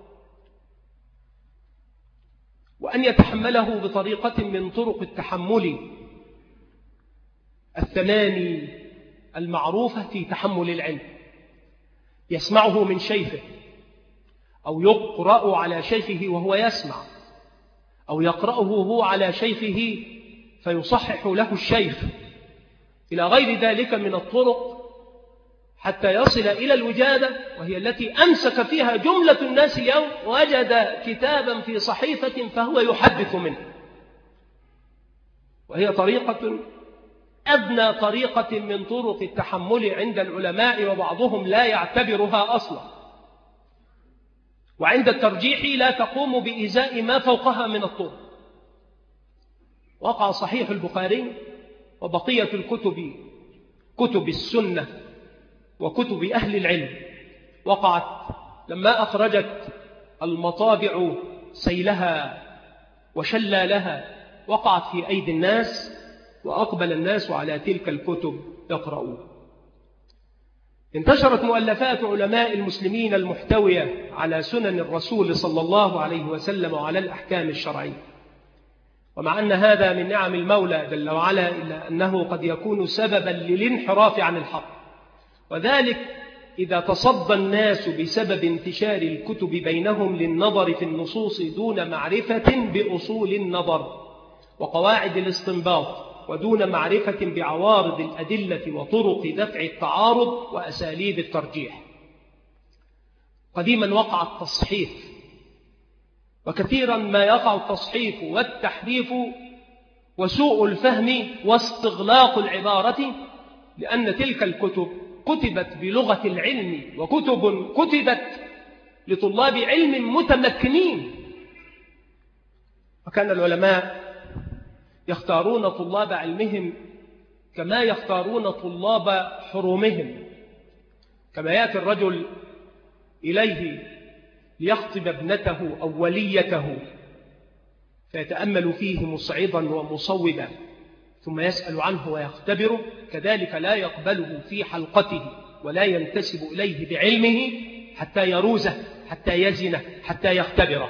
وأن يتحمله بطريقة من طرق التحمل الثماني المعروفة في تحمل العلم، يسمعه من شيخه أو يقرأ على شيخه وهو يسمع، أو يقرأه هو على شيخه فيصحح له الشيخ، إلى غير ذلك من الطرق حتى يصل إلى الوجادة، وهي التي أمسك فيها جملة الناس اليوم، وجد كتابا في صحيفة فهو يحدث منه، وهي طريقة أدنى طريقة من طرق التحمل عند العلماء، وبعضهم لا يعتبرها أصلا، وعند الترجيح لا تقوم بإزاء ما فوقها من الطرق. وقع صحيح البخاري وبقية الكتب، كتب السنة وكتب أهل العلم، وقعت لما أخرجت المطابع سيلها وشلالها، وقعت في أيدي الناس، وأقبل الناس على تلك الكتب يقرؤون. انتشرت مؤلفات علماء المسلمين المحتوية على سنن الرسول صلى الله عليه وسلم وعلى الأحكام الشرعية، ومع أن هذا من نعم المولى جل وعلا، إلا أنه قد يكون سببا للانحراف عن الحق، وذلك إذا تصدى الناس بسبب انتشار الكتب بينهم للنظر في النصوص دون معرفة بأصول النظر وقواعد الاستنباط، ودون معرفة بعوارض الأدلة وطرق دفع التعارض وأساليب الترجيح. قديما وقع التصحيف، وكثيرا ما يقع التصحيف والتحريف وسوء الفهم واستغلاق العبارة، لأن تلك الكتب كتبت بلغة العلم، وكتب كتبت لطلاب علم متمكنين، وكان العلماء يختارون طلاب علمهم كما يختارون طلاب حرومهم، كما يأتي الرجل إليه ليخطب ابنته أو وليته فيتأمل فيه مصعدا ومصوبا، ثم يسأل عنه ويختبره، كذلك لا يقبله في حلقته ولا ينتسب إليه بعلمه حتى يروزه، حتى يزنه، حتى يختبره.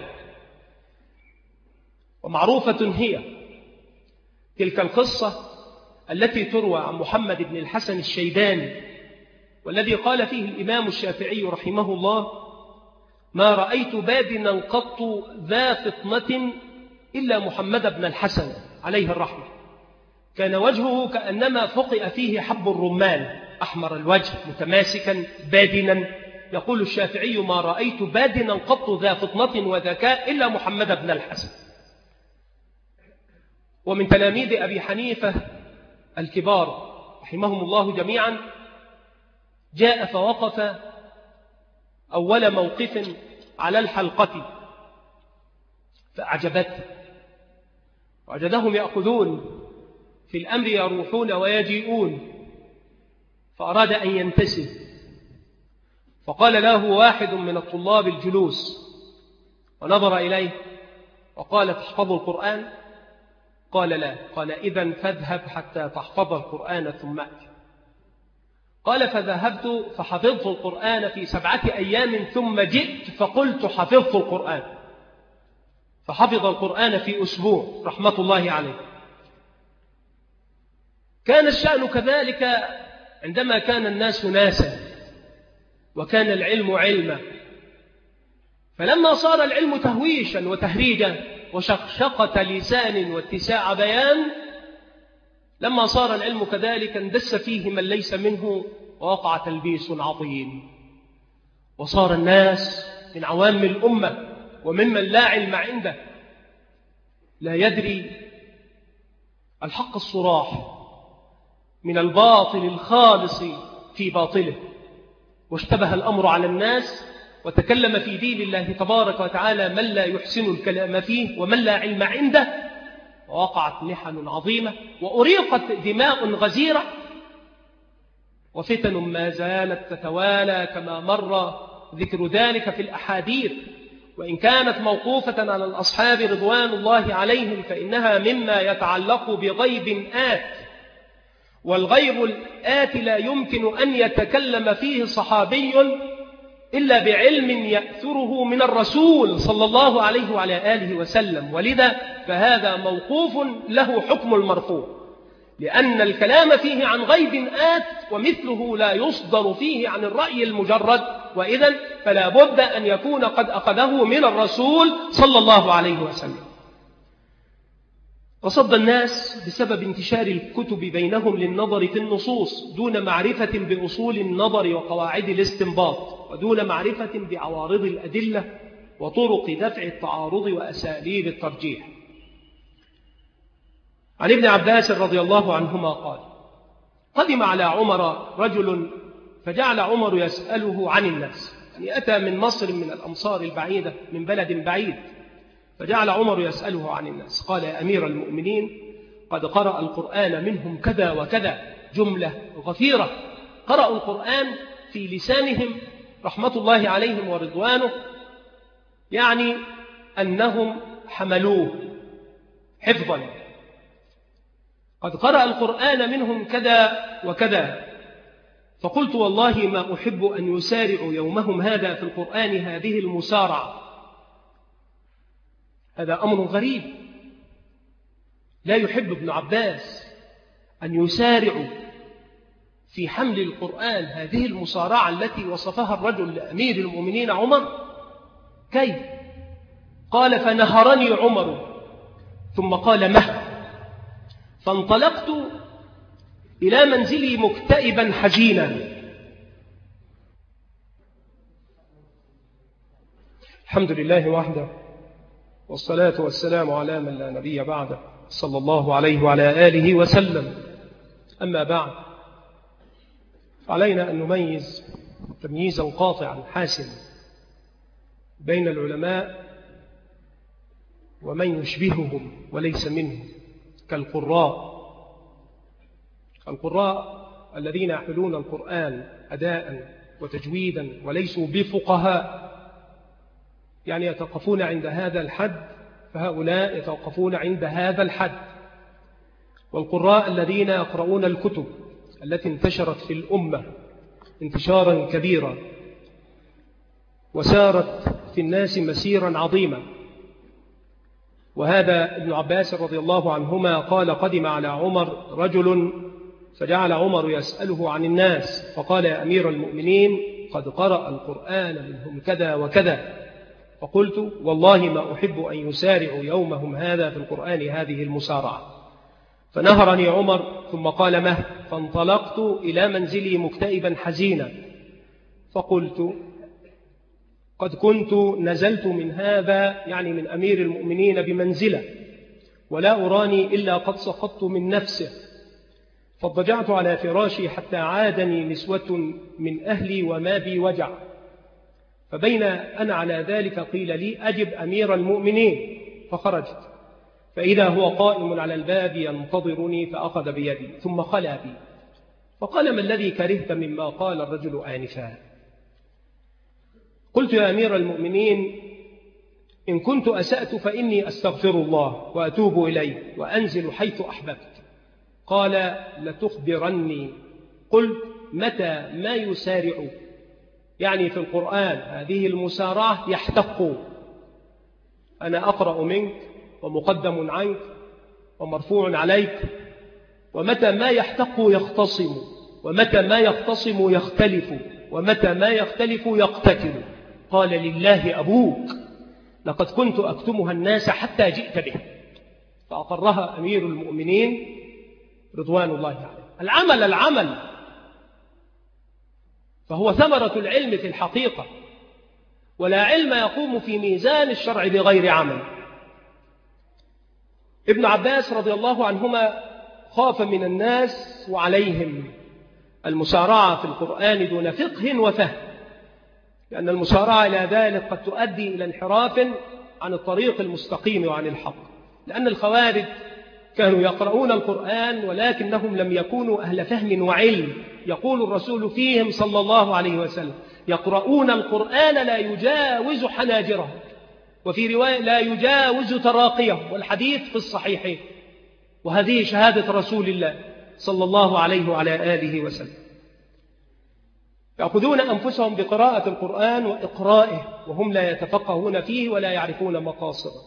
ومعروفة هي تلك القصة التي تروى عن محمد بن الحسن الشيباني، والذي قال فيه الإمام الشافعي رحمه الله: ما رأيت بادنا قط ذا فطنة إلا محمد بن الحسن عليه الرحمة، كان وجهه كأنما فقئ فيه حب الرمان، أحمر الوجه متماسكا بادنا. يقول الشافعي: ما رأيت بادنا قط ذا فطنة وذكاء إلا محمد بن الحسن. ومن تلاميذ أبي حنيفة الكبار رحمهم الله جميعا جاء فوقف أول موقف على الحلقة فأعجبته، وجدهم يأخذون في الأمر يروحون ويجيئون، فأراد أن ينتسب، فقال له واحد من الطلاب الجلوس ونظر إليه وقال: تحفظ القرآن؟ قال: لا. قال: إذن فاذهب حتى تحفظ القرآن ثم أتي. قال: فذهبت فحفظت القرآن في 7 أيام، ثم جئت فقلت حفظت القرآن، فحفظ القرآن في أسبوع رحمة الله عليه. كان الشأن كذلك عندما كان الناس ناسا وكان العلم علما، فلما صار العلم تهويشا وتهريجا وشقشقة لسان واتساع بيان، لما صار العلم كذلك اندس فيه من ليس منه ووقع تلبيس عظيم، وصار الناس من عوام الأمة وممن لا علم عنده لا يدري الحق الصراح من الباطل الخالص في باطله، واشتبه الأمر على الناس، وتكلم في دين الله تبارك وتعالى من لا يحسن الكلام فيه ومن لا علم عنده، ووقعت محن عظيمة وأريقت دماء غزيرة وفتن ما زالت تتوالى كما مر ذكر ذلك في الأحاديث، وإن كانت موقوفة على الأصحاب رضوان الله عليهم فإنها مما يتعلق بغيب آت، والغيب الآت لا يمكن أن يتكلم فيه صحابي إلا بعلم يأثره من الرسول صلى الله عليه وعلى آله وسلم، ولذا فهذا موقوف له حكم المرفوع، لأن الكلام فيه عن غيب آت ومثله لا يصدر فيه عن الرأي المجرد، وإذن فلا بد أن يكون قد أخذه من الرسول صلى الله عليه وسلم. وصد الناس بسبب انتشار الكتب بينهم للنظر في النصوص دون معرفة بأصول النظر وقواعد الاستنباط، ودون معرفة بعوارض الأدلة وطرق دفع التعارض وأساليب الترجيح. عن ابن عباس رضي الله عنهما قال: قدم على عمر رجل فجعل عمر يسأله عن الناس، يعني أتى من مصر من الأمصار البعيدة من بلد بعيد، فجعل عمر يسأله عن الناس. قال: يا أمير المؤمنين، قد قرأ القرآن منهم كذا وكذا، جملة غفيرة قرأوا القرآن في لسانهم رحمة الله عليهم ورضوانه، يعني أنهم حملوه حفظا. قد قرأ القرآن منهم كذا وكذا، فقلت: والله ما أحب أن يسارعوا يومهم هذا في القرآن هذه المسارعة. هذا أمر غريب، لا يحب ابن عباس أن يسارعوا في حمل القرآن هذه المسارعة التي وصفها الرجل لأمير المؤمنين عمر. كيف؟ قال: فنهرني عمر ثم قال: مه، فانطلقت إلى منزلي مكتئبا حزينا. الحمد لله وحده، والصلاة والسلام على من لا نبي بعده، صلى الله عليه وعلى آله وسلم. أما بعد، علينا أن نميز تمييزا قاطعا حاسما بين العلماء ومن يشبههم وليس منهم، كالقراء الذين يحملون القرآن أداء وتجويدا وليسوا بفقهاء، يعني يتوقفون عند هذا الحد، فهؤلاء يتوقفون عند هذا الحد. والقراء الذين يقرؤون الكتب التي انتشرت في الأمة انتشارا كبيرا وسارت في الناس مسيرا عظيما. وهذا ابن عباس رضي الله عنهما قال: قدم على عمر رجل فجعل عمر يسأله عن الناس، فقال: يا أمير المؤمنين، قد قرأ القرآن منهم كذا وكذا. فقلت: والله ما أحب أن يسارعوا يومهم هذا في القرآن هذه المسارعة. فنهرني عمر ثم قال: مه، فانطلقت إلى منزلي مكتئبا حزينا. فقلت: قد كنت نزلت من هذا، يعني من أمير المؤمنين، بمنزلة، ولا أراني إلا قد سقطت من نفسه، فاضطجعت على فراشي حتى عادني نسوة من أهلي وما بي وجع. فبين أنا على ذلك قيل لي: أجب أمير المؤمنين. فخرجت فإذا هو قائم على الباب ينتظرني، فأخذ بيدي ثم خلى بي فقال: ما الذي كرهت مما قال الرجل آنفا؟ قلت: يا أمير المؤمنين، إن كنت أسأت فإني أستغفر الله وأتوب إليه وأنزل حيث أحببت. قال: لتخبرني. قلت: متى ما يسارع، يعني في القرآن هذه المسارعة يحتق، أنا أقرأ منك ومقدم عنك ومرفوع عليك، ومتى ما يحتق يختصم، ومتى ما يختصم يختلف، ومتى ما يختلف يقتتل. قال: لله أبوك، لقد كنت أكتمها الناس حتى جئت به. فأقرها أمير المؤمنين رضوان الله عليه. العمل فهو ثمرة العلم في الحقيقة، ولا علم يقوم في ميزان الشرع بغير عمل. ابن عباس رضي الله عنهما خاف من الناس وعليهم المسارعة في القرآن دون فقه وفهم، لأن المسارعة إلى ذلك قد تؤدي إلى انحراف عن الطريق المستقيم وعن الحق، لأن الخوارج كانوا يقرؤون القرآن ولكنهم لم يكونوا أهل فهم وعلم. يقول الرسول فيهم صلى الله عليه وسلم: يقرؤون القرآن لا يجاوز حناجرهم، وفي رواية لا يجاوز تراقيهم، والحديث في الصحيحين. وهذه شهادة رسول الله صلى الله عليه وعلى آله وسلم. يأخذون أنفسهم بقراءة القرآن وإقرائه وهم لا يتفقهون فيه ولا يعرفون مقاصده،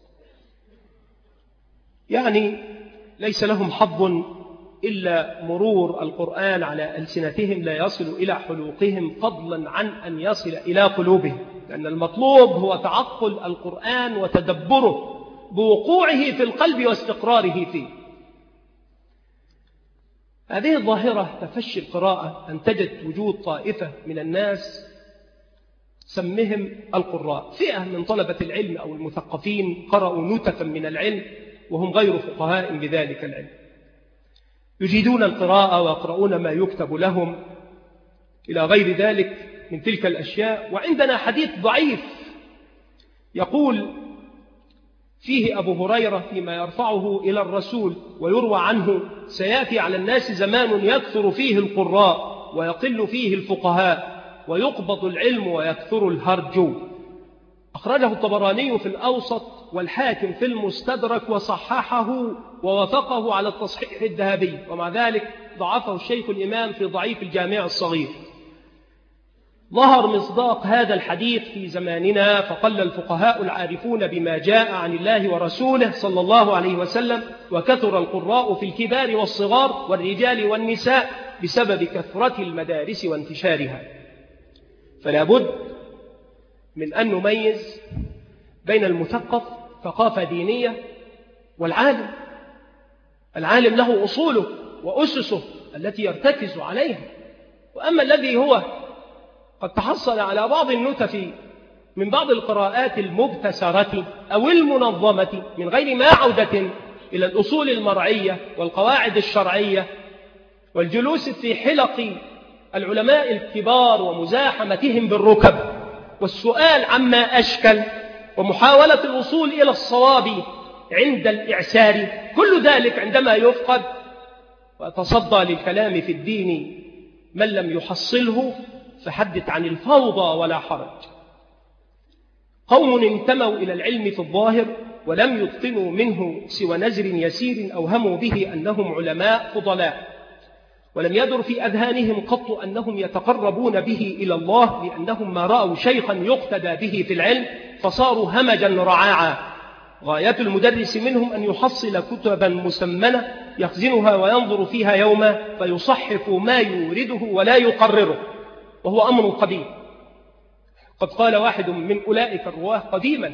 يعني ليس لهم حظ إلا مرور القرآن على ألسنتهم لا يصل إلى حلوقهم، فضلا عن أن يصل إلى قلوبهم، لأن المطلوب هو تعقل القرآن وتدبره بوقوعه في القلب واستقراره فيه. هذه الظاهرة تفشي القراءة أنتجت وجود طائفة من الناس سمهم القراء، فئة من طلبة العلم أو المثقفين قرأوا نتفا من العلم وهم غير فقهاء بذلك العلم، يجيدون القراءة ويقرؤون ما يكتب لهم إلى غير ذلك من تلك الأشياء. وعندنا حديث ضعيف يقول فيه أبو هريرة فيما يرفعه إلى الرسول ويروى عنه: سيأتي على الناس زمان يكثر فيه القراء ويقل فيه الفقهاء ويقبض العلم ويكثر الهرج. أخرجه الطبراني في الأوسط والحاكم في المستدرك وصححه ووافقه على التصحيح الذهبي، ومع ذلك ضعفه الشيخ الإمام في ضعيف الجامع الصغير. ظهر مصداق هذا الحديث في زماننا، فقل الفقهاء العارفون بما جاء عن الله ورسوله صلى الله عليه وسلم، وكثر القراء في الكبار والصغار والرجال والنساء بسبب كثرة المدارس وانتشارها. فلا بد من أن نميز بين المثقف ثقافة دينية والعالم. العالم له أصوله وأسسه التي يرتكز عليها، وأما الذي هو قد تحصل على بعض النتف من بعض القراءات المبتسرة أو المنظمة من غير ما عودة إلى الأصول المرعية والقواعد الشرعية والجلوس في حلق العلماء الكبار ومزاحمتهم بالركب والسؤال عما أشكل ومحاولة الوصول إلى الصواب عند الإعسار، كل ذلك عندما يفقد وتصدى للكلام في الدين من لم يحصله فحدث عن الفوضى ولا حرج. قوم انتموا إلى العلم في الظاهر ولم يتقنوا منه سوى نزر يسير أوهموا به أنهم علماء فضلاء، ولم يدر في أذهانهم قط أنهم يتقربون به إلى الله، لأنهم ما رأوا شيخا يقتدى به في العلم فصاروا همجا رعاعا. غاية المدرس منهم أن يحصل كتبا مسمنة يخزنها وينظر فيها يوما فيصحف ما يورده ولا يقرره، وهو أمر قديم. قد قال واحد من أولئك الرواه قديما،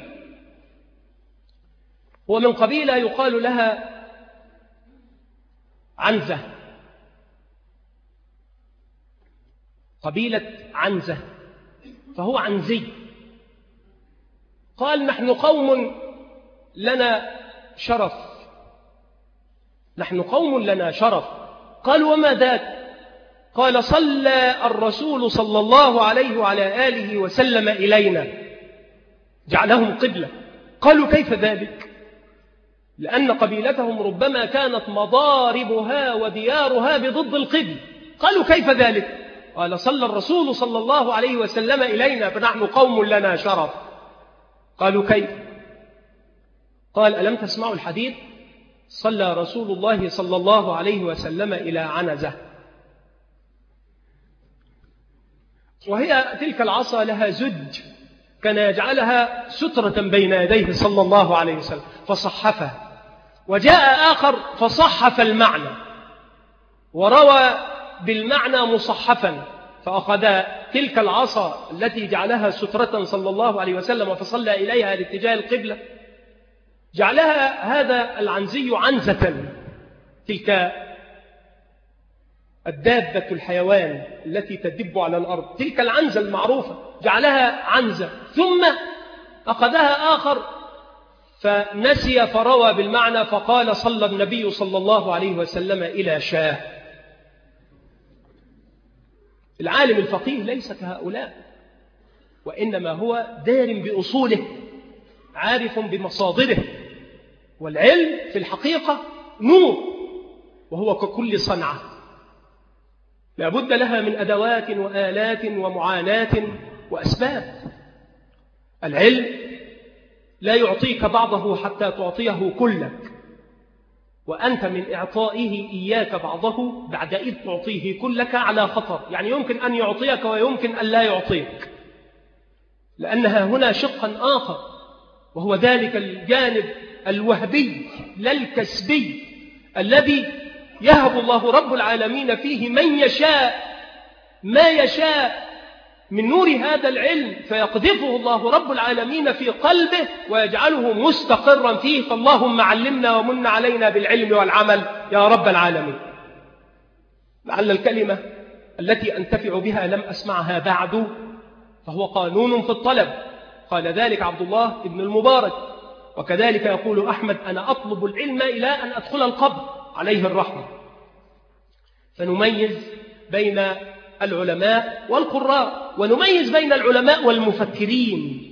هو من قبيلة يقال لها عنزة، قبيلة عنزة، فهو عنزي. قال: نحن قوم لنا شرف، نحن قوم لنا شرف. قال: وما ذاك؟ قال: صلى الرسول صلى الله عليه وعلى آله وسلم إلينا جعلهم قبلة. قالوا: كيف ذلك؟ لأن قبيلتهم ربما كانت مضاربها وديارها بضد القبل. قالوا: كيف ذلك؟ قال: صلى الرسول صلى الله عليه وسلم إلينا فنحن قوم لنا شرف. قالوا: كيف؟ قال: ألم تسمعوا الحديث؟ صلى رسول الله صلى الله عليه وسلم إلى عنزة، وهي تلك العصا لها زج كان يجعلها سترة بين يديه صلى الله عليه وسلم فصحفها. وجاء آخر فصحف المعنى وروى بالمعنى مصحفا، فأخذ تلك العصا التي جعلها سترة صلى الله عليه وسلم فصلى إليها لاتجاه القبلة، جعلها هذا العنزي عنزة، تلك الدابة الحيوان التي تدب على الأرض، تلك العنزة المعروفة جعلها عنزة. ثم أخذها آخر فنسي فروى بالمعنى فقال: صلى النبي صلى الله عليه وسلم إلى شاه. العالم الفقيه ليس كهؤلاء، وإنما هو دار بأصوله عارف بمصادره. والعلم في الحقيقة نور، وهو ككل صنعة لا بد لها من أدوات وآلات ومعاناة وأسباب. العلم لا يعطيك بعضه حتى تعطيه كلك، وأنت من إعطائه إياك بعضه بعد إذ تعطيه كلك على خطر. يعني يمكن أن يعطيك ويمكن أن لا يعطيك، لأنها هنا شقا آخر، وهو ذلك الجانب الوهبي لا الكسبي الذي يهب الله رب العالمين فيه من يشاء ما يشاء من نور هذا العلم، فيقذفه الله رب العالمين في قلبه ويجعله مستقرا فيه. فاللهم علمنا ومن علينا بالعلم والعمل يا رب العالمين. لعل الكلمة التي أنتفع بها لم أسمعها بعد، فهو قانون في الطلب. قال ذلك عبد الله بن المبارك، وكذلك يقول أحمد: أنا أطلب العلم إلى أن أدخل القبر عليه الرحمة. فنميز بين العلماء والقراء، ونميز بين العلماء والمفكرين.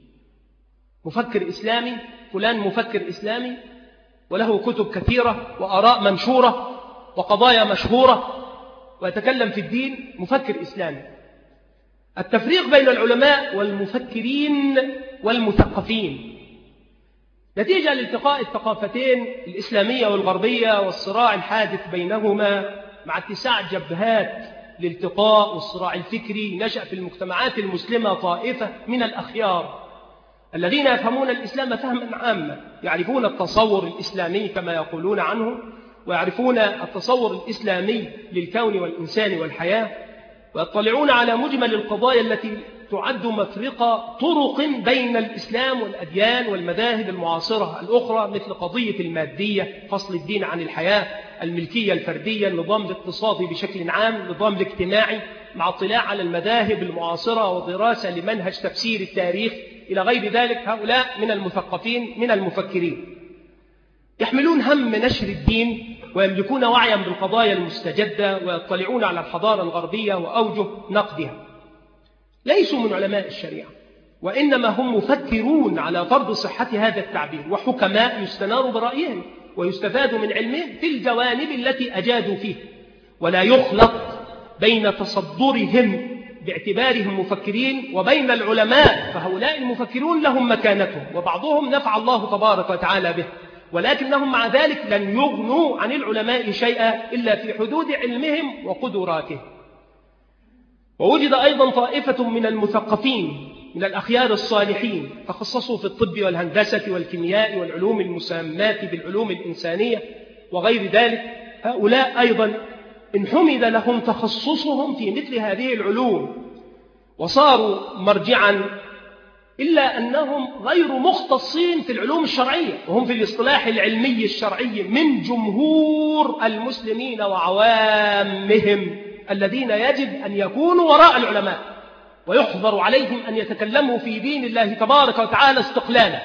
مفكر إسلامي، فلان مفكر إسلامي وله كتب كثيرة وآراء منشورة وقضايا مشهورة ويتكلم في الدين، مفكر إسلامي. التفريق بين العلماء والمفكرين والمثقفين نتيجة لالتقاء الثقافتين الإسلامية والغربية والصراع الحادث بينهما، مع اتساع جبهات الالتقاء والصراع الفكري. نشأ في المجتمعات المسلمة طائفة من الأخيار الذين يفهمون الإسلام فهما عاما، يعرفون التصور الإسلامي كما يقولون عنه، ويعرفون التصور الإسلامي للكون والإنسان والحياة، ويطلعون على مجمل القضايا التي تعد مفرقة طرق بين الإسلام والأديان والمذاهب المعاصرة الأخرى، مثل قضية المادية، فصل الدين عن الحياة، الملكية الفردية، النظام الاقتصادي بشكل عام، النظام الاجتماعي، مع اطلاع على المذاهب المعاصرة ودراسة لمنهج تفسير التاريخ إلى غير ذلك. هؤلاء من المثقفين من المفكرين، يحملون هم نشر الدين ويملكون وعيا بالقضايا المستجدة، ويطلعون على الحضارة الغربية وأوجه نقدها. ليسوا من علماء الشريعة، وإنما هم مفكرون على فرض صحة هذا التعبير، وحكماء يستنار برأيهم ويستفاد من علمهم في الجوانب التي أجادوا فيه، ولا يخلط بين تصدرهم باعتبارهم مفكرين وبين العلماء. فهؤلاء المفكرون لهم مكانتهم، وبعضهم نفع الله تبارك وتعالى به، ولكنهم مع ذلك لن يغنوا عن العلماء شيئا إلا في حدود علمهم وقدراتهم. ووجد أيضا طائفة من المثقفين من الأخيار الصالحين تخصصوا في الطب والهندسة والكيمياء والعلوم المسمات بالعلوم الإنسانية وغير ذلك. هؤلاء أيضا إن حمد لهم تخصصهم في مثل هذه العلوم وصاروا مرجعا، إلا أنهم غير مختصين في العلوم الشرعية، وهم في الاصطلاح العلمي الشرعي من جمهور المسلمين وعوامهم الذين يجب أن يكونوا وراء العلماء، ويحظر عليهم أن يتكلموا في دين الله تبارك وتعالى استقلالا.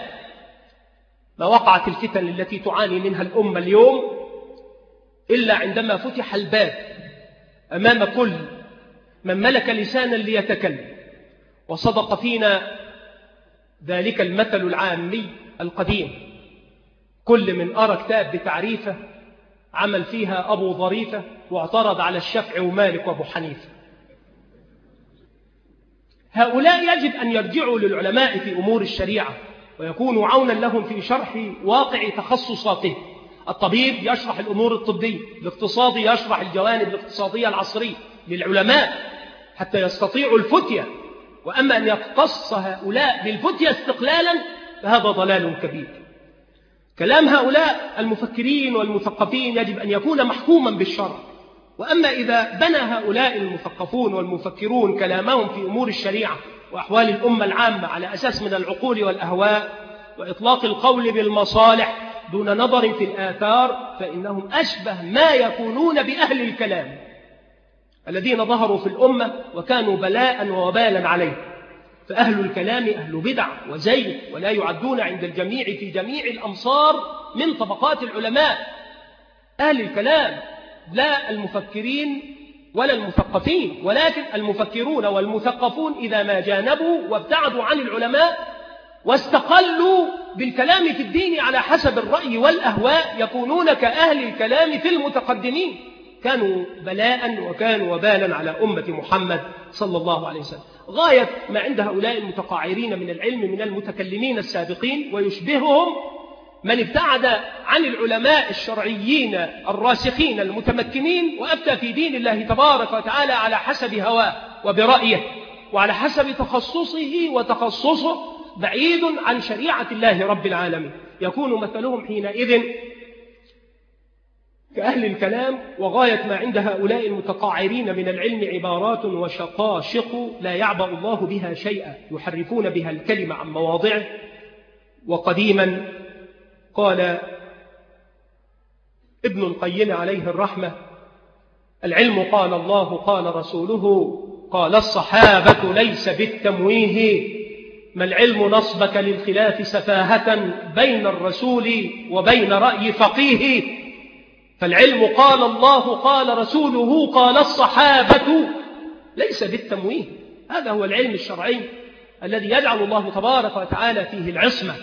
ما وقعت الفتن التي تعاني منها الأمة اليوم إلا عندما فتح الباب أمام كل من ملك لسانا ليتكلم. وصدق فينا ذلك المثل العامي القديم: كل من أرى كتاب بتعريفه عمل فيها أبو ظريفة واعترض على الشافعي ومالك وأبو حنيفة. هؤلاء يجب أن يرجعوا للعلماء في أمور الشريعة ويكونوا عونا لهم في شرح واقع تخصصاتهم. الطبيب يشرح الأمور الطبية، الاقتصادي يشرح الجوانب الاقتصادية العصرية للعلماء حتى يستطيعوا الفتية. وأما أن يقتص هؤلاء بالفتية استقلالا فهذا ضلال كبير. كلام هؤلاء المفكرين والمثقفين يجب أن يكون محكوما بالشرع. وأما إذا بنى هؤلاء المثقفون والمفكرون كلامهم في أمور الشريعة وأحوال الأمة العامة على أساس من العقول والأهواء وإطلاق القول بالمصالح دون نظر في الآثار، فإنهم أشبه ما يكونون بأهل الكلام الذين ظهروا في الأمة وكانوا بلاء ووبالا عليه. فأهل الكلام أهل بدع وزيغ، ولا يعدون عند الجميع في جميع الأمصار من طبقات العلماء. أهل الكلام لا المفكرين ولا المثقفين، ولكن المفكرون والمثقفون إذا ما جانبوا وابتعدوا عن العلماء واستقلوا بالكلام في الدين على حسب الرأي والأهواء يكونون كأهل الكلام في المتقدمين. كانوا بلاء وكانوا وبالا على أمة محمد صلى الله عليه وسلم. غاية ما عند هؤلاء المتقاعرين من العلم من المتكلمين السابقين، ويشبههم من ابتعد عن العلماء الشرعيين الراسخين المتمكنين وأفتى في دين الله تبارك وتعالى على حسب هواه وبرأيه وعلى حسب تخصصه وتخصصه بعيد عن شريعة الله رب العالمين. يكون مثلهم حينئذ كأهل الكلام. وغاية ما عند هؤلاء المتقاعرين من العلم عبارات وشقاشق لا يعبأ الله بها شيئا، يحرفون بها الكلمة عن مواضعه. وقديما قال ابن القيم عليه الرحمة: العلم قال الله قال رسوله قال الصحابة ليس بالتمويه، ما العلم نصبك للخلاف سفاهة بين الرسول وبين رأي فقيه، فالعلم قال الله قال رسوله قال الصحابة ليس بالتمويه. هذا هو العلم الشرعي الذي يجعل الله تبارك وتعالى فيه العصمة.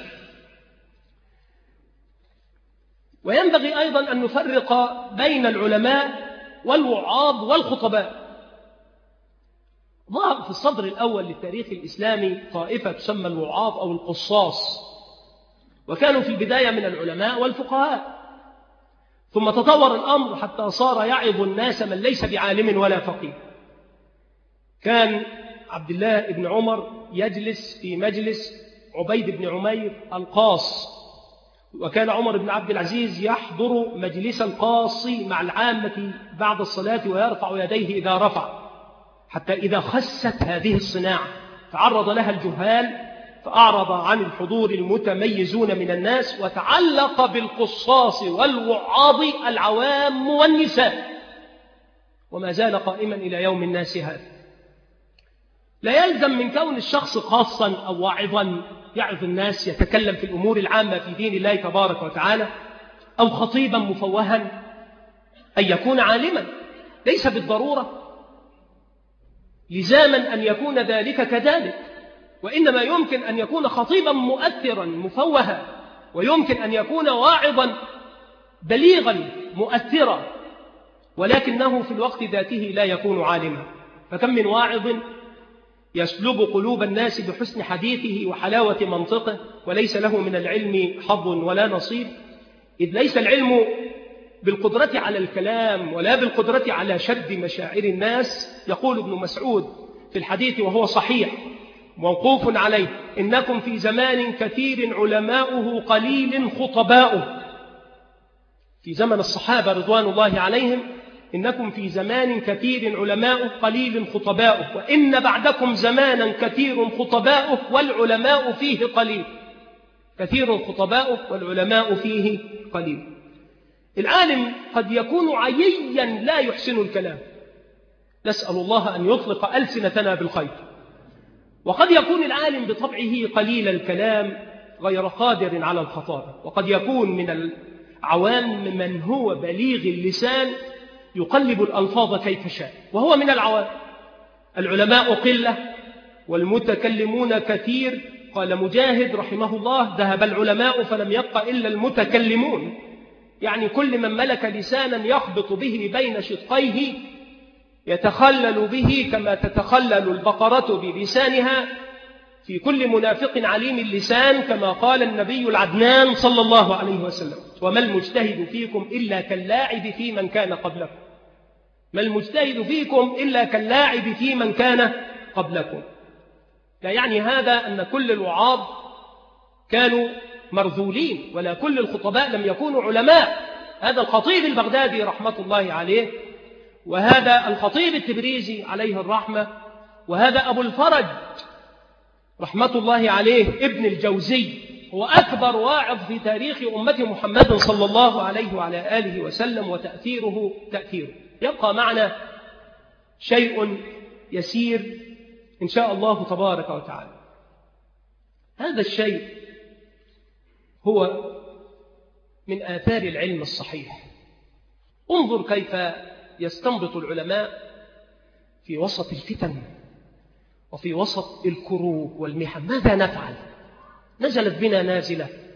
وينبغي أيضا أن نفرق بين العلماء والوعاظ والخطباء. ظهر في الصدر الأول للتاريخ الإسلامي طائفة تسمى الوعاظ أو القصاص، وكانوا في البداية من العلماء والفقهاء، ثم تطور الأمر حتى صار يعظ الناس من ليس بعالم ولا فقيه. كان عبد الله بن عمر يجلس في مجلس عبيد بن عمير القاص، وكان عمر بن عبد العزيز يحضر مجلس القاص مع العامة بعد الصلاة ويرفع يديه إذا رفع، حتى إذا خست هذه الصناعة تعرض لها الجهال فأعرض عن الحضور المتميزون من الناس، وتعلق بالقصاص والوعاظ العوام والنساء، وما زال قائما إلى يوم الناس هذا. لا يلزم من كون الشخص خاصا أو واعظا يعظ الناس يتكلم في الأمور العامة في دين الله تبارك وتعالى، أو خطيبا مفوها أن يكون عالما، ليس بالضرورة لزاما أن يكون ذلك كذلك، وإنما يمكن أن يكون خطيبا مؤثرا مفوها، ويمكن أن يكون واعظا بليغا مؤثرا، ولكنه في الوقت ذاته لا يكون عالما. فكم من واعظ يسلب قلوب الناس بحسن حديثه وحلاوة منطقه، وليس له من العلم حظ ولا نصيب، إذ ليس العلم بالقدرة على الكلام ولا بالقدرة على شد مشاعر الناس. يقول ابن مسعود في الحديث وهو صحيح موقوف عليه: إنكم في زمان كثير علماؤه قليل خطباؤه. في زمن الصحابة رضوان الله عليهم: إنكم في زمان كثير علماؤه قليل خطباؤه، وإن بعدكم زمانا كثير خطباؤه والعلماء فيه قليل. كثير خطباؤه والعلماء فيه قليل. العالم قد يكون عييا لا يحسن الكلام، نسأل الله أن يطلق ألسنتنا بالخير. وقد يكون العالم بطبعه قليل الكلام غير قادر على الخطابة، وقد يكون من العوام من هو بليغ اللسان يقلب الألفاظ كيف شاء، وهو من العوام. العلماء قلة والمتكلمون كثير. قال مجاهد رحمه الله: ذهب العلماء فلم يبق إلا المتكلمون، يعني كل من ملك لسانا يخبط به بين شقيه يتخلل به كما تتخلل البقرة بلسانها، في كل منافق عليم اللسان، كما قال النبي العدنان صلى الله عليه وسلم: وما المجتهد فيكم إلا كاللاعب في من كان قبلكم. ما المجتهد فيكم إلا كاللاعب في من كان قبلكم. لا يعني هذا أن كل الوعاظ كانوا مرذولين، ولا كل الخطباء لم يكونوا علماء. هذا الخطيب البغدادي رحمة الله عليه، وهذا الخطيب التبريزي عليه الرحمة، وهذا أبو الفرج رحمة الله عليه ابن الجوزي، هو أكبر واعظ في تاريخ أمة محمد صلى الله عليه وعلى آله وسلم، وتأثيره تأثيره. يبقى معنا شيء يسير إن شاء الله تبارك وتعالى. هذا الشيء هو من آثار العلم الصحيح. انظر كيف يستنبط العلماء في وسط الفتن وفي وسط الكروب والمحن. ماذا نفعل؟ نزلت بنا نازلة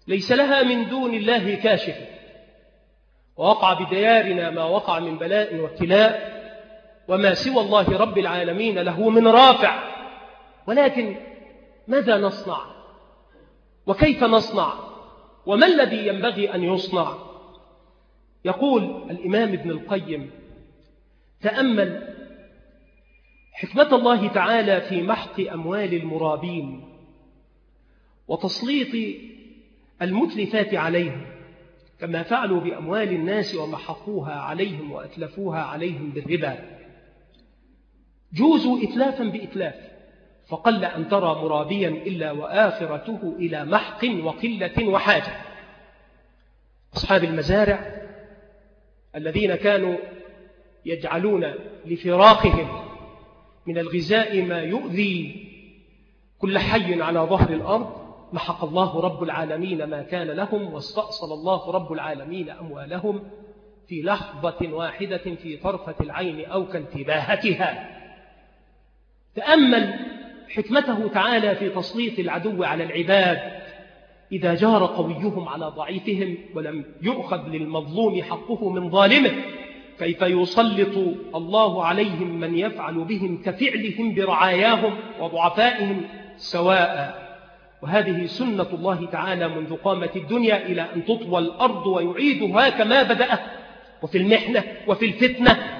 ليس لها من دون الله كاشف، ووقع بديارنا ما وقع من بلاء وابتلاء، وما سوى الله رب العالمين له من رافع. ولكن ماذا نصنع وكيف نصنع وما الذي ينبغي أن يصنع؟ يقول الإمام ابن القيم: تأمل حكمة الله تعالى في محق أموال المرابين وتسليط المتلفات عليهم، كما فعلوا بأموال الناس ومحقوها عليهم وأتلفوها عليهم بالربا. جوزوا إتلافا بإتلاف، فقل أن ترى مرابيا إلا وآخرته إلى محق وقلة وحاجة. أصحاب المزارع الذين كانوا يجعلون لفراخهم من الغذاء ما يؤذي كل حي على ظهر الأرض، محق الله رب العالمين ما كان لهم، واستأصل الله رب العالمين أموالهم في لحظة واحدة في طرفة العين أو كانتباهتها. تأمل حكمته تعالى في تسليط العدو على العباد إذا جار قويهم على ضعيفهم ولم يؤخذ للمظلوم حقه من ظالمه، كيف يسلط الله عليهم من يفعل بهم كفعلهم برعاياهم وضعفائهم سواء. وهذه سنة الله تعالى منذ قامت الدنيا إلى أن تطوى الأرض ويعيدها كما بدأت. وفي المحنة وفي الفتنة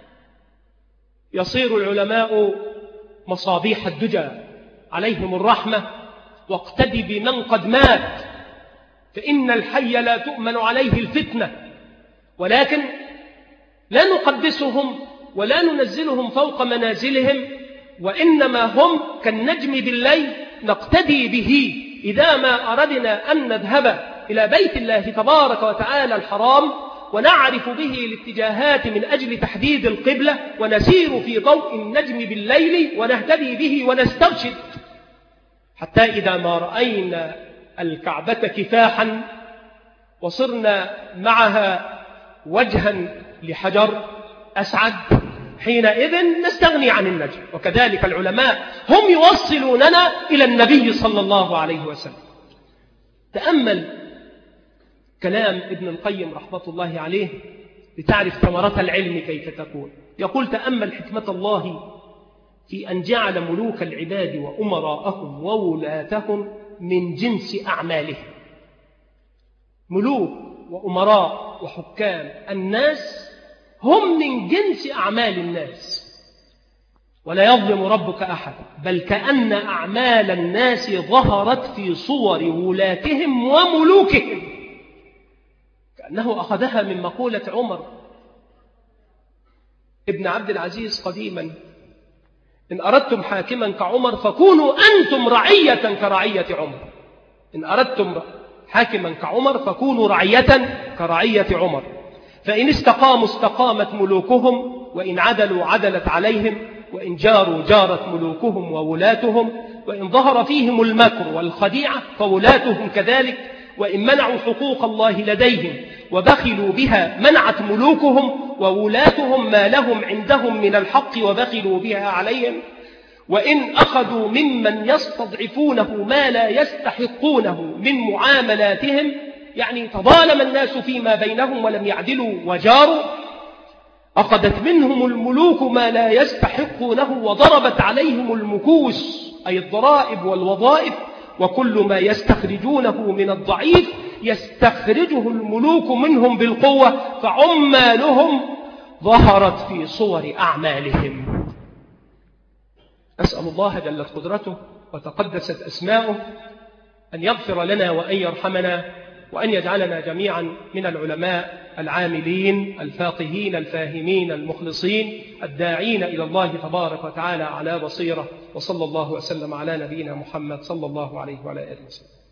يصير العلماء مصابيح الدجى عليهم الرحمة، واقتدي بمن قد مات، فإن الحي لا تؤمن عليه الفتنة. ولكن لا نقدسهم ولا ننزلهم فوق منازلهم، وإنما هم كالنجم بالليل نقتدي به إذا ما أردنا أن نذهب إلى بيت الله تبارك وتعالى الحرام ونعرف به الاتجاهات من أجل تحديد القبلة، ونسير في ضوء النجم بالليل ونهتدي به ونسترشد، حتى إذا ما رأينا الكعبة كفاحا وصرنا معها وجها لحجر أسعد، حينئذ نستغني عن النجم. وكذلك العلماء هم يوصلوننا إلى النبي صلى الله عليه وسلم. تأمل كلام ابن القيم رحمة الله عليه لتعرف ثمرة العلم كيف تكون. يقول: تأمل حكمة الله في أن جعل ملوك العباد وأمراءهم وولاتهم من جنس أعمالهم. ملوك وأمراء وحكام الناس هم من جنس أعمال الناس، ولا يظلم ربك أحد، بل كأن أعمال الناس ظهرت في صور ولاتهم وملوكهم، كأنه أخذها من مقولة عمر ابن عبد العزيز قديما: إن أردتم حاكما كعمر فكونوا أنتم رعية كرعية عمر. إن أردتم حاكما كعمر فكونوا رعية كرعية عمر، فإن استقاموا استقامت ملوكهم، وإن عدلوا عدلت عليهم، وإن جاروا جارت ملوكهم وولاتهم، وإن ظهر فيهم المكر والخديعة فولاتهم كذلك، وإن منعوا حقوق الله لديهم وبخلوا بها منعت ملوكهم وولاتهم ما لهم عندهم من الحق وبخلوا بها عليهم، وإن أخذوا ممن يستضعفونه ما لا يستحقونه من معاملاتهم، يعني تظالم الناس فيما بينهم ولم يعدلوا وجاروا، أخذت منهم الملوك ما لا يستحقونه وضربت عليهم المكوس أي الضرائب والوظائف، وكل ما يستخرجونه من الضعيف يستخرجه الملوك منهم بالقوة، فعمالهم ظهرت في صور أعمالهم. أسأل الله جلت قدرته وتقدست أسماؤه أن يغفر لنا وأن يرحمنا، وأن يجعلنا جميعا من العلماء العاملين الفاقهين الفاهمين المخلصين الداعين إلى الله تبارك وتعالى على بصيرة. وصلى الله وسلم على نبينا محمد صلى الله عليه وعلى آله وسلم.